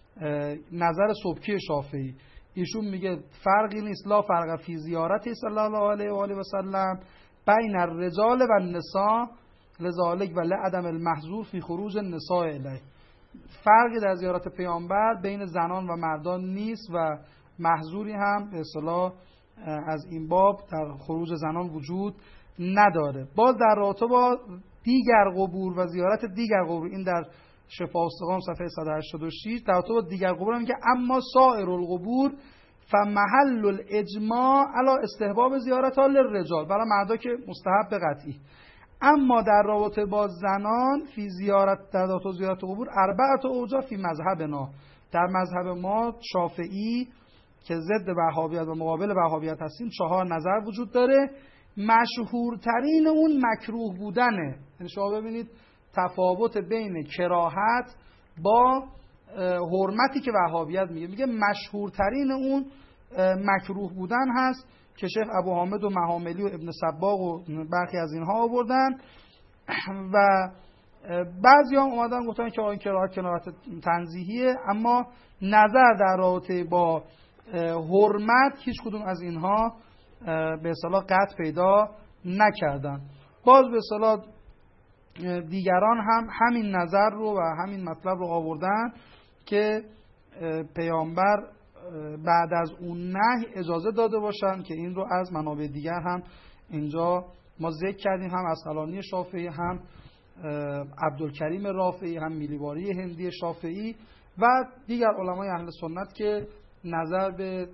نظر سبکی شافعی، ایشون میگه فرقی نیست، لا فرق فی زیارت صلی الله علیه و آله و سلم بین الرجال و النساء لذالک و لعدم المحظور فی خروج النساء الیه. فرقی در زیارت پیامبر بین زنان و مردان نیست و محظوری هم به اصطلاح از این باب در خروج زنان وجود نداره. باز در رابطه با دیگر قبور و زیارت دیگر قبور، این در شفا استقام صفحه صد و هشتاد و شش، در رابطه با دیگر قبور میگه اما سایر القبور فمحل الاجماع علی استحباب زیارتها للرجال، برای مردا که مستحب قطعی. اما در رابطه با زنان فی زیارت در رابطه با زیارت قبور اربعه اوجه فی مذهبنا، در مذهب ما شافعی که ضد وهابیت و مقابل وهابیت هستیم چهار نظر وجود داره. مشهورترین اون مکروه بودنه. یعنی شما ببینید تفاوت بین کراهت با حرمتی که وهابیت میگه، میگه مشهورترین اون مکروه بودن هست که شیخ ابو حامد و محاملی و ابن صباغ و برخی از اینها آوردن و بعضی هم اومدن گفتن که این کراهت کراهت تنزیهیه، اما نظر در رابطه با حرمت هیچ کدوم از اینها به اصطلاح قطع پیدا نکردن. باز به اصطلاح دیگران هم همین نظر رو و همین مطلب رو آوردن که پیامبر بعد از اون نهی اجازه داده باشن که این رو از منابع دیگر هم اینجا ما ذکر کردیم، هم اصلانی شافعی، هم عبدالکریم رافعی، هم میلیواری هندی شافعی و دیگر علمای اهل سنت که نظر به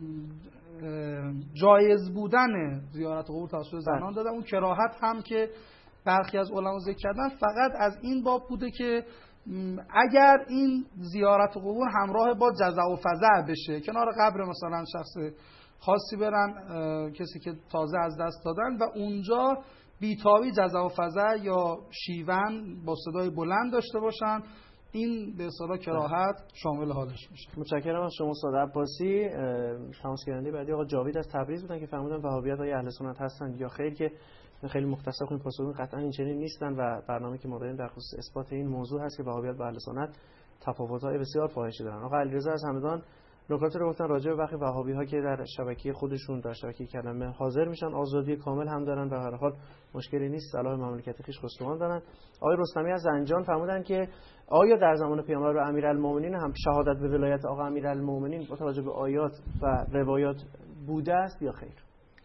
جایز بودن زیارت قبور توسط زنان دادن. اون کراهت هم که برخی از علما ذکر کردن فقط از این باب بوده که اگر این زیارت قبور همراه با جزع و فزع بشه، کنار قبر مثلا شخص خاصی برن، کسی که تازه از دست دادن، و اونجا بیتابی جزع و فزع یا شیون با صدای بلند داشته باشن، این به اصطلاح کراهت شامل حالش میشه. متشکرم از شما استاد عباسی. تماس گیرنده بعدی آقا جاوید از تبریز بودن که فرمودن وهابیت های اهل سنت هستن یا خیر، که خیلی مختصر کنیم پاسخ قطعا این چنین نیستن و برنامه که ما داریم در خصوص اثبات این موضوع هست که وهابیت با اهل سنت تفاوت‌های بسیار فاحشی دارن. آقا علیرضا از همدان نکاتی رو گفتن راجع به بخی وهابی‌ها که در شبکه خودشون در شبکه کلمه حاضر میشن، آزادی کامل هم دارن و به هر حال مشکلی نیست، صلاح مملکت خویش خسروان دارن. آقای رستمی از زنجان فرمودن که آیا در زمان پیامبر و امیرالمومنین هم شهادت به ولایت آقا امیرالمومنین با توجه به آیات و روایات بوده است یا خیر؟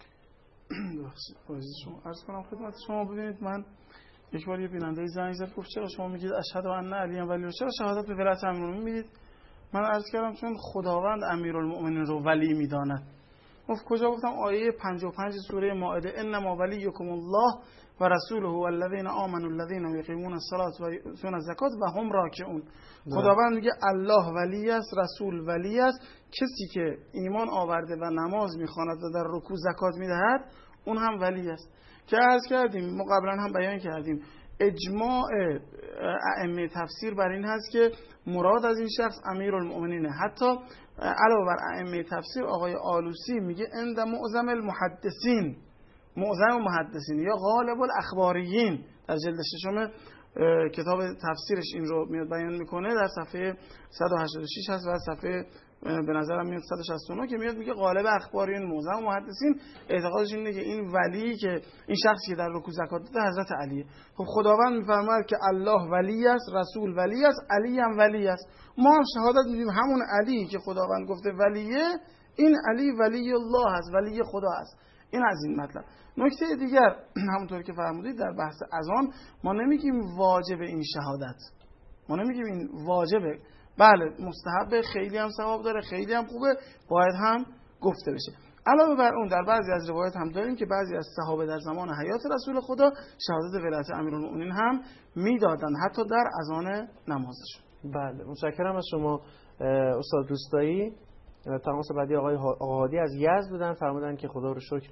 شما عرض کنم خدمت شما، ببینید من یک بار یه بیننده زنگ زد گفت چرا شما میگید اشهد ان علی ولی، چرا شهادت به ولایت امیرالمومنین میدید؟ من عرض کردم چون خداوند امیرالمومنین رو ولی میداند. گفت کجا؟ گفتم آیه پنجاه و پنج سوره مائده انما ولیکم الله و رسوله والذین آمنوا الذین یقیمون الصلاة و یؤتون الزکات و هم راکعون. خداوند میگه الله ولی است، رسول ولی است، کسی که ایمان آورده و نماز میخواند و در رکوع زکات میدهد اون هم ولی است. که عرض کردیم، ما قبلا هم بیان کردیم، اجماع ائمه تفسیر بر این هست که مراد از این شخص امیرالمؤمنینه. حتی علاوه بر ائمه تفسیر آقای آلوسی میگه عند معظم المحدثین، معظم محدثین یا غالب الاخباریین، در جلد ششم کتاب تفسیرش این رو میاد بیان میکنه، در صفحه صد و هشتاد و شش هست و صفحه به نظرم میاد صد و شصت و نه، که میاد میگه غالب اخباریین معظم محدثین اعتقادش اینه که این ولی که این شخصی که در رکوع زکات داده حضرت علیه. خب خداوند میفرماید که الله ولی است، رسول ولی است، علی هم ولی است. ما هم شهادت میدیم همون علی که خداوند گفته ولیه، این علی ولی الله است، ولی خدا است. این از این مطلب. نکته دیگر همونطور که فرمودید در بحث اذان، ما نمیگیم واجب این شهادت، ما نمیگیم این واجبه، بله مستحب، خیلی هم ثواب داره، خیلی هم خوبه، باید هم گفته بشه. علاوه بر اون در بعضی از روایات هم داریم که بعضی از صحابه در زمان حیات رسول خدا شهادت ولایت امیرالمومنین هم میدادن، حتی در اذان نمازشون. بله متشکرم از شما استاد روستایی. تماس بعدی آقای هادی از یزد بودن، فرمودن که خدا رو شکر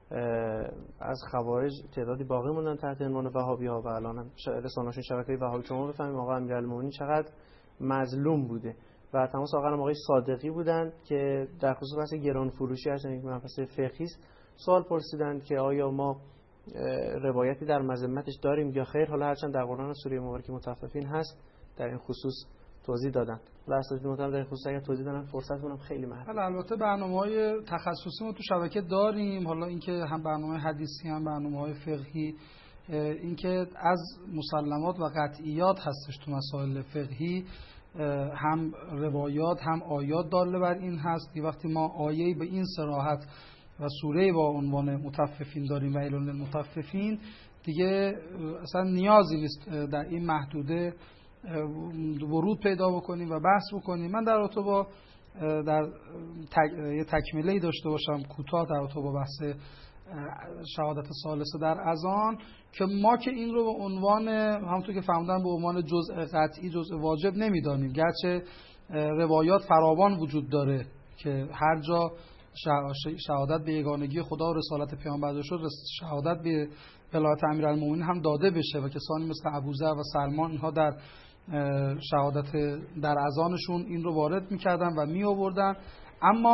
از خوارج تعدادی باقی موندن تحت عنوان وهابی‌ها و الان رسانه‌شون شبکه‌های وهابی. شما بفهمید آقا امیرالمومنین چقدر مظلوم بوده. و تماس آقا آقای صادقی بودن که در خصوص بحث گران فروشی هستن، یک مبحث فقهی است، سوال پرسیدند که آیا ما روایتی در مذمتش داریم یا خیر. حالا هرچند در قرآن سوره مبارکه مطففین هست در این خصوص توضیح دادن. و اساتید محترم در این خصوص اگر توضیح دادن فرصت کنم خیلی محدود. البته برنامه‌های تخصصی ما تو شبکه داریم، حالا اینکه هم برنامه حدیثی هم برنامه‌های فقهی، اینکه از مسلمات و قطعیات هستش تو مسائل فقهی، هم روایات هم آیات داله بر این هست که وقتی ما آیه‌ای به این صراحت و سوره‌ای با عنوان مطففین داریم و ویل للمطففین، دیگه اصلا نیازی نیست در این محدوده ورود پیدا بکنیم و بحث بکنیم. من در رابطه با در تک... یه تکمله‌ای داشته باشم کوتاه در رابطه با بحث شهادت ثالثه در اذان، که ما که این رو به عنوان همونطور که فهمیدن به عنوان جزء قطعی جزء واجب نمیدانیم، گرچه روایات فراوان وجود داره که هر جا شهادت به یگانگی خدا و رسالت پیامبر شد، شهادت به ولایت امیرالمومنین هم داده بشه و کسانی مثل ابوذر و سلمان اینها در شهادت در اذانشون این رو وارد میکردن و می آوردن. اما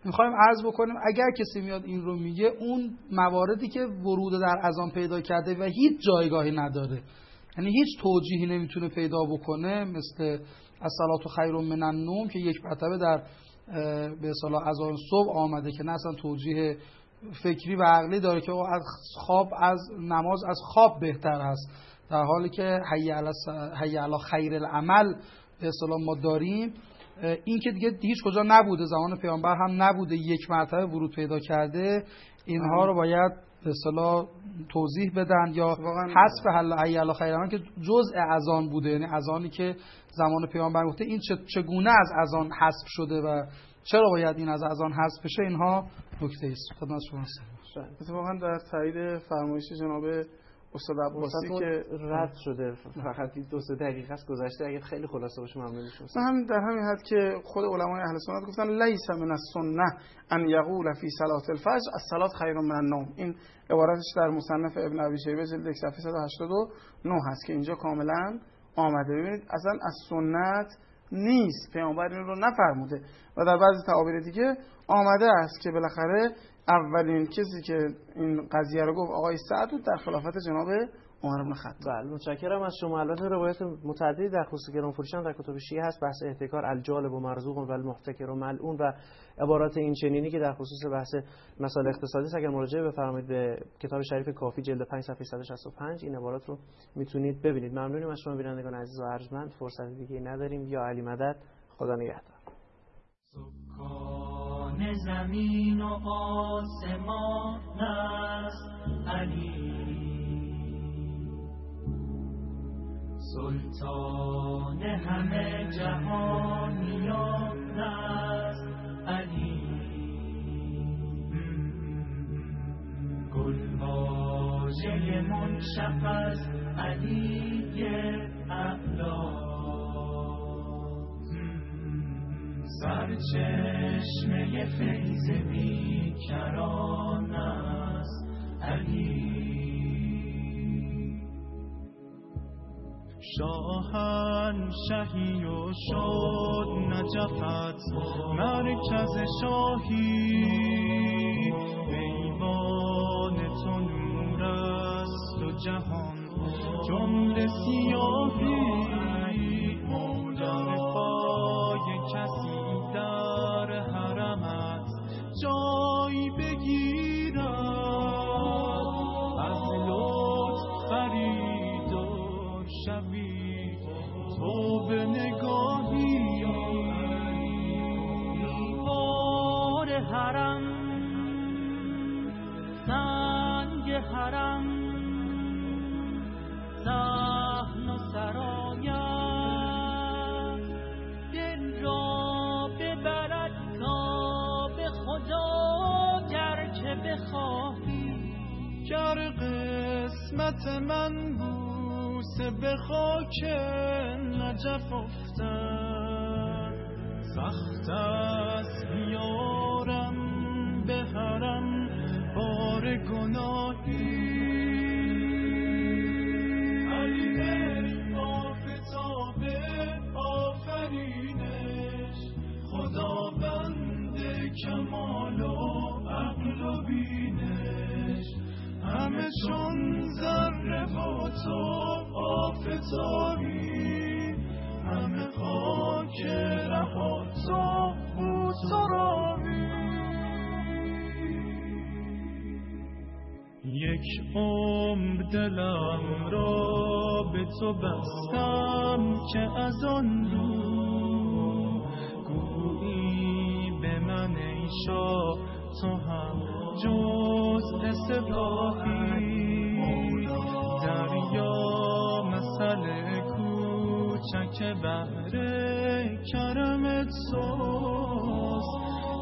میخوایم عرض بکنیم اگر کسی میاد این رو میگه، اون مواردی که ورود در اذان پیدا کرده و هیچ جایگاهی نداره، یعنی هیچ توجیهی نمیتونه پیدا بکنه، مثل الصلاة خیر من النوم که یک مرتبه در به اصطلاح اذان صبح آمده که نه اصلا توجیه فکری و عقلی داره که از خواب از نماز از خواب بهتر هست، در حالی که حی علی حی علی خیر العمل به اصطلاح ما داریم. این که دیگه هیچ کجا نبوده، زمان پیامبر هم نبوده، یک مرتبه ورود پیدا کرده، اینها رو باید به اصطلاح توضیح بدن یا حذف حی علی خیر العمل که جزء اذان بوده، یعنی اذانی که زمان پیامبر گفته این چگونه از اذان حذف شده و چرا باید این از اذان حذف بشه، اینها نکته است. خدمت شما هستم. اتفاقا در تایید فرمایش جناب استاد عباسی که رد شده فقط دو سه دقیقه است گذشته، اگه خیلی خلاصه باشه ممنون میشم. من در همین حد که خود علمای اهل سنت گفتن لیس من السنه ان یقول فی صلاه الفجر الصلاه خیر من النوم. این عبارتش در مصنف ابن ابی شیبه جلد یک صفحه صد و هشتاد و نه هست که اینجا کاملا آمده. ببینید اصلا از سنت نیست، پیامبر این رو نفرموده و در بعضی تعابیر دیگه آمده است که بالاخره اولین کسی که این قضیه رو گفت آقای سعد بود در خلافت جناب عمر بن خطاب. بله متشکرم از شما. البته روایت متعددی در خصوص گران فروشان در کتب شیعه هست، بحث احتکار الجالب و مرزوق و المحتکر و ملعون و عبارات این چنینی که در خصوص بحث مسائل اقتصادی است. اگر مراجعه بفرمایید به کتاب شریف کافی جلد پنج صفحه صد و شصت و پنج این عبارات رو میتونید ببینید. ممنونیم از شما بینندگان عزیز و ارجمند. فرصت دیگه نداریم. یا علی مدد. خدا نگهدار. سکان زمین و آسمان است علی، سلطان همه جهانیان است علی، گلواژه منشق از علی اعلی، سرچشمه فیض بیکران است علی، شاهنشهی و شد نجفت مرکز شاهی، ایوان تو نور است و جهان جمله سیاهی، در پای کسی در حرمت جای بگیرد، از لطف خریدار شوی تو به نگاهی، دیوار حرم سنگ حرم صحن و سرایت دل را ببرد تا به خدا گر که بخواهی، گر قسمت من بوسه به خاک نجف افتد، سخت است بیارم به حرم بار گناهی، علی آفتاب آفرینش خداوند کمال و عقل و بینش، همه چون ذره و تو آفتابی، همه خاک رها تو او ترابی، یک عمر دلم را به تو بستم که از آن رو گویی به من ای شاه تو هم جزء سپاهی، دریا مسئله کوچک بحر کرمت سوز،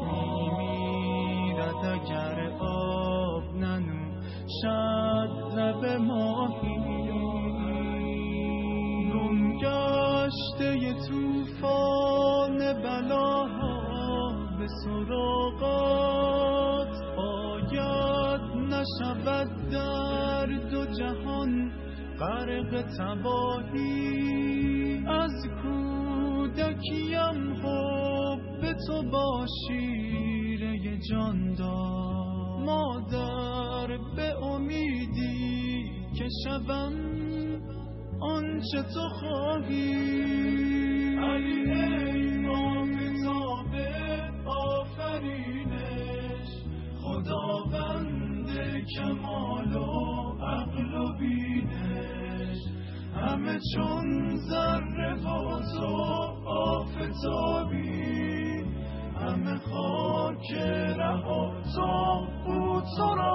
میمیرد اگر آب ننوشد لب ماهی، گم گشته طوفان بلاها به سراغات آید، نشود در دو جهان غرق تباهی، از کودکیم حب تو با شیره جان داد مادر به امیدی که شوم آنچه تو خواهی علی ای آفتاب آفرینش خداوند کمال و عقل و بینش همه چون ذره و تو آفتابی همه خاک رها تا بود تو را